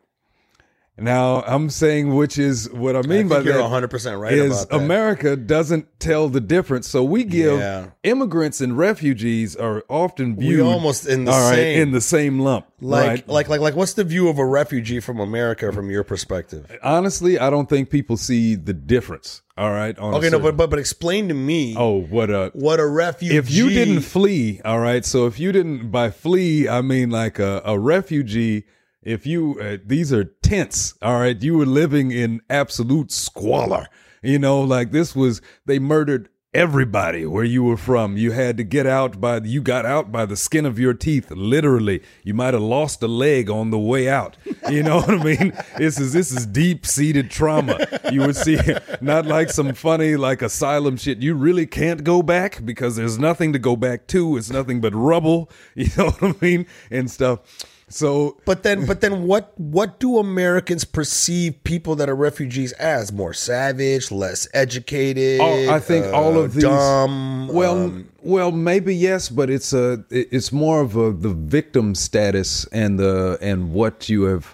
Now, I'm saying, which is what I mean by that.
You're 100% right
is
about that.
America doesn't tell the difference. So we give immigrants and refugees are often viewed
almost in the
same lump.
Like
right?
what's the view of a refugee from America from your perspective?
Honestly, I don't think people see the difference. All right.
Okay, no, but explain to me.
Oh, what a
refugee.
If you didn't flee, all right. So if you didn't, by flee, I mean like a refugee. If you, these are tents, all right, you were living in absolute squalor, you know, like they murdered everybody where you were from. You had to you got out by the skin of your teeth, literally. You might have lost a leg on the way out. You know what I mean? This is deep-seated trauma. You would see, not like some funny, like asylum shit. You really can't go back because there's nothing to go back to. It's nothing but rubble, you know what I mean? And stuff. So,
but then, what do Americans perceive people that are refugees as? More savage, less educated?
I think all of these.
Dumb.
Well, maybe yes, but it's more of the victim status and what you have.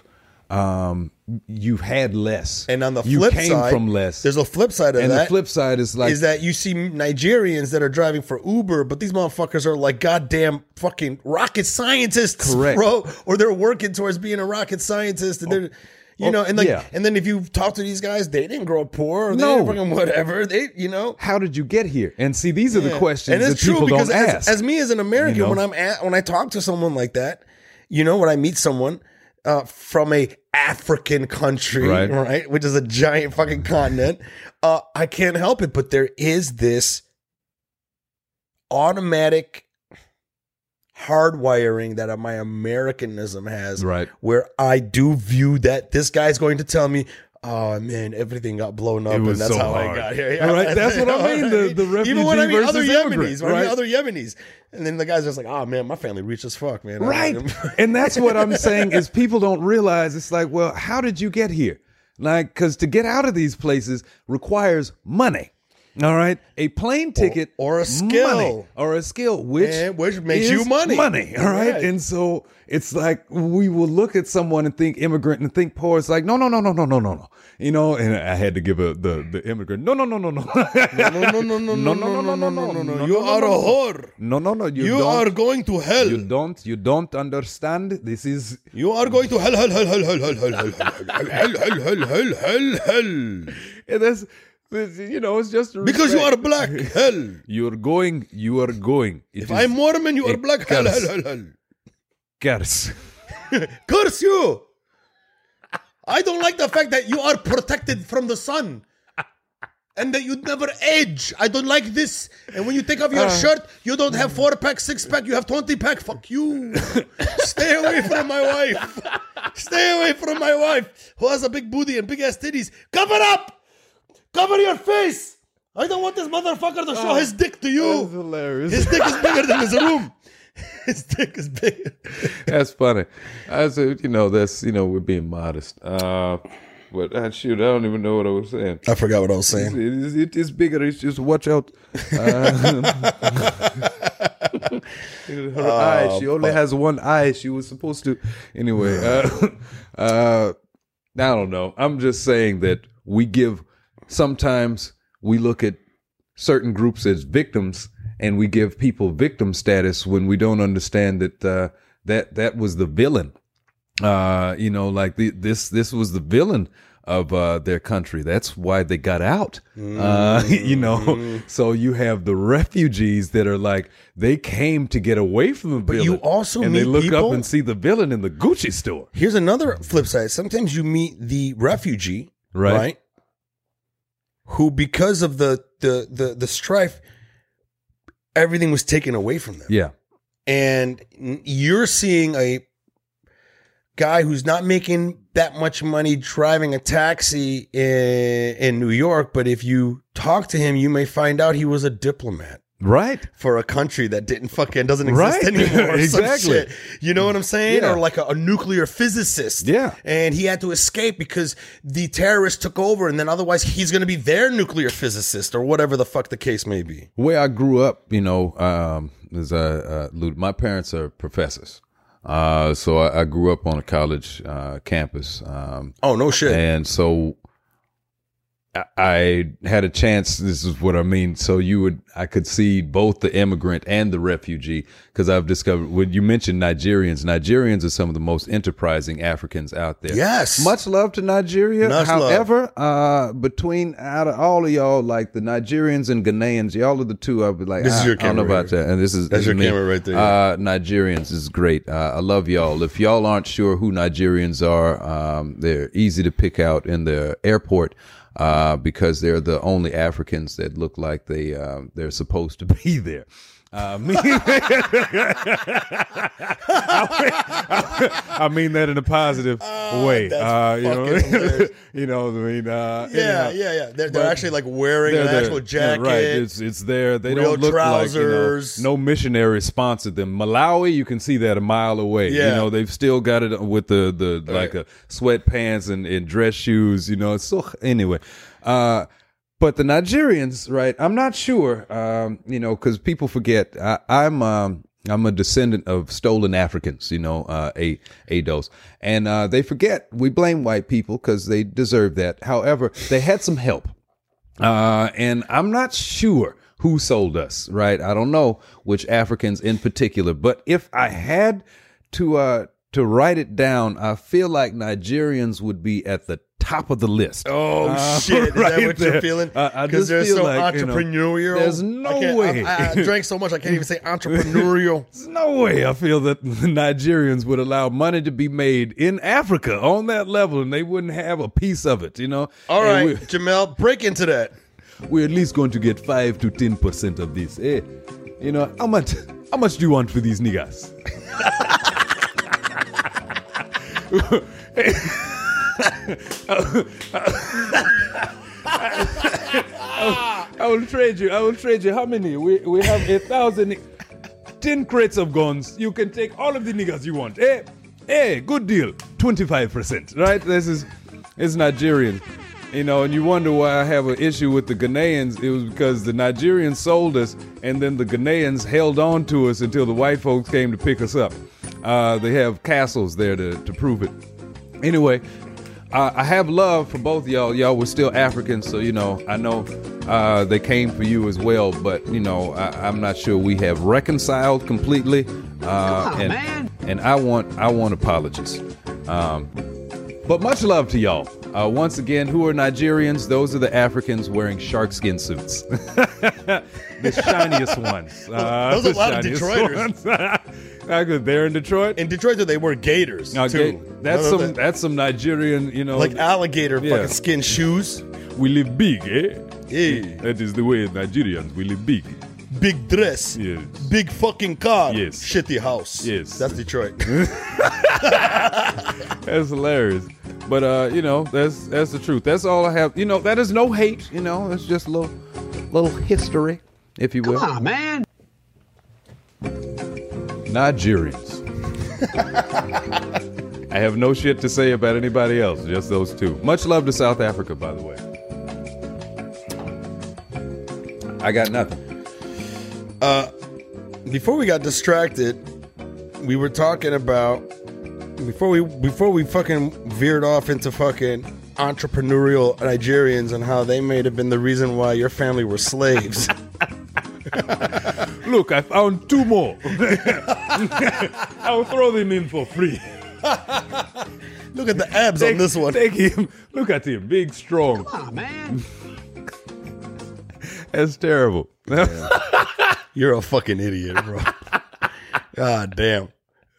You've had less,
and on the
you
flip
came
side,
from less.
There's a flip side of
and
that.
And the flip side is
that you see Nigerians that are driving for Uber, but these motherfuckers are like goddamn fucking rocket scientists,
correct,
bro, or they're working towards being a rocket scientist, and they're. You know, and and then if you talk to these guys, they didn't grow up poor, or they didn't fucking whatever. They, you know,
how did you get here? And see, these are the questions
and it's
that people
true because
don't ask.
As me as an American, when I talk to someone like that, you know, when I meet someone, from a African country, right? Which is a giant fucking continent. I can't help it, but there is this automatic hardwiring that my Americanism has,
right?
Where I do view that this guy's going to tell me, oh man, everything got blown up, and that's
so
how
hard.
I got here. Yeah,
All right, that's what I mean. The refugee
even when I meet other
versus immigrant,
Yemenis, when I meet other Yemenis, and then the guy's just like, oh man, my family rich as fuck, man.
Right. And that's what I'm saying is people don't realize it's like, well, how did you get here? Like, because to get out of these places requires money. All right, a plane ticket
or a skill,
money, or a skill, which
makes you money.
Money, all right.
Right.
And so it's like we will look at someone and think immigrant and think poor. It's like no. You know, and I had to give the immigrant no.
No. You are a whore.
No.
You are going to hell.
You don't understand. This is
you are going to hell.
And that's. You know, it's just
because you are black. Hell.
You are going.
If I'm Mormon, you are black. Hell.
Curse.
Curse you. I don't like the fact that you are protected from the sun and that you never age. I don't like this. And when you take off your shirt, you don't have 4-pack, 6-pack. You have 20-pack. Fuck you. Stay away from my wife. Stay away from my wife who has a big booty and big ass titties. Cover up. Cover your face! I don't want this motherfucker to show his dick to you.
That's hilarious.
His dick is bigger than his room. His dick is bigger.
That's funny. I said, we're being modest. But shoot, I don't even know what I was saying.
I forgot what I was saying.
It is bigger. It's just watch out. Her eye. She only has one eye. She was supposed to. Anyway, I don't know. I'm just saying that sometimes we look at certain groups as victims and we give people victim status when we don't understand that that was the villain. This was the villain of their country. That's why they got out. So you have the refugees that are like, they came to get away from the villain.
But you also
and
meet
they look
people,
up and see the villain in the Gucci store.
Here's another flip side. Sometimes you meet the refugee, right? Who, because of the strife, everything was taken away from them.
Yeah.
And you're seeing a guy who's not making that much money driving a taxi in New York, but if you talk to him, you may find out he was a diplomat.
Right.
For a country that doesn't exist anymore. Or
exactly.
Some shit. You know what I'm saying?
Yeah.
Or like a nuclear physicist.
Yeah.
And he had to escape because the terrorists took over, and then otherwise he's going to be their nuclear physicist or whatever the fuck the case may be.
The way I grew up, is my parents are professors. So I grew up on a college campus.
Oh, no shit.
And so I had a chance. This is what I mean. So I could see both the immigrant and the refugee, because I've discovered when you mentioned Nigerians are some of the most enterprising Africans out there.
Yes.
Much love to Nigeria.
Much
However, out of all of y'all, like the Nigerians and Ghanaians, y'all are the two I'll be like,
this is your
I don't know
camera
about
right
that. And
that's your
me.
camera right there. Yeah.
Nigerians is great. I love y'all. If y'all aren't sure who Nigerians are, they're easy to pick out in the airport. Because they're the only Africans that look like they're supposed to be there. I mean that in a positive way.
Yeah. They're actually like wearing an actual jacket.
Yeah, right. It's there. They
real
don't look
trousers.
like, no missionary sponsored them. Malawi, you can see that a mile away.
Yeah.
They've still got it with the like a sweatpants and dress shoes. So anyway. But the Nigerians, right? I'm not sure, because people forget. I'm a descendant of stolen Africans, ADOS. And they forget. We blame white people because they deserve that. However, they had some help. And I'm not sure who sold us, right? I don't know which Africans in particular. But if I had to write it down, I feel like Nigerians would be at the top of the list.
Oh shit! Is
right
that what you're
there.
feeling?
I
Because
just
they're
feel
so
like,
entrepreneurial.
there's no
I can't-
way.
I drank so much I can't even say entrepreneurial.
There's no way I feel that the Nigerians would allow money to be made in Africa on that level, and they wouldn't have a piece of it.
All
And
right, Jamel, break into that.
we're at least going to get 5 to 10% of this. How much do you want for these niggas? I will trade you. How many? We have 1,000, 10 crates of guns. You can take all of the niggas you want. Hey, good deal. 25%, right? It's Nigerian. And you wonder why I have an issue with the Ghanaians. It was because the Nigerians sold us, and then the Ghanaians held on to us until the white folks came to pick us up. They have castles there to prove it. Anyway, I have love for both of y'all. Y'all were still Africans, so, I know they came for you as well, but, I'm not sure we have reconciled completely. And I want apologies. But much love to y'all. Once again, who are Nigerians? Those are the Africans wearing sharkskin suits. The shiniest ones.
Those are a lot of
shiniest
Detroiters.
They're in Detroit?
In Detroit, they wear gators too.
That's some Nigerian,
like alligator
Yeah.
fucking skin shoes.
We live big, eh?
Yeah.
That is the way Nigerians, we live big.
Big dress.
Yes.
Big fucking car.
Yes.
Shitty house.
Yes.
That's Detroit.
That's hilarious. But that's the truth. That's all I have. That is no hate. It's just a little history, if you will.
Come on, man.
Nigerians. I have no shit to say about anybody else. Just those two. Much love to South Africa, by the way. I got nothing.
Before we got distracted, we were talking about before we fucking veered off into fucking entrepreneurial Nigerians and how they may have been the reason why your family were slaves.
Look, I found 2 more. I'll throw them in for free.
Look at the abs on this one.
Take him. Look at him. Big, strong.
Come on, man.
That's terrible.
You're a fucking idiot, bro. God damn.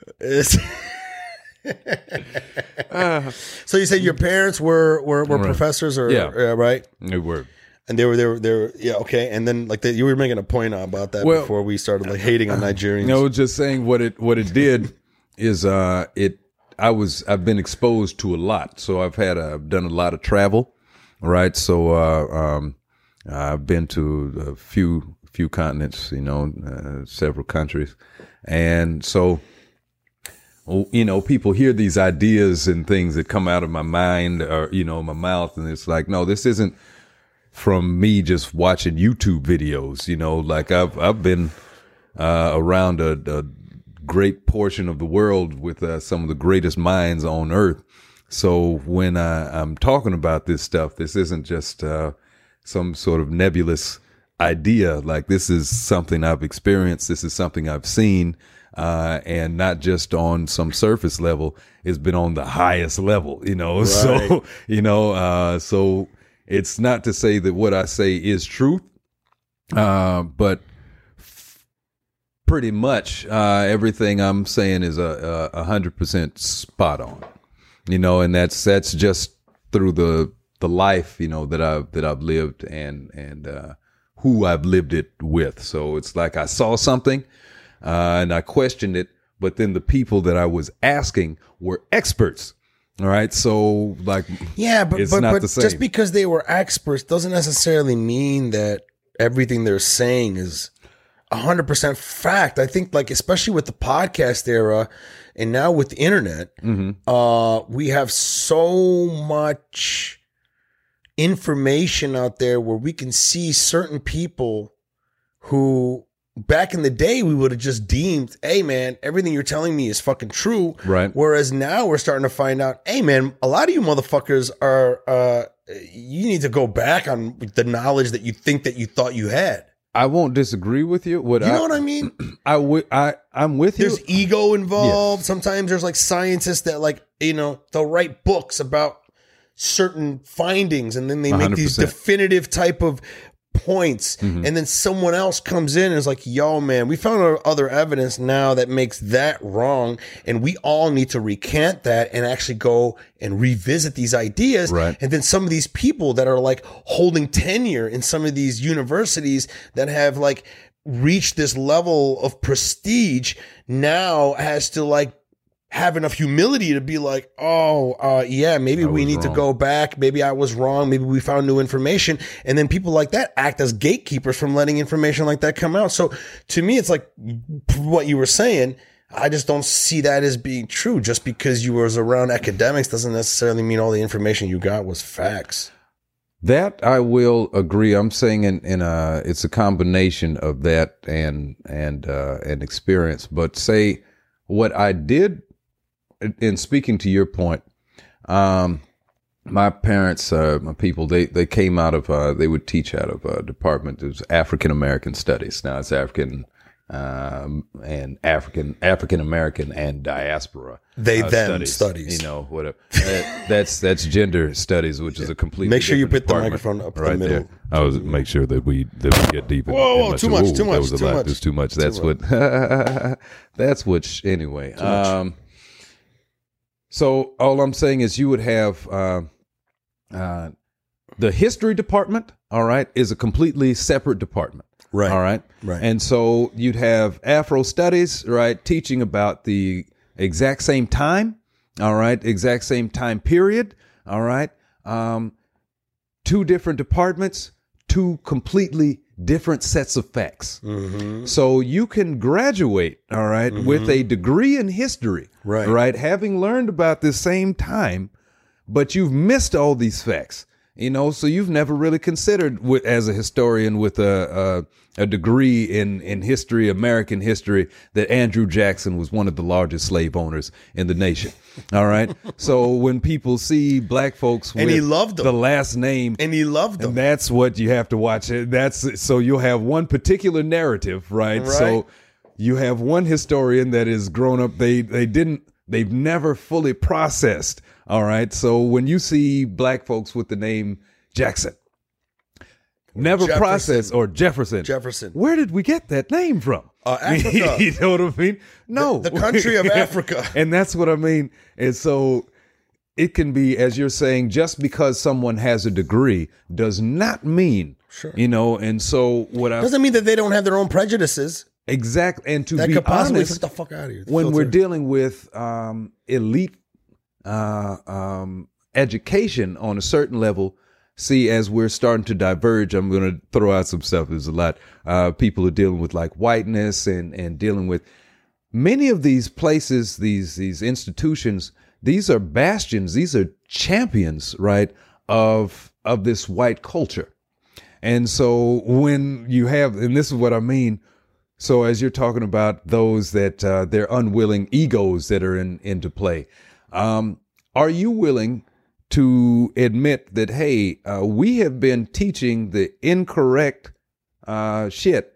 So you said your parents were professors, or
Yeah.
right?
They were.
And they were yeah, okay. And then you were making a point about that
Well,
before we started like hating on Nigerians.
No, just saying what it did is I've been exposed to a lot. So I've done a lot of travel, right? So I've been to a few continents, several countries, and so people hear these ideas and things that come out of my mind or my mouth, and it's like, no, this isn't from me just watching YouTube videos. Like I've been around a great portion of the world with some of the greatest minds on earth. So when I'm talking about this stuff, this isn't just some sort of nebulous idea. Like, this is something I've experienced. This is something I've seen, and not just on some surface level. It's been on the highest level,
Right.
So, so it's not to say that what I say is truth, but pretty much everything I'm saying is 100% spot on, and that's just through the life, that I've lived and who I've lived it with. So it's like I saw something and I questioned it, but then the people that I was asking were experts. All right. So like,
yeah, but
it's
but,
not
but
the same.
just because they were experts doesn't necessarily mean that everything they're saying is 100% fact. I think, like, especially with the podcast era and now with the internet, we have so much information out there where we can see certain people who back in the day we would have just deemed, hey man, everything you're telling me is fucking true.
Right.
Whereas now we're starting to find out, hey man, a lot of you motherfuckers are, you need to go back on the knowledge that you think that you thought you had.
I won't disagree with you.
You know what I mean?
I'm with you.
There's ego involved. Sometimes there's like scientists that, like, they'll write books about certain findings, and then they make these
100%.
definitive type of points, and then someone else comes in and is like, yo, man, we found other evidence now that makes that wrong, and we all need to recant that and actually go and revisit these ideas.
Right.
And then some of these people that are like holding tenure in some of these universities that have like reached this level of prestige now has to like have enough humility to be like, yeah, maybe we need to go back. Maybe I was wrong. Maybe we found new information. And then people like that act as gatekeepers from letting information like that come out. So to me, it's like what you were saying. I just don't see that as being true. Just because you was around academics doesn't necessarily mean all the information you got was facts.
That I will agree. I'm saying it's a combination of that and experience. But say what I did in speaking to your point, my parents, my people, they came out of they would teach out of a department. It was African American Studies. Now it's African and African American and diaspora.
Them studies.
You know, whatever. That's gender studies, which is a completely
Make sure you put
different
the microphone up
right
in the middle.
there. I was make sure that we get deep.
Whoa, too much.
That was a lot. There's too much. That's what. That's what. Anyway. So all I'm saying is you would have the history department. All right, is a completely separate department.
Right.
All right.
Right.
And so you'd have Afro studies, right, teaching about the exact same time. All right. Exact same time period. All right. Two different departments, two completely different sets of facts. So you can graduate, all right, with a degree in history, right, having learned about the same time, but you've missed all these facts, you know, so you've never really considered as a historian with a degree in history, American history, that Andrew Jackson was one of the largest slave owners in the nation. All right. So when people see black folks with
he loved them.
the last name,
And he loved them.
and that's what you have to watch. That's so you'll have one particular narrative, right? So you have one historian that is grown up. They've never fully processed. All right. So when you see black folks with the name Jackson, never
Jefferson.
processed, or Jefferson. Where did we get that name from?
Africa.
You know what I mean? No.
The country of Africa.
And that's what I mean. And so it can be, as you're saying, just because someone has a degree does not mean, you know, and so what I...
Doesn't mean that they don't have their own prejudices.
Exactly. And to
That
be
could possibly
honest,
get the fuck out of here.
when we're dealing with elite education on a certain level, see, as we're starting to diverge, I'm going to throw out some stuff. There's a lot. People are dealing with like whiteness and dealing with many of these places, these institutions. These are bastions. These are champions, right, of this white culture. And so when you have, and this is what I mean. So as you're talking about those that they're unwilling egos that are into play, are you willing to admit that, hey, we have been teaching the incorrect shit?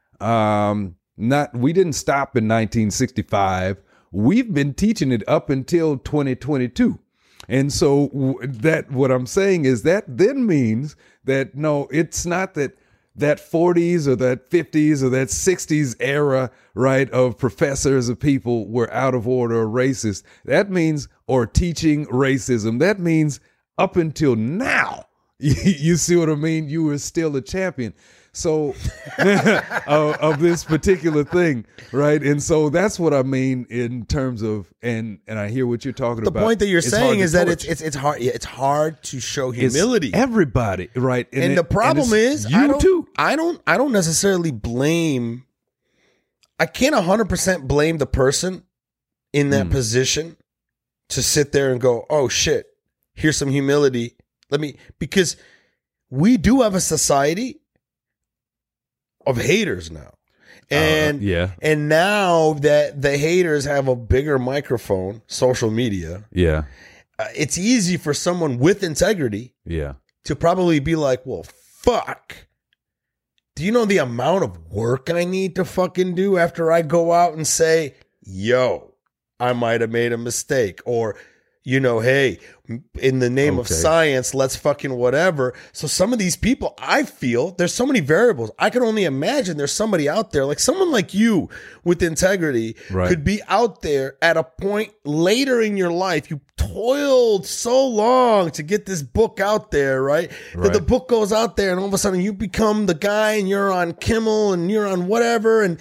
We didn't stop in 1965. We've been teaching it up until 2022. And so what I'm saying is that then means that, no, it's not that 40s or that 50s or that 60s era, right, of professors of people were out of order or racist. That means, or teaching racism, that means up until now, you see what I mean? You were still a champion. So of this particular thing, right? And so that's what I mean in terms of, and I hear what you're talking about.
The point that you're
It's
saying
hard
is
to
that
torch.
it's hard. Yeah, it's hard to show
It's
humility.
everybody, right?
And the problem is,
you too.
I don't necessarily blame. I can't 100% blame the person in that position to sit there and go, "Oh shit, here's some humility." Because we do have a society of haters now. And and now that the haters have a bigger microphone, social media, it's easy for someone with integrity to probably be like, well, fuck. Do you know the amount of work I need to fucking do after I go out and say, yo, I might have made a mistake? Or, you know, hey, in the name of
Okay.
science, let's fucking whatever. So some of these people, I feel there's so many variables. I can only imagine there's somebody out there, like someone like you with integrity,
Right.
could be out there at a point later in your life. You toiled so long to get this book out there, right? That the book goes out there, and all of a sudden you become the guy, and you're on Kimmel, and you're on whatever, and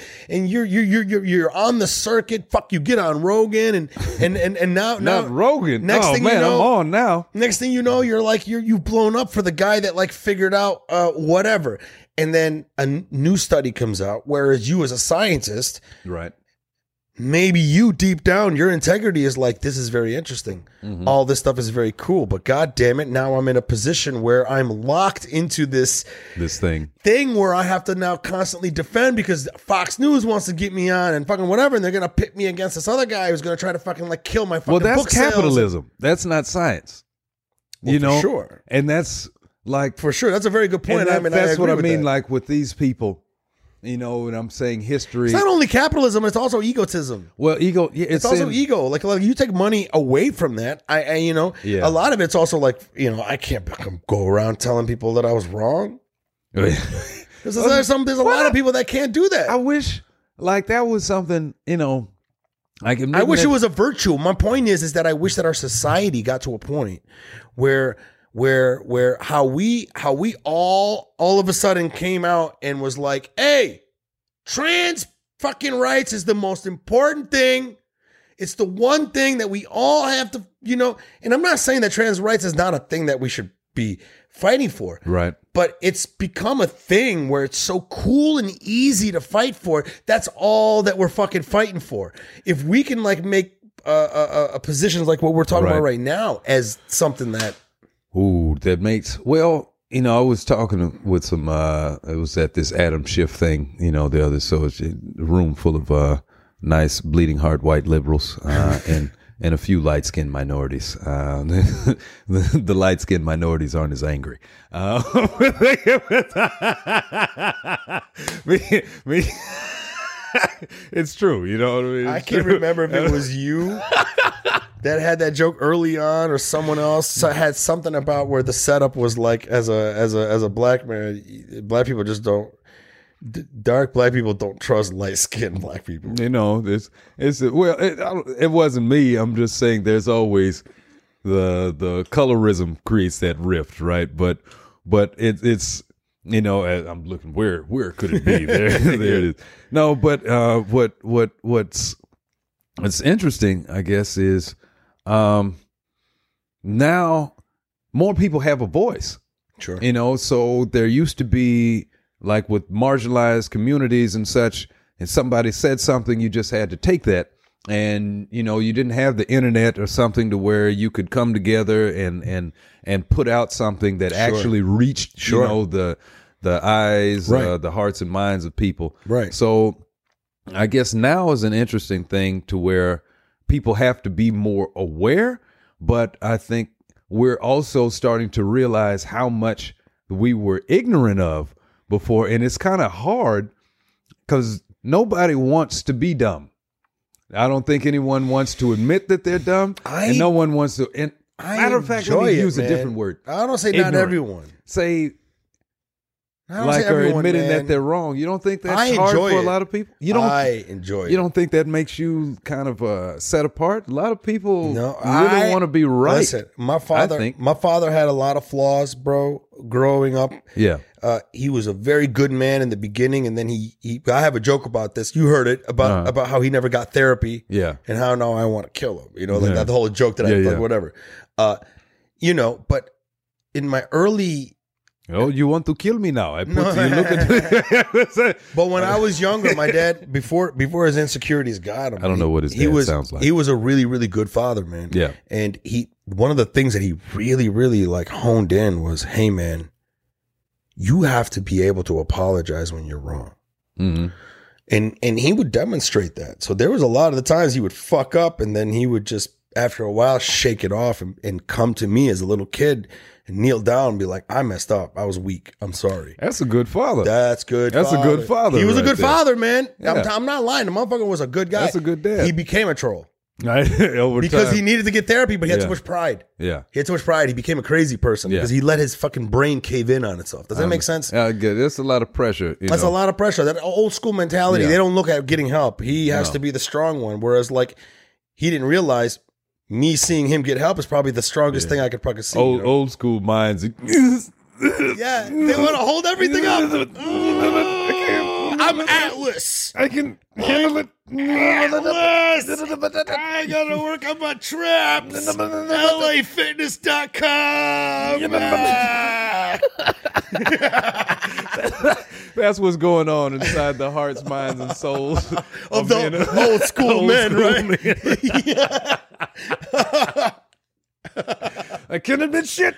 you're on the circuit. Fuck, you get on Rogan, and now
Not Rogan.
Next
oh
thing
man,
you know,
I'm on now.
Next thing you know, you're like you've blown up for the guy that like figured out whatever, and then a new study comes out. Whereas you, as a scientist,
Right.
maybe you deep down, your integrity is like, this is very interesting. All this stuff is very cool, but god damn it, now I'm in a position where I'm locked into this
Thing.
where I have to now constantly defend because Fox News wants to get me on and fucking whatever, and they're gonna pit me against this other guy who's gonna try to fucking like kill my fucking
Well, that's
book sales.
capitalism. That's not science.
Well,
you
for
know,
sure.
And that's like
For sure, that's a very good point.
and that-
I mean,
that's what I
agree with
mean.
that.
Like with these people, you know, and I'm saying history.
It's not only capitalism; it's also egotism.
Well, ego. Yeah,
It's also
in-
ego. Like you take money away from that. I you know,
Yeah.
a lot of it's also like, you know, I can't go around telling people that I was wrong. There's a lot of people that can't do that.
I wish like that was something, you know, like
I wish it was a virtue. My point is that I wish that our society got to a point where how we all of a sudden came out and was like, hey, trans fucking rights is the most important thing. It's the one thing that we all have to, you know, and I'm not saying that trans rights is not a thing that we should be fighting for.
Right.
But it's become a thing where it's so cool and easy to fight for. That's all that we're fucking fighting for. If we can like make positions like what we're talking about right now as something that.
Ooh, that makes, well, you know, I was talking with some, it was at this Adam Schiff thing, you know, the other, so it's a room full of nice bleeding heart white liberals and a few light-skinned minorities. The light-skinned minorities aren't as angry. It's true, you know what I mean?
I can't remember if it was you that had that joke early on, or someone else had something about where the setup was like, as a black man, black people just don't. Dark black people don't trust light skinned black people.
You know, it wasn't me. I'm just saying there's always the colorism creates that rift, right? But it's you know, I'm looking where could it be? There it is. No, but what's interesting, I guess, is now more people have a voice.
Sure.
You know, so there used to be, like with marginalized communities and such, and somebody said something, you just had to take that. And, you know, you didn't have the internet or something to where you could come together and put out something that actually reached, you know, the eyes, the hearts and minds of people.
Right.
So I guess now is an interesting thing to where people have to be more aware, but I think we're also starting to realize how much we were ignorant of before. And it's kind of hard because nobody wants to be dumb. I don't think anyone wants to admit that they're dumb, and no one wants to. And matter of fact, let me use a different word.
I don't say not
Ignorant.
everyone.
Say
I don't
like
say
or
everyone,
admitting
man.
that they're wrong. You don't think that's
I
hard
enjoy
for a
it.
lot of people? You don't.
I enjoy it.
You don't think that makes you kind of set apart? A lot of people
No,
really want to be right.
Listen, my father had a lot of flaws, bro. Growing up,
Yeah.
he was a very good man in the beginning, and then he I have a joke about this. You heard it about how he never got therapy,
Yeah.
and how now I want to kill him. You know, like
Yeah.
that the whole joke that
Yeah.
whatever. You know, but in my early.
Oh, you want to kill me now? I put you look at.
But when I was younger, my dad before his insecurities got him.
I don't know what his dad sounds like.
He was a really, really good father, man.
Yeah.
And one of the things that he really, really like honed in was, hey man, you have to be able to apologize when you're wrong.
Mm-hmm.
And he would demonstrate that. So there was a lot of the times he would fuck up, and then he would just after a while shake it off and come to me as a little kid and kneel down and be like, I messed up. I was weak. I'm sorry.
That's a good father.
That's good.
That's a good father
He was a
right
good
there.
father, man.
Yeah.
I'm not lying. The motherfucker was a good guy.
That's a good dad.
He became a troll.
Over
because
time.
he needed to get therapy, but he had
Yeah.
too much pride.
Yeah.
He had too much pride. He became a crazy person
Yeah.
because he let his fucking brain cave in on itself. Does that make sense?
Yeah, good. That's a lot of pressure.
That's a lot of pressure. That old school mentality.
Yeah.
They don't look at getting help. He has to be the strong one. Whereas, like, he didn't realize me seeing him get help is probably the strongest thing I could fucking see. you know?
Old school minds.
Yeah, they want to hold everything up. I'm Atlas.
I can handle it.
Atlas. I gotta work on my traps. LAfitness.com.
That's what's going on inside the hearts, minds, and souls
Of the old school men, right?
I can't admit shit.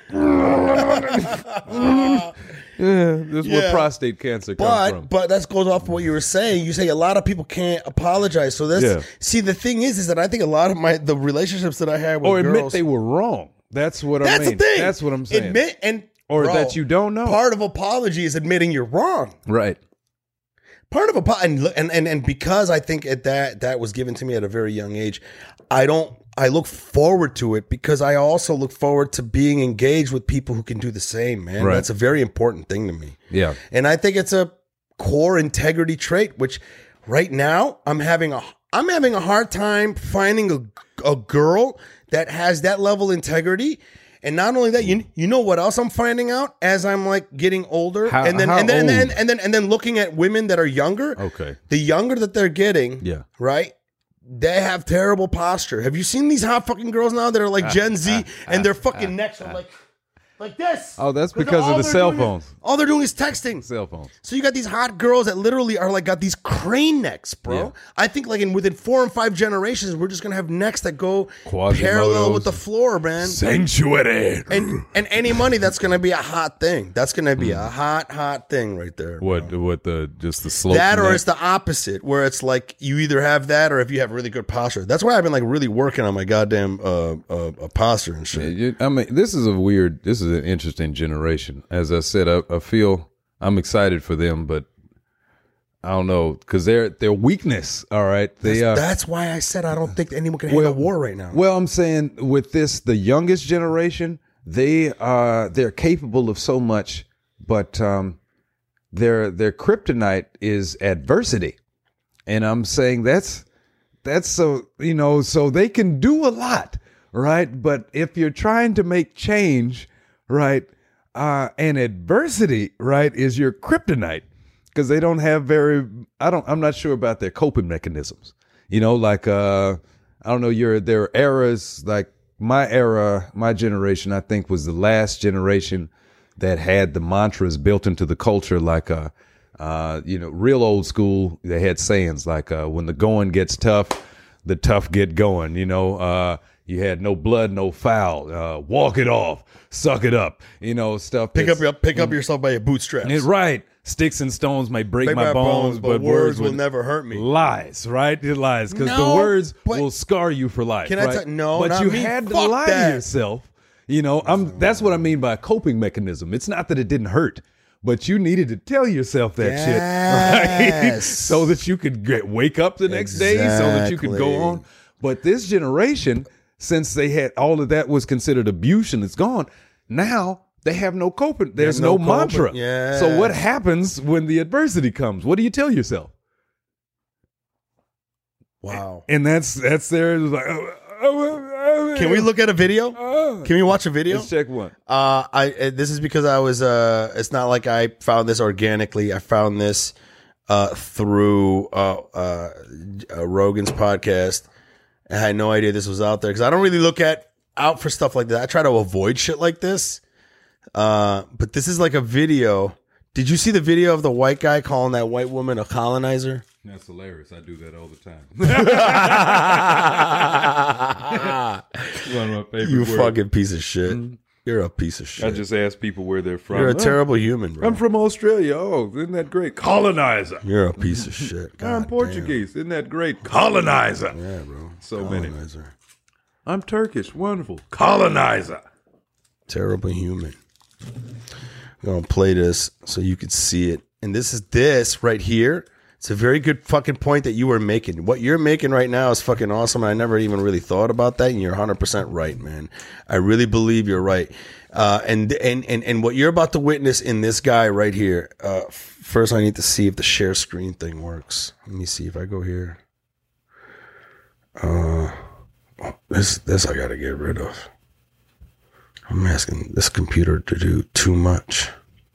This is where prostate cancer comes from.
But that goes off of what you were saying. You say a lot of people can't apologize. So see, the thing is that I think a lot of the relationships that I had with
Or admit
girls,
they were wrong. That's what I
that's
mean.
the thing.
That's what I'm saying.
Admit
that you don't know.
Part of apology is admitting you're wrong.
Right.
Part of and because I think that was given to me at a very young age, I look forward to it because I also look forward to being engaged with people who can do the same, man.
Right.
That's a very important thing to me.
Yeah.
And I think it's a core integrity trait, which right now I'm having a hard time finding a girl that has that level of integrity. And not only that, you know what else I'm finding out as I'm like getting older, and then looking at women that are younger.
Okay.
The younger that they're getting,
Yeah.
right? They have terrible posture. Have you seen these hot fucking girls now that are like Gen Z and their fucking necks are like this?
Oh, that's because of the cell phones.
All they're doing is texting.
Cell phones.
So you got these hot girls that literally are like got these crane necks, bro.
Yeah.
I think like within 4 and 5 generations, we're just gonna have necks that go
Quasimodos.
parallel with the floor, man.
Sanctuary.
And any money, that's gonna be a hot thing. That's gonna be a hot thing right there.
What just the slope?
That or
neck?
it's the opposite, where it's like you either have that or if you have really good posture. That's why I've been like really working on my goddamn posture and shit.
I mean, this is an interesting generation. As I said, I feel I'm excited for them, but I don't know because their weakness. All right,
That's why I said I don't think anyone can handle war right now.
Well, I'm saying with the youngest generation, they're capable of so much, but their kryptonite is adversity, and I'm saying that's so so they can do a lot, right? But if you're trying to make change, right, and adversity, right, is your kryptonite. Because they don't have I'm not sure about their coping mechanisms. Like I don't know, their eras, like my era, my generation, I think was the last generation that had the mantras built into the culture, like real old school. They had sayings like when the going gets tough, the tough get going. You had no blood, no foul. Walk it off, suck it up. Stuff.
Pick up yourself by your bootstraps.
Right. Sticks and stones may break my bones, but words will
never hurt me.
Lies, right? It lies because
No,
the words
but-
will scar you for life.
Can I
right?
tell- no,
but
not
you
me.
had to
Fuck
lie
that.
to yourself. That's what I mean by a coping mechanism. It's not that it didn't hurt, but you needed to tell yourself that shit, right?
Yes.
So that you could wake up the next day, so that you could go
Exactly.
on. But this generation, since they had all of that was considered abuse and it's gone, now they have no coping. There's no
coping.
mantra.
Yes.
So what happens when the adversity comes? What do you tell yourself?
Wow.
And that's there. Like,
Can we look at a video? Can we watch a video?
Let's check one.
This is because I was. It's not like I found this organically. I found this through Rogan's podcast. I had no idea this was out there because I don't really look out for stuff like that. I try to avoid shit like this. But this is like a video. Did you see the video of the white guy calling that white woman a colonizer?
That's hilarious. I do that all the time. One of my favorite
You
words.
fucking piece of shit. You're a piece of shit.
I just ask people where they're from.
You're a terrible human, bro.
I'm from Australia. Oh, isn't that great? Colonizer.
You're a piece of shit.
I'm
God
Portuguese. Isn't that great? Colonizer.
damn. Yeah, bro.
So many.
Colonizer.
I'm Turkish. Wonderful. Colonizer.
Terrible human. I'm gonna play this so you can see it. And this right here. It's a very good fucking point that you were making. What you're making right now is fucking awesome. I never even really thought about that, and you're 100% right, man. I really believe you're right. And what you're about to witness in this guy right here. First, I need to see if the share screen thing works. Let me see if I go here. This I gotta get rid of. I'm asking this computer to do too much.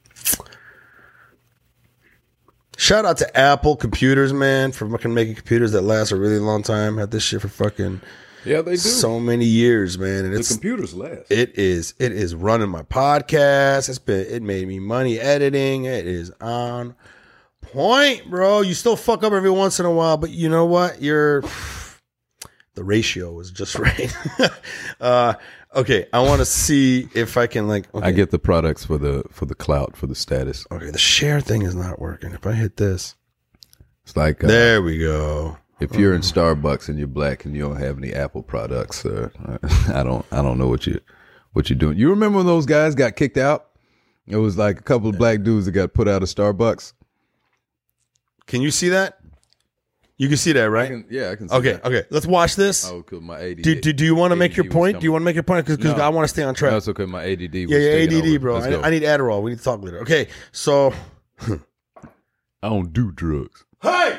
Shout out to Apple computers, man, for fucking making computers that last a really long time. Had this shit for fucking
Yeah, they do.
so many years, man. And
The computers last.
it is running my podcast. It made me money editing. It is on point, bro. You still fuck up every once in a while, but you know what? The ratio is just right. Okay, I want to see if I can okay.
I get the products for the clout, for the status.
Okay, the share thing is not working. If I hit this,
It's like
there we go.
if you're in Starbucks and you're black and you don't have any Apple products, I don't know what you're doing. You remember when those guys got kicked out? It was like a couple of black dudes that got put out of Starbucks.
Can you see that? You can see that, right?
I can see that.
Okay. Let's watch this.
Oh, because my ADD.
Do you want to make your
was
point?
coming.
Do you want to make your point? Because
No.
I want to stay on track.
No, it's okay. My ADD was
Yeah,
taking
ADD,
over.
bro.
Let's go.
I need Adderall. We need to talk later. Okay, so
I don't do drugs.
hey.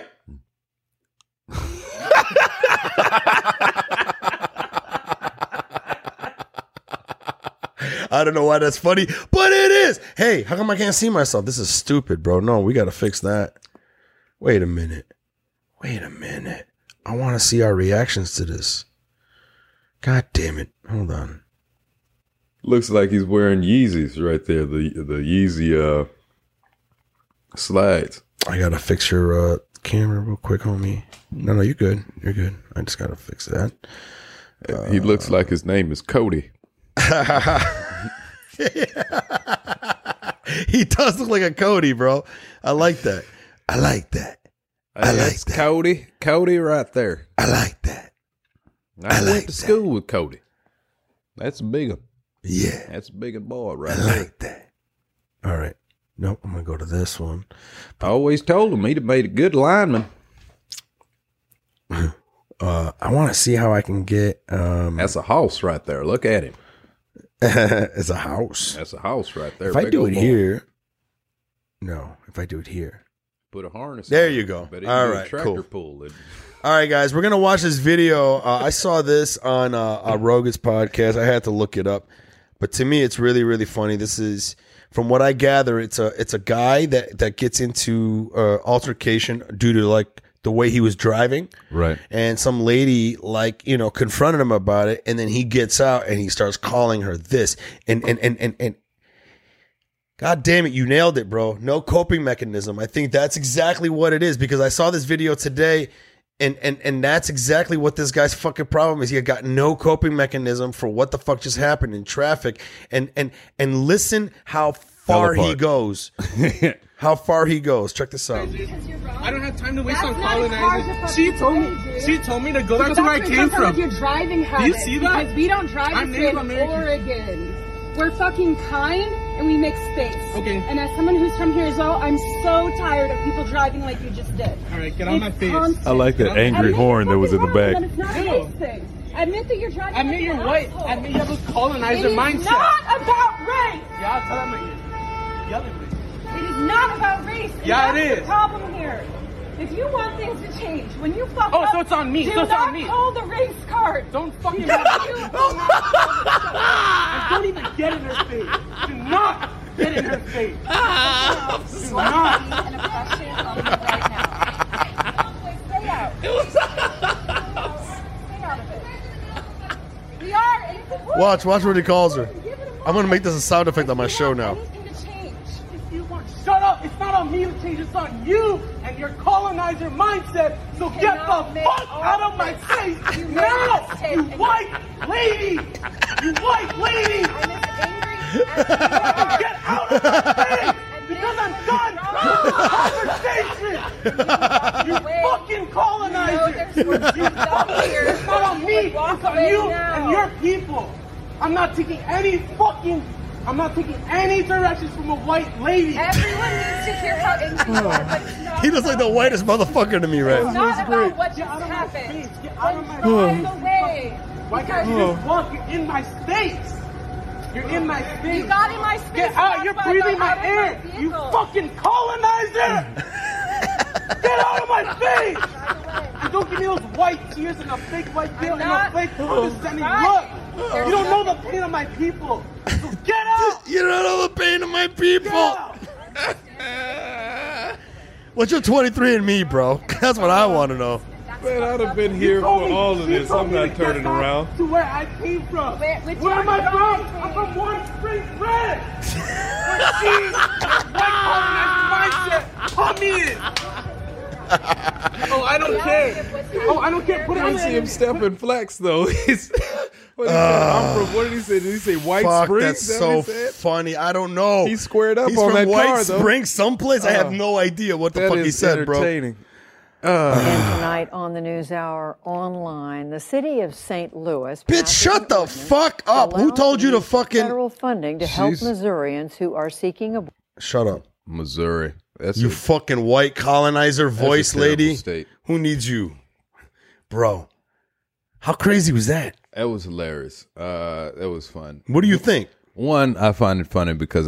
I don't know why that's funny, but it is. Hey, how come I can't see myself? This is stupid, bro. No, we got to fix that. Wait a minute. I want to see our reactions to this. God damn it. Hold on.
Looks like he's wearing Yeezys right there. The Yeezy slides.
I got to fix your camera real quick, homie. No, you're good. You're good. I just got to fix that.
He looks like his name is Cody.
He does look like a Cody, bro. I like that.
That's Cody. Cody right there.
I like that.
I went to school with Cody. That's a big one.
Yeah.
That's a big boy right
I
there.
like that. All right. Nope. I'm going to go to this one.
I always told him he'd have made a good lineman.
I want to see how I can get.
That's a house right there. Look at him.
It's a house.
That's a house right there.
If I
Big
do
old
it
boy.
here. No. If I do it here.
Put a harness.
There
on
you
it.
go.
But
All
do a
right,
tractor
cool.
pull.
All right, guys, we're gonna watch this video. I saw this on Rogan's podcast. I had to look it up, but to me, it's really, really funny. This is, from what I gather, it's a guy that gets into altercation due to like the way he was driving,
Right.
and some lady confronted him about it, and then he gets out and he starts calling her this, and God damn it, you nailed it, bro. No coping mechanism. I think that's exactly what it is, because I saw this video today, and that's exactly what this guy's fucking problem is. He got no coping mechanism for what the fuck just happened in traffic. And listen how far he goes. How far he goes. Check this out.
I don't have time to waste on colonizing. She told me to go back to where I came from.
Your driving
Do
habits,
you see that?
because we don't drive
I'm
this way
Native
in
American.
Oregon. We're fucking kind and we make space.
Okay.
And as someone who's from here as well, I'm so tired of people driving like you just did.
All right, get on my face.
Constant.
I like that angry
Admit
horn that
you're
was in the
fucking wrong,
back.
and it's not a
No.
race thing. Admit that you're driving.
Admit
like
you're
an
white.
asshole.
Admit you have a
It
colonizer
is
mindset.
not about race.
Yeah, tell them it. Yell at me.
It is not about race. And
Yeah, it
that's
is.
the problem here. If you want things to change, when you fuck
Oh,
up,
so it's on me.
do
So it's
not
on me.
call the race card.
Don't fucking
You don't have to call the
And don't even get in her face. Do not get in her face. Do not.
an oppression on me right now. Stay out. Stay out of it. We are. And it's important.
Watch what he calls her. I'm going to make this a sound effect on my show now.
Anything to change.
If you want, shut up. It's not on me to change. It's on you and your colonizer mindset. So get
cannot
the
make
fuck
all
out of my
this.
face
You made
now,
a mistake
you
and
white lady. You white lady.
I'm as angry as you are.
Get out of my face because I'm done with the conversation. You fucking colonizer. It's not on me. It's on you and your people. I'm not taking any fucking I'm not taking any directions from a white lady.
Everyone needs to hear how angry you are, but it's not.
He looks like the whitest motherfucker to me,
It's
right?
not about what
Get
just
out of my
happened.
face. Get out of my
Drive
face.
away.
Why can't you just walk? You're in my space. You're in my space.
You got in my space.
Get out. You're
That's why I
breathing
got
my
out of
air.
my
You
vehicle.
fucking colonizer. Get out of my face. And don't give me those white tears and a fake white guilt and a
not
fake condescending
right.
look.
There's
You don't know the
nothing-
pain of my people. So get out.
You don't know the pain of my people.
Get out.
What's your 23andMe, bro? That's what I want to know.
Man, I'd have been here
told
for
me-
all of
you
this.
told
I'm
me
not
to get
turning
back
around.
to where I came from.
Which
Where am I
one?
from? I'm from Warm Springs, Red. Where she, white colonized mindset, put me in. Oh, I don't care. Oh, I don't care. Put it
I
in
see him step and flex though. He's what, he said, I'm from, what did he say? Did he say White
Fuck,
Springs?
that's
Is that what
so
he said?
funny. I don't know.
He squared up
He's
on
from
that
White
car, though.
Springs, someplace. I have no idea what the
That
fuck he
is
said, bro.
entertaining.
And tonight on the NewsHour online, the city of St. Louis.
Bitch,
passes
shut
an
the
ordinance
fuck up. Who
allowing
told you to
use of
fucking...
federal funding to help
Jeez.
Missourians who are seeking a
Shut up.
Missouri. That's
You
a,
fucking white colonizer voice
terrible
lady.
state.
Who needs you? Bro, how crazy was that?
that was hilarious. That was fun.
What do you think?
One, I find it funny because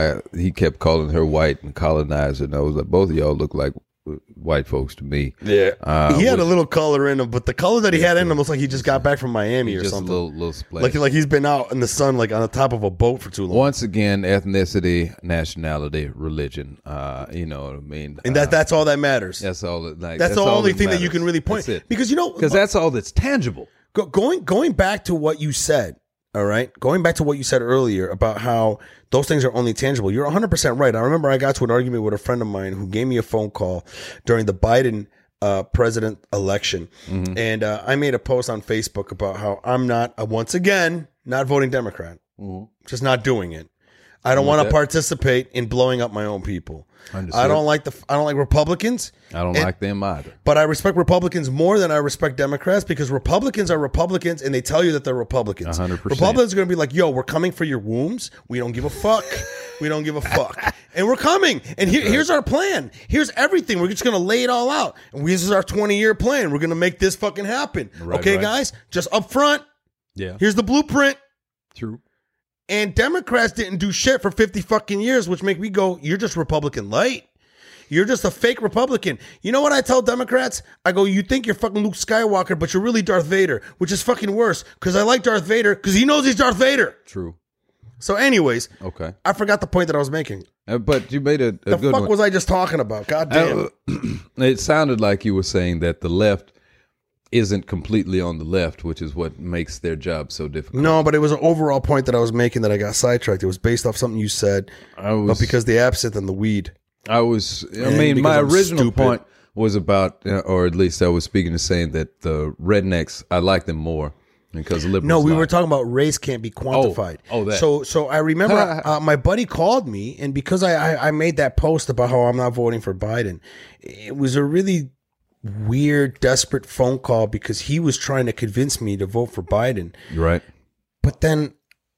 he kept calling her white and colonizer, and I was like, both of y'all look like white folks to me.
Yeah. he had a
which-
little color in him, but the color that he had in him looks like he just got back from Miami or
Just a
something.
little splash.
Like he's been out in the sun, like on the top of a boat for too long.
Once again, ethnicity, nationality, religion. You know what I mean?
And that's all that matters.
that's all. Like,
That's the
all
only
that
thing that you
matters.
can really point.
That's it.
Because
Because that's all that's tangible.
going back to what you said, all right? Going back to what you said earlier about how those things are only tangible. You're 100% right. I remember I got to an argument with a friend of mine who gave me a phone call during the Biden president election.
Mm-hmm.
And I made a post on Facebook about how I'm not, once again, not voting Democrat. Just not doing it. I don't want to participate in blowing up my own people.
Understood.
I don't like Republicans.
I don't
And-
like them either.
But I respect Republicans more than I respect Democrats because Republicans are Republicans and they tell you that they're Republicans.
100%.
Republicans are going to be like, yo, we're coming for your wombs. We don't give a fuck. We don't give a fuck. And we're coming. And here's our plan. Here's everything. We're just going to lay it all out. And this is our 20-year plan. We're going to make this fucking happen.
Right,
okay,
right.
guys? Just up front.
Yeah.
Here's the blueprint.
True.
And Democrats didn't do shit for 50 fucking years, which make me go, you're just Republican light. You're just a fake Republican. You know what I tell Democrats? I go, you think you're fucking Luke Skywalker, but you're really Darth Vader, which is fucking worse because I like Darth Vader because he knows he's Darth Vader.
True.
So anyways,
Okay.
I forgot the point that I was making.
But you made a
The
good
fuck
one.
was I just talking about? God damn.
It sounded like you were saying that the left isn't completely on the left, which is what makes their job so difficult.
No, but it was an overall point that I was making that I got sidetracked. It was based off something you said, but because the absinthe and the weed.
I
And
mean,
because
my
I'm
original
stupid.
point was about, or at least I was speaking to saying that the rednecks, I like them more because liberals.
No, we
lie.
were talking about race can't be quantified.
Oh, that.
So I remember my buddy called me, and because I made that post about how I'm not voting for Biden, it was a really weird, desperate phone call because he was trying to convince me to vote for Biden.
Right.
But then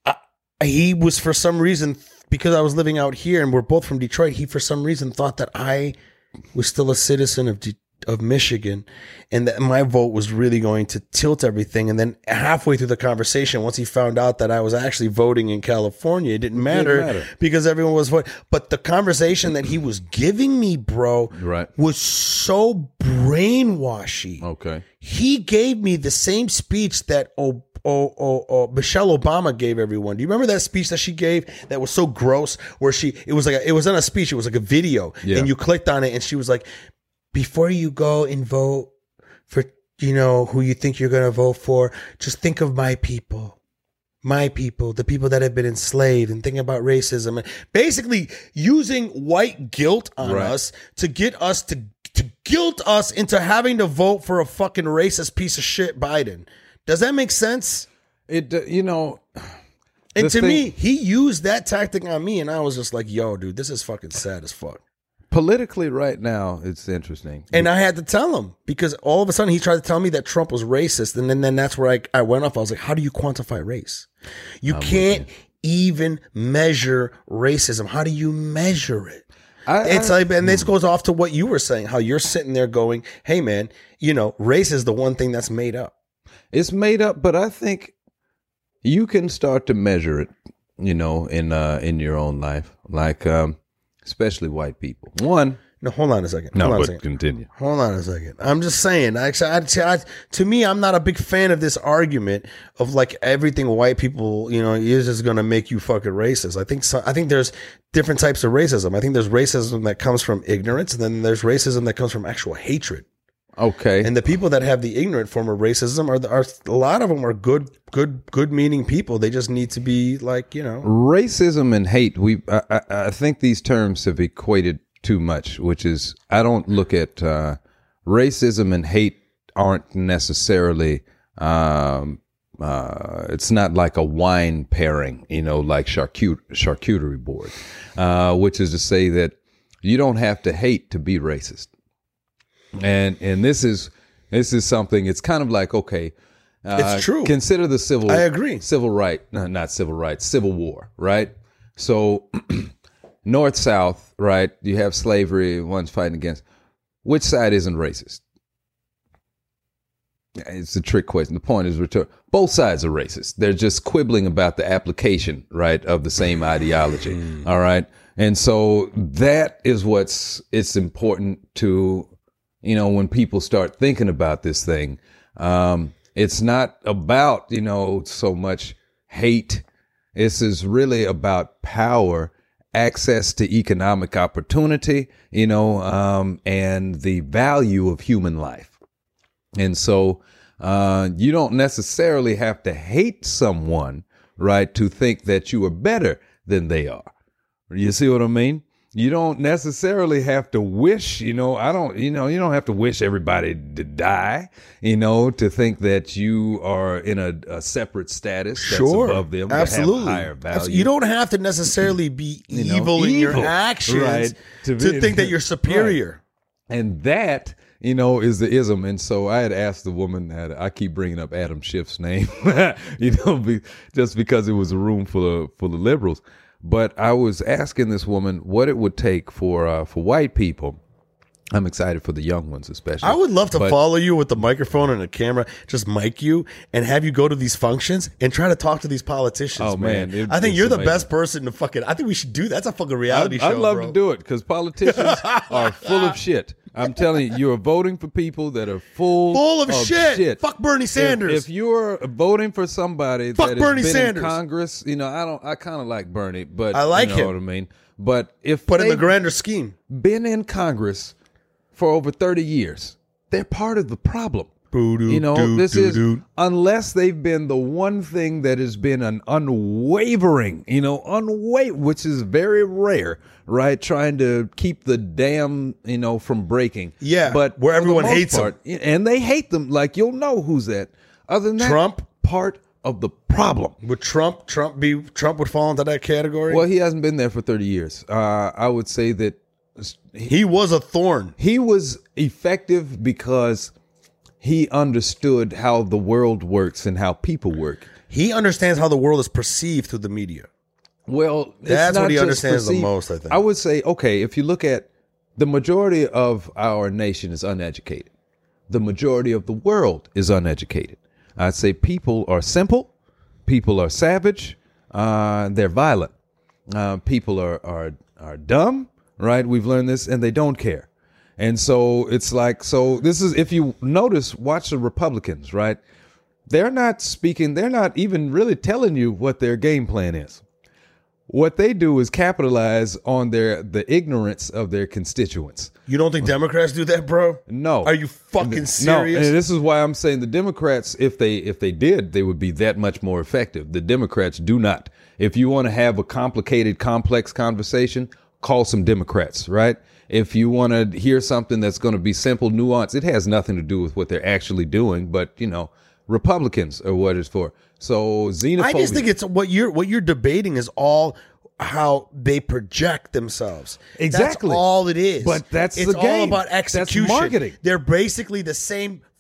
he was, for some reason, because I was living out here and we're both from Detroit, he for some reason thought that I was still a citizen of Michigan and that my vote was really going to tilt everything. And then halfway through the conversation, once he found out that I was actually voting in California, it didn't matter because everyone was voting. But the conversation that he was giving me, bro,
Right.
was so brainwashy.
Okay.
He gave me the same speech that Michelle Obama gave everyone. Do you remember that speech that she gave that was so gross? Where it wasn't a speech, it was like a video,
Yeah.
and you clicked on it, and she was like, "Before you go and vote for, who you think you're going to vote for, just think of my people." My people, the people that have been enslaved, and thinking about racism, and basically using white guilt on
Right.
us to get us to guilt us into having to vote for a fucking racist piece of shit Biden. Does that make sense?
It,
And
this
to
thing-
me, he used that tactic on me, and I was just like, yo, dude, this is fucking sad as fuck.
politically right now, it's interesting.
And I had to tell him because all of a sudden he tried to tell me that Trump was racist. And then that's where I went off. I was like, how do you quantify race? You can't even measure racism? How do you measure it? And this goes off to what you were saying, how you're sitting there going, hey, man, race is the one thing that's made up.
It's made up, but I think you can start to measure it, in your own life, like especially white people.
No, hold on a second.
Continue.
Hold on a second. I'm just saying. To me, I'm not a big fan of this argument of like everything white people, is just going to make you fucking racist. I think there's different types of racism. I think there's racism that comes from ignorance, and then there's racism that comes from actual hatred.
Okay.
And the people that have the ignorant form of racism are a lot of them are good meaning people. They just need to be like,
Racism and hate. I think these terms have equated too much, which is, I don't look at racism and hate aren't necessarily, it's not like a wine pairing, like charcuterie board, which is to say that you don't have to hate to be racist. And this is something, it's kind of like, okay,
it's true.
Consider the Civil War, right? So North, South, right? You have slavery, one's fighting against. Which side isn't racist? It's a trick question. The point is, both sides are racist. They're just quibbling about the application, right, of the same ideology. All right. And so that is it's important to, when people start thinking about this thing, it's not about, so much hate. This is really about power, access to economic opportunity, and the value of human life. And so you don't necessarily have to hate someone, right, to think that you are better than they are. You see what I mean? You don't necessarily have to wish, you don't have to wish everybody to die, to think that you are in a separate status that's above them.
Absolutely.
Have higher value.
You don't have to necessarily be evil in your actions,
right,
to think that you're superior.
Right. And that, is the ism. And so I had asked the woman that I keep bringing up Adam Schiff's name, just because it was a room full of liberals. But I was asking this woman what it would take for white people. I'm excited for the young ones, especially.
I would love to follow you with the microphone and a camera, just mic you and have you go to these functions and try to talk to these politicians. Oh man, I think you're the best person to fucking. I think we should do that. That's a fucking reality show.
I'd love to do it because politicians are full of shit. I'm telling you, you're voting for people that are full of shit.
Fuck Bernie Sanders.
If you're voting for somebody that has been in Congress, I kind of like Bernie, but
I like him.
You know what I mean? But in
the grander scheme,
been in Congress for over 30 years, they're part of the problem. Unless they've been the one thing that has been an unwavering, which is very rare, right? Trying to keep the dam, from breaking.
Yeah,
but
where everyone hates them.
And they hate them. Like, you'll know who's that. Other than that,
Trump,
part of the problem.
Would Trump would fall into that category?
Well, he hasn't been there for 30 years. I would say that
he was a thorn.
He was effective because he understood how the world works and how people work.
He understands how the world is perceived through the media.
Well,
that's what he understands the most, I think.
I would say, okay, if you look at the majority of our nation is uneducated. The majority of the world is uneducated. I'd say people are simple. People are savage. They're violent. People are dumb, right? We've learned this, and they don't care. And so it's like, this is, if you notice, watch the Republicans, right? They're not speaking, they're not even really telling you what their game plan is. What they do is capitalize on the ignorance of their constituents.
You don't think Democrats do that, bro?
No.
Are you fucking serious?
No, and this is why I'm saying the Democrats, if they did, they would be that much more effective. The Democrats do not. If you want to have a complicated, complex conversation, call some Democrats, right? If you want to hear something that's going to be simple, nuanced, it has nothing to do with what they're actually doing, but Republicans are what it's for. So xenophobia.
I just think it's what you're debating is all how they project themselves.
Exactly.
That's all it is.
But it's
all about execution.
That's marketing.
They're basically the same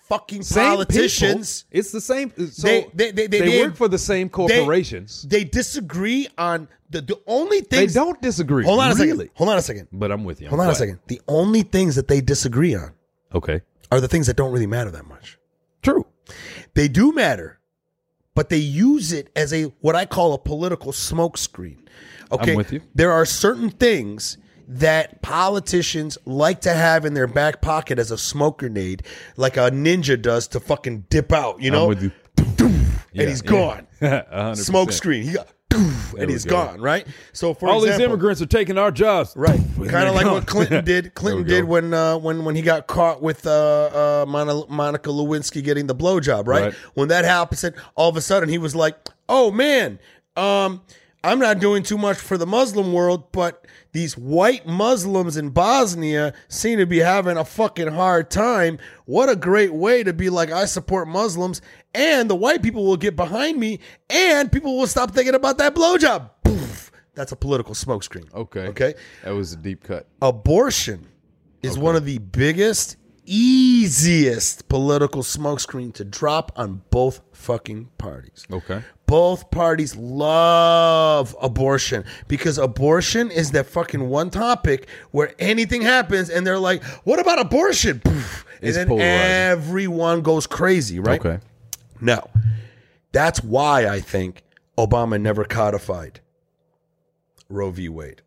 fucking
Same
politicians.
people. It's the same. So
They
work for the same corporations.
They disagree on the only things.
They don't disagree.
Hold on a
really.
second. Hold on a second.
But I'm with you.
Hold on a second. The only things that they disagree on
Okay.
are the things that don't really matter that much.
True.
They do matter, but they use it as what I call a political smokescreen. Okay,
I'm with you.
There are certain things that politicians like to have in their back pocket as a smoke grenade, like a ninja does to fucking dip out. You know,
I'm with you.
and he's gone.
100%.
Smoke screen. He got. And he's gone, right? So for
all
example,
these immigrants are taking our jobs,
right? Kind of like what Clinton did. Clinton did when he got caught with Monica Lewinsky getting the blowjob, right? When that happened, all of a sudden he was like, "Oh man, I'm not doing too much for the Muslim world, but these white Muslims in Bosnia seem to be having a fucking hard time. What a great way to be like, I support Muslims, and the white people will get behind me, and people will stop thinking about that blowjob." Poof. That's a political smokescreen. Okay.
That was a deep cut.
Abortion is one of the biggest, easiest political smokescreen to drop on both fucking parties.
Okay.
Both parties love abortion because abortion is that fucking one topic where anything happens and they're like, what about abortion? Poof. And then everyone goes crazy, right?
Okay.
Now, that's why I think Obama never codified Roe v. Wade.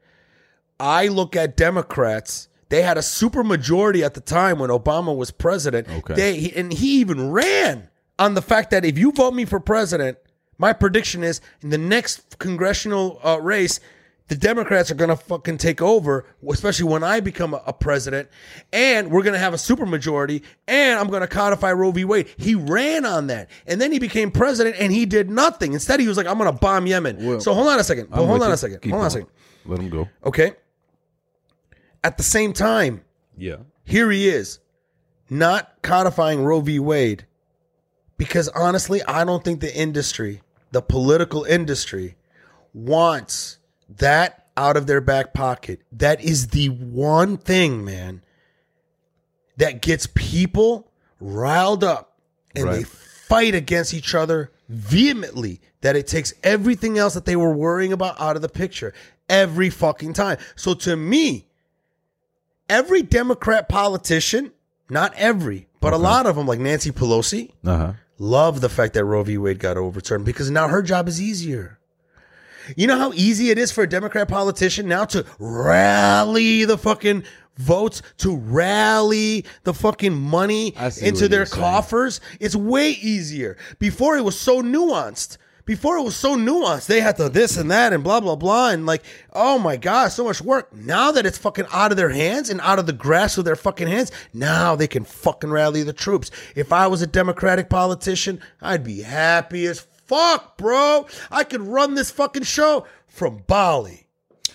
I look at Democrats. They had a super majority at the time when Obama was president.
Okay.
He even ran on the fact that if you vote me for president, my prediction is in the next congressional race, the Democrats are going to fucking take over, especially when I become a president, and we're going to have a supermajority, and I'm going to codify Roe v. Wade. He ran on that, and then he became president, and he did nothing. Instead, he was like, I'm going to bomb Yemen.
Well,
so hold on a second. Hold on a second.
Let him go.
Okay. At the same time, here he is, not codifying Roe v. Wade, because honestly, I don't think the industry, the political industry, wants that out of their back pocket. That is the one thing, man, that gets people riled up and they fight against each other vehemently, that it takes everything else that they were worrying about out of the picture every fucking time. So to me, every Democrat politician, not every, but a lot of them, like Nancy Pelosi, love the fact that Roe v. Wade got overturned because now her job is easier. You know how easy it is for a Democrat politician now to rally the fucking votes, to rally the fucking money into their coffers? It's way easier. Before it was so nuanced. They had to this and that and blah, blah, blah. And like, oh my God, so much work. Now that it's fucking out of their hands and out of the grasp of their fucking hands, now they can fucking rally the troops. If I was a Democratic politician, I'd be happy as fuck, bro. I could run this fucking show from Bali.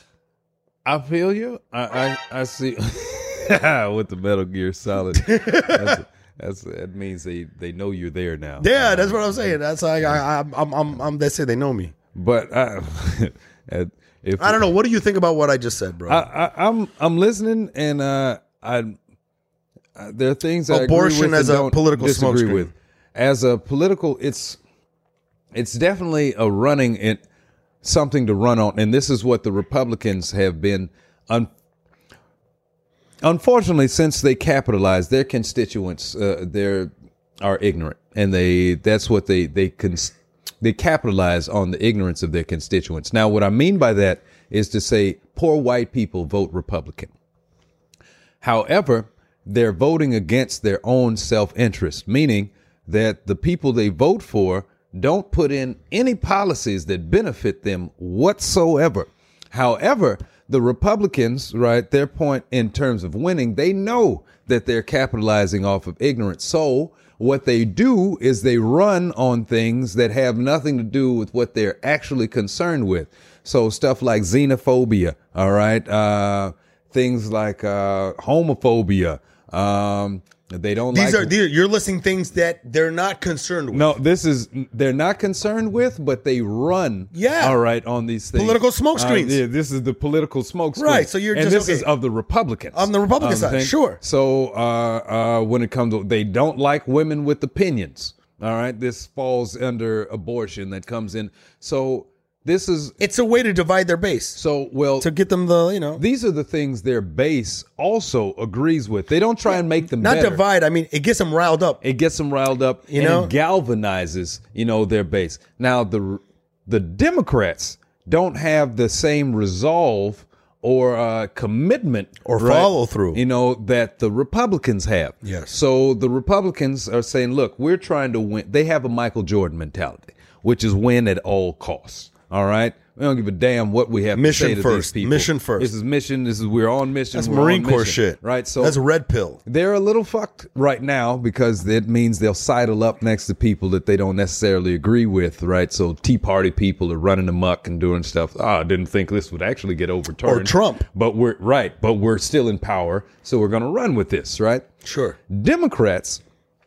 I feel you. I see with the Metal Gear Solid. That means they know you're there now.
Yeah, that's what I'm saying. That's like I'm. They say they know me.
But I
don't know. What do you think about what I just said, bro?
I'm listening, and there are things I
abortion
agree with
as a political
disagree
smokescreen.
with. As a political, it's definitely a running something to run on, and this is what the Republicans have been. Unfortunately, since they capitalize, their constituents are ignorant, and that's what they capitalize on the ignorance of their constituents. Now, what I mean by that is to say poor white people vote Republican. However, they're voting against their own self-interest, meaning that the people they vote for don't put in any policies that benefit them whatsoever. However, the Republicans, right, their point in terms of winning, they know that they're capitalizing off of ignorance. So what they do is they run on things that have nothing to do with what they're actually concerned with. So stuff like xenophobia, all right, things like homophobia. They don't
These
like.
you're listing things that they're not concerned with.
No, they're not concerned with, but they run.
Yeah.
All right, on these things.
Political smoke screens.
Yeah, this is the political smoke screen.
Right, so you're
and
just,
this is
okay.
of the Republicans.
On the Republican side,
thing.
sure.
So when it comes to, they don't like women with opinions. All right, this falls under abortion that comes in. So this is,
It's a way to divide their base.
so well
To get them the,
these are the things their base also agrees with. They don't try and make them
not
better.
divide. I mean, it gets them riled up.
It gets them riled up,
You
and
know?
it galvanizes, their base. Now the Democrats don't have the same resolve or commitment
Or follow through.
that the Republicans have.
Yes.
So the Republicans are saying, look, we're trying to win. They have a Michael Jordan mentality, which is win at all costs. All right. We don't give a damn what we have
Mission
to say to
first.
these people.
Mission first.
This is mission. We're on mission.
That's
We're
Marine
on
Corps
mission.
shit.
Right. So
that's a red pill.
they're a little fucked right now because it means they'll sidle up next to people that they don't necessarily agree with, right? So Tea Party people are running amok and doing stuff. I didn't think this would actually get overturned.
Or Trump.
But we're still in power, so we're going to run with this, right?
Sure.
Democrats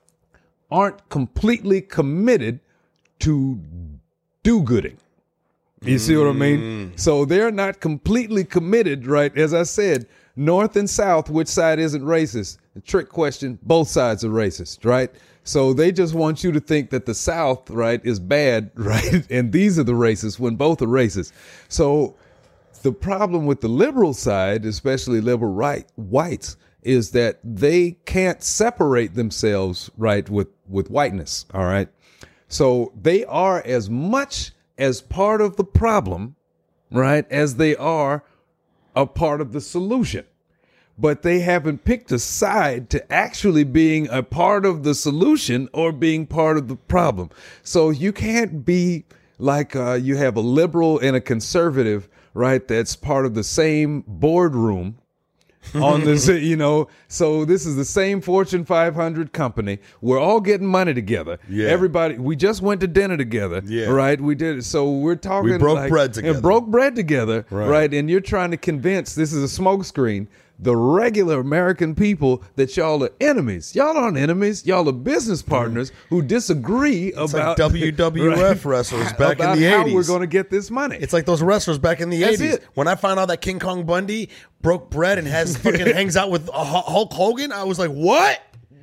aren't completely committed to do-gooding. You see what I mean? So they're not completely committed, right? As I said, North and South, which side isn't racist? The trick question, both sides are racist, right? So they just want you to think that the South, right, is bad, right? And these are the racists when both are racist. So the problem with the liberal side, especially liberal whites, is that they can't separate themselves, right, with whiteness, all right? So they are as much as part of the problem, right, as they are a part of the solution. But they haven't picked a side to actually being a part of the solution or being part of the problem. So you can't be like you have a liberal and a conservative, right, that's part of the same boardroom on this, so this is the same Fortune 500 company. We're all getting money together.
Yeah.
Everybody, we just went to dinner together.
Yeah.
Right. We did. So we're talking.
We broke bread together.
And broke bread together.
Right.
Right. And you're trying to convince, this is a smokescreen, the regular American people that y'all are enemies. Y'all aren't enemies. Y'all are business partners who disagree
It's
about
like WWF wrestlers back in
about
the
how
80s.
we're going to get this money.
It's like those wrestlers back in the
That's
80s.
it.
When I found out that King Kong Bundy broke bread and has fucking hangs out with Hulk Hogan, I was like, what?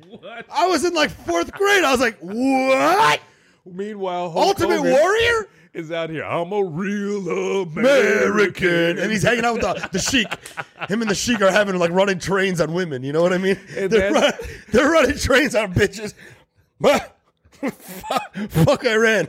I was in like 4th grade. I was like, what?
Meanwhile, Hulk
Ultimate
Hogan
Warrior?
is out here. I'm a real American.
And he's hanging out with the Sheik. Him and the Sheik are having like running trains on women. You know what I mean?
And
They're running trains on bitches. Fuck Iran.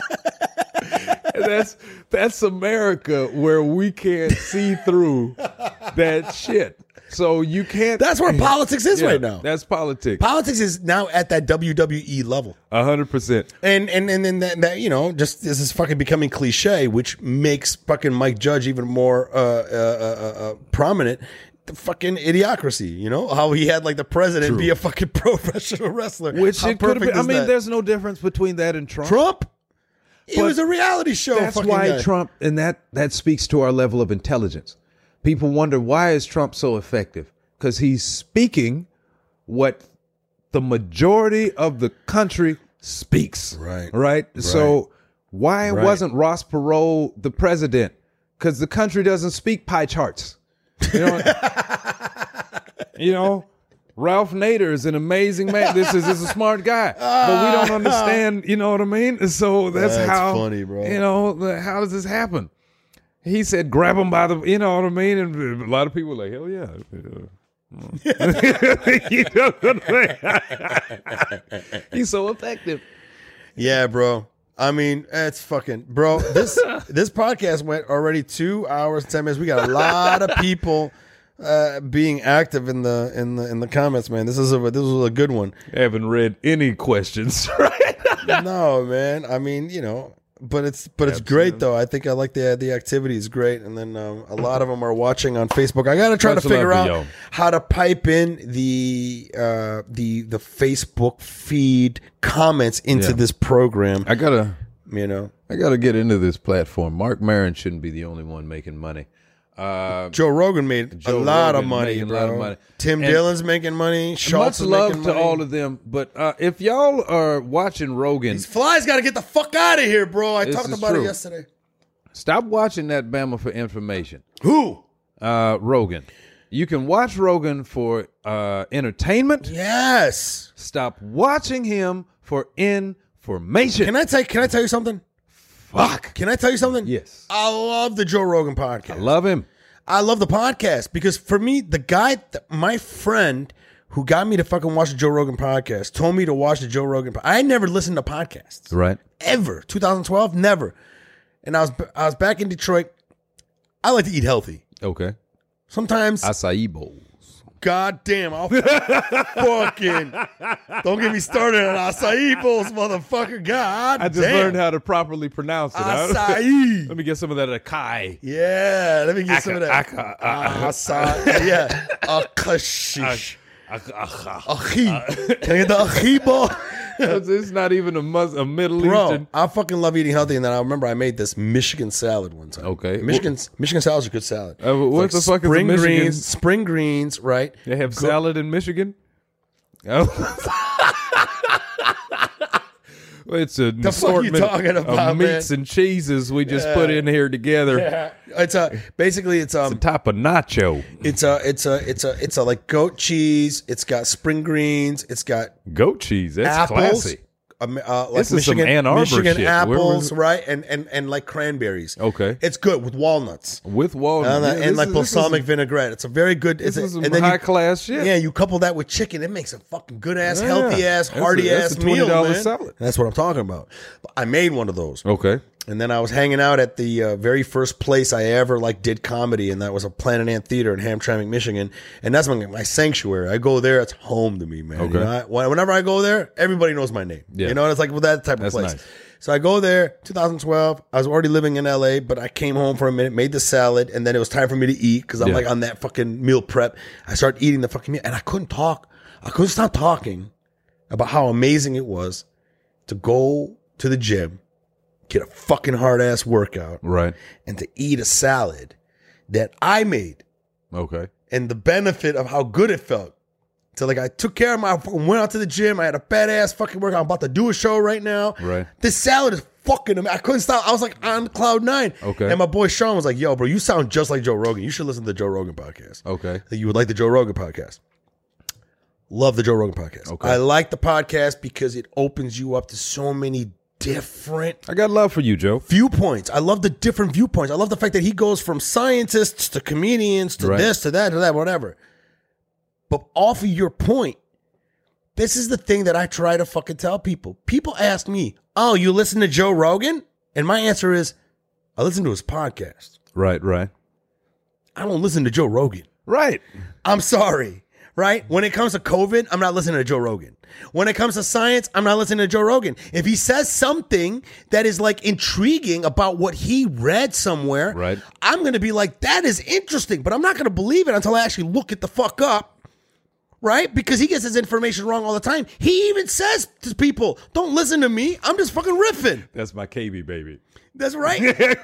That's America, where we can't see through that shit. So you can't.
That's where politics is right now.
That's politics.
Politics is now at that WWE level.
100%.
And then that just this is fucking becoming cliche, which makes fucking Mike Judge even more prominent. The fucking idiocracy, how he had like the president be a fucking professional wrestler.
Which
How
it could have
perfect
been. I
is
mean,
that?
there's no difference between that and Trump.
Trump. It
But
was a reality show.
That's
fucking
why
guy.
Trump, and that speaks to our level of intelligence. People wonder, why is Trump so effective? Because he's speaking what the majority of the country speaks. Right. So why wasn't Ross Perot the president? Because the country doesn't speak pie charts. Ralph Nader is an amazing man. This is a smart guy, but we don't understand. You know what I mean? So that's how
funny, bro.
How does this happen? He said, "Grab him by the," you know what I mean? And a lot of people were like, "Hell yeah." You know what I mean? He's so effective.
Yeah, bro. I mean, it's fucking, bro. This podcast went already 2 hours and 10 minutes. We got a lot of people being active in the comments, man. This was a good one.
I haven't read any questions, right?
No, man. I mean, but it's great though. I think I like the activity is great, and then a lot of them are watching on Facebook. I gotta try to figure out how to pipe in the Facebook feed comments into this program.
I gotta get into this platform. Mark Maron shouldn't be the only one making money.
Joe Rogan made a lot of money,
making
bro.
a lot of money.
Tim
And
Dillon's making money. Schultz
much
is
love
making
to
money.
all of them. But if y'all are watching Rogan,
These flies got to get the fuck out of here, bro. I
This
talked
is
about
true.
it yesterday.
stop watching that Bama for information.
Who?
Rogan. You can watch Rogan for entertainment.
Yes.
Stop watching him for information.
Can I tell you something? Fuck. Can I tell you something?
Yes.
I love the Joe Rogan podcast.
I love him.
I love the podcast because for me, the guy, my friend who got me to fucking watch the Joe Rogan podcast told me to watch the Joe Rogan. I never listened to podcasts.
Right.
Ever. 2012, never. And I was back in Detroit. I like to eat healthy.
Okay.
Sometimes,
Acai bowls.
goddamn, I'll fucking don't get me started on acai bowls, motherfucker. God
I just
damn.
learned how to properly pronounce it.
Acai.
Let me get some of that acai.
Yeah, let me get some of that. Acai. Yeah. Akashish. Achi. Can I get the achi ball?
It's not even a Middle
Bro,
Eastern.
I fucking love eating healthy, and then I remember I made this Michigan salad one time.
Okay.
Michigan salad's a good salad.
What
It's
the fuck is a Michigan?
greens? Spring greens, right?
They have salad in Michigan? Oh. It's an
The fuck you
assortment
talking about,
of meats
man?
and cheeses we just put in here together.
Yeah. It's basically
It's a type of nacho.
it's a like goat cheese. It's got spring greens. It's got
Goat cheese. That's
apples.
classy.
Like
This is some
Michigan,
Ann Arbor
Michigan
shit.
apples,
Where
right? And like cranberries.
Okay.
It's good with walnuts.
With walnuts.
And like balsamic vinaigrette. It's a very good.
This is some
and then
high class shit.
Yeah, you couple that with chicken, it makes a fucking good ass,
Yeah.
healthy ass,
That's
hearty
that's
ass
a
meal,
$20
man.
salad.
That's what I'm talking about. But I made one of those,
Okay.
and then I was hanging out at the very first place I ever like did comedy, and that was a Planet Ant Theater in Hamtramck, Michigan, and that's my sanctuary. I go there; it's home to me, man.
Okay.
You know, whenever I go there, everybody knows my name.
Yeah.
You know, it's like with that type of
That's
place.
nice.
So I go there, 2012. I was already living in LA, but I came home for a minute, made the salad, and then it was time for me to eat because I'm
Yeah.
like on that fucking meal prep. I started eating the fucking meal, and I couldn't talk. I couldn't stop talking about how amazing it was to go to the gym, get a fucking hard ass workout,
Right.
and to eat a salad that I made,
Okay.
and the benefit of how good it felt. So like I took care of my, I fucking went out to the gym. I had a badass fucking workout. I'm about to do a show right now.
Right.
This salad is fucking amazing. I couldn't stop. I was like on cloud 9.
Okay.
And my boy Sean was like, "Yo, bro, you sound just like Joe Rogan. You should listen to the Joe Rogan podcast.
Okay.
You would like the Joe Rogan podcast." Love the Joe Rogan podcast.
Okay.
I like the podcast because it opens you up to so many different
I got love for you, Joe.
viewpoints. I love the different viewpoints. I love the fact that he goes from scientists to comedians to
Right.
this to that, whatever. But off of your point, this is the thing that I try to fucking tell people. People ask me, "Oh, you listen to Joe Rogan?" And my answer is, I listen to his podcast.
Right, right.
I don't listen to Joe Rogan.
Right.
I'm sorry, right? When it comes to COVID, I'm not listening to Joe Rogan. When it comes to science, I'm not listening to Joe Rogan. If he says something that is like intriguing about what he read somewhere,
Right.
I'm going to be like, that is interesting, but I'm not going to believe it until I actually look it the fuck up. Right? Because he gets his information wrong all the time. He even says to people, "Don't listen to me. I'm just fucking riffing."
That's my KB baby.
That's right.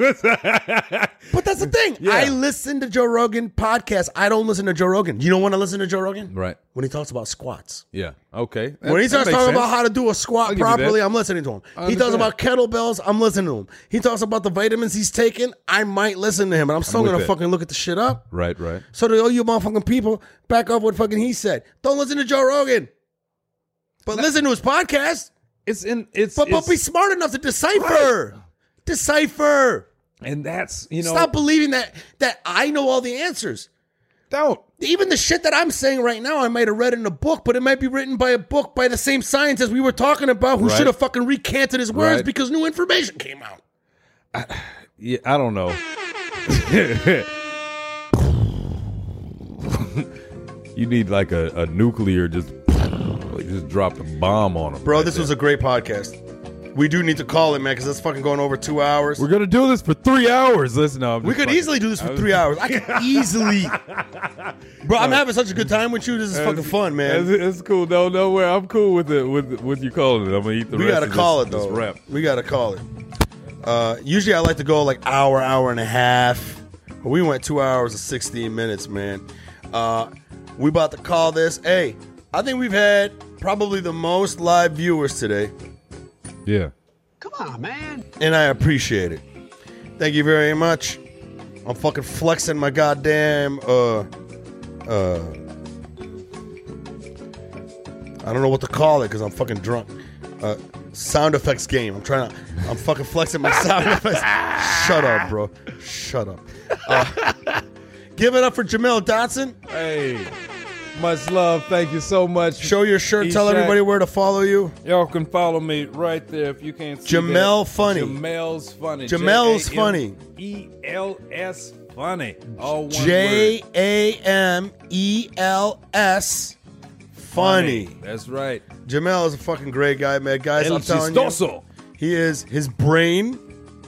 But that's the thing.
Yeah.
I listen to Joe Rogan podcast. I don't listen to Joe Rogan. You know when I listen to Joe Rogan?
Right.
When he talks about squats.
Yeah. Okay.
When he starts talking about how to do a squat
I'll give you
properly,
that.
I'm listening to him.
I
He talks
understand.
about kettlebells, I'm listening to him. He talks about the vitamins he's taking, I might listen to him, but I'm still
with
going to
it.
fucking look at the shit up.
Right, right.
So to all you motherfucking people, back off what fucking he said. Don't listen to Joe Rogan. But listen to his podcast. But be smart enough to decipher.
Right.
Decipher.
And that's, you know.
Stop believing that I know all the answers.
Don't.
Even the shit that I'm saying right now, I might have read in a book, but it might be written by a book by the same scientist we were talking about who
Right.
should have fucking recanted his words
Right.
because new information came out.
Yeah, I don't know. You need like a nuclear just dropped a bomb on him.
Bro, this was a great podcast. We do need to call it, man, because it's fucking going over 2 hours.
We're gonna do this for 3 hours. Listen, no, I'm
We
just
could
fucking-
easily do this for 3 hours. I could easily. Bro, I'm having such a good time with you. This is fucking fun, man.
It's cool. No, where I'm cool with it. With you calling it, I'm gonna eat the
We
rest.
gotta
of
call
this,
it, though.
This rep.
We gotta call it. Usually I like to go like hour and a half. We went 2 hours and 16 minutes, man. We about to call this. Hey, I think we've had probably the most live viewers today.
Yeah.
Come on, man.
And I appreciate it. Thank you very much. I'm fucking flexing my goddamn I don't know what to call it because I'm fucking drunk. Sound effects game. I'm fucking flexing my sound effects. Shut up, bro. Shut up. Give it up for Jamel Dotson.
Hey, much love. Thank you so much.
Show your shirt. Tell everybody where to follow you.
Y'all can follow me right there if you can't see
Jamel
that.
Funny.
Jamel's Funny.
Jamel's Funny.
ELS Funny. All one word.
JAMELS Funny.
That's right.
Jamel is a fucking great guy, man. Guys,
El
I'm telling
Chistoso.
you. He is his brain.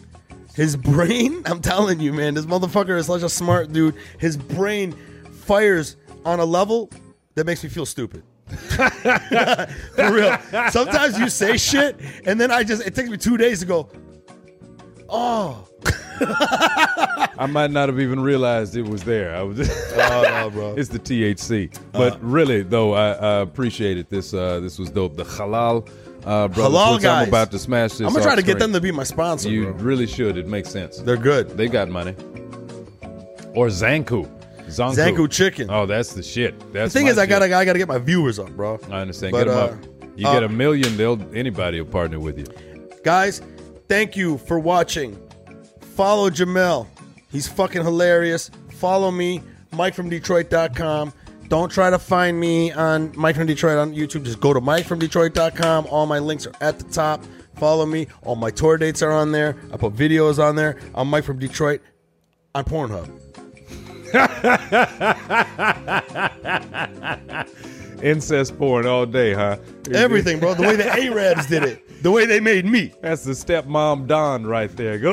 I'm telling you, man, this motherfucker is such a smart dude. His brain fires on a level that makes me feel stupid. For real. Sometimes you say shit, and then it takes me 2 days to go, oh.
I might not have even realized it was there. I was just
Oh, no, bro.
It's the THC. But really, though, I appreciate it. This was dope. The Halal brothers.
Halal guys.
I'm about to smash this.
I'm going to try to get
off-screen.
them to be my sponsor,
You
bro.
really should. It makes sense.
They're good.
They got money. Or Zanku.
Zanku chicken.
Oh, that's the shit. That's
The thing
my
is, I
shit.
gotta get my viewers up, bro.
I understand.
But,
Get them up. You get 1 million, anybody will partner with you.
Guys, thank you for watching. Follow Jamel. He's fucking hilarious. Follow me, MikeFromDetroit.com. Don't try to find me on Mike from Detroit on YouTube. Just go to MikeFromDetroit.com. All my links are at the top. Follow me. All my tour dates are on there. I put videos on there. I'm Mike from Detroit on Pornhub.
Incest porn all day, huh?
Everything, bro. The way the Arabs did it. The way they made me.
That's the stepmom Don right there. Go.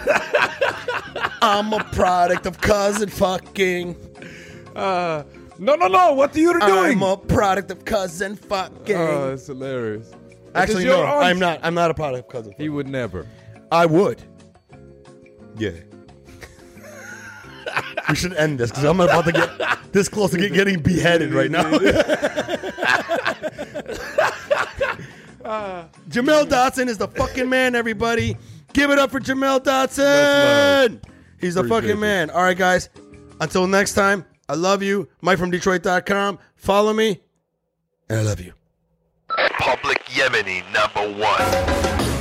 I'm a product of cousin fucking.
No. What are you doing?
I'm a product of cousin fucking.
Oh, it's hilarious.
Actually,
Because
no,
your aunt-
I'm not. I'm not a product of cousin.
He would never.
I would. Yeah. We should end this because I'm about to get this close to getting beheaded right now. Jamel Dotson is the fucking man, everybody. Give it up for Jamel Dotson. He's the
Appreciate
fucking
you.
man. All right, guys. Until next time, I love you. MikeFromDetroit.com. Follow me. And I love you.
Public Yemeni #1.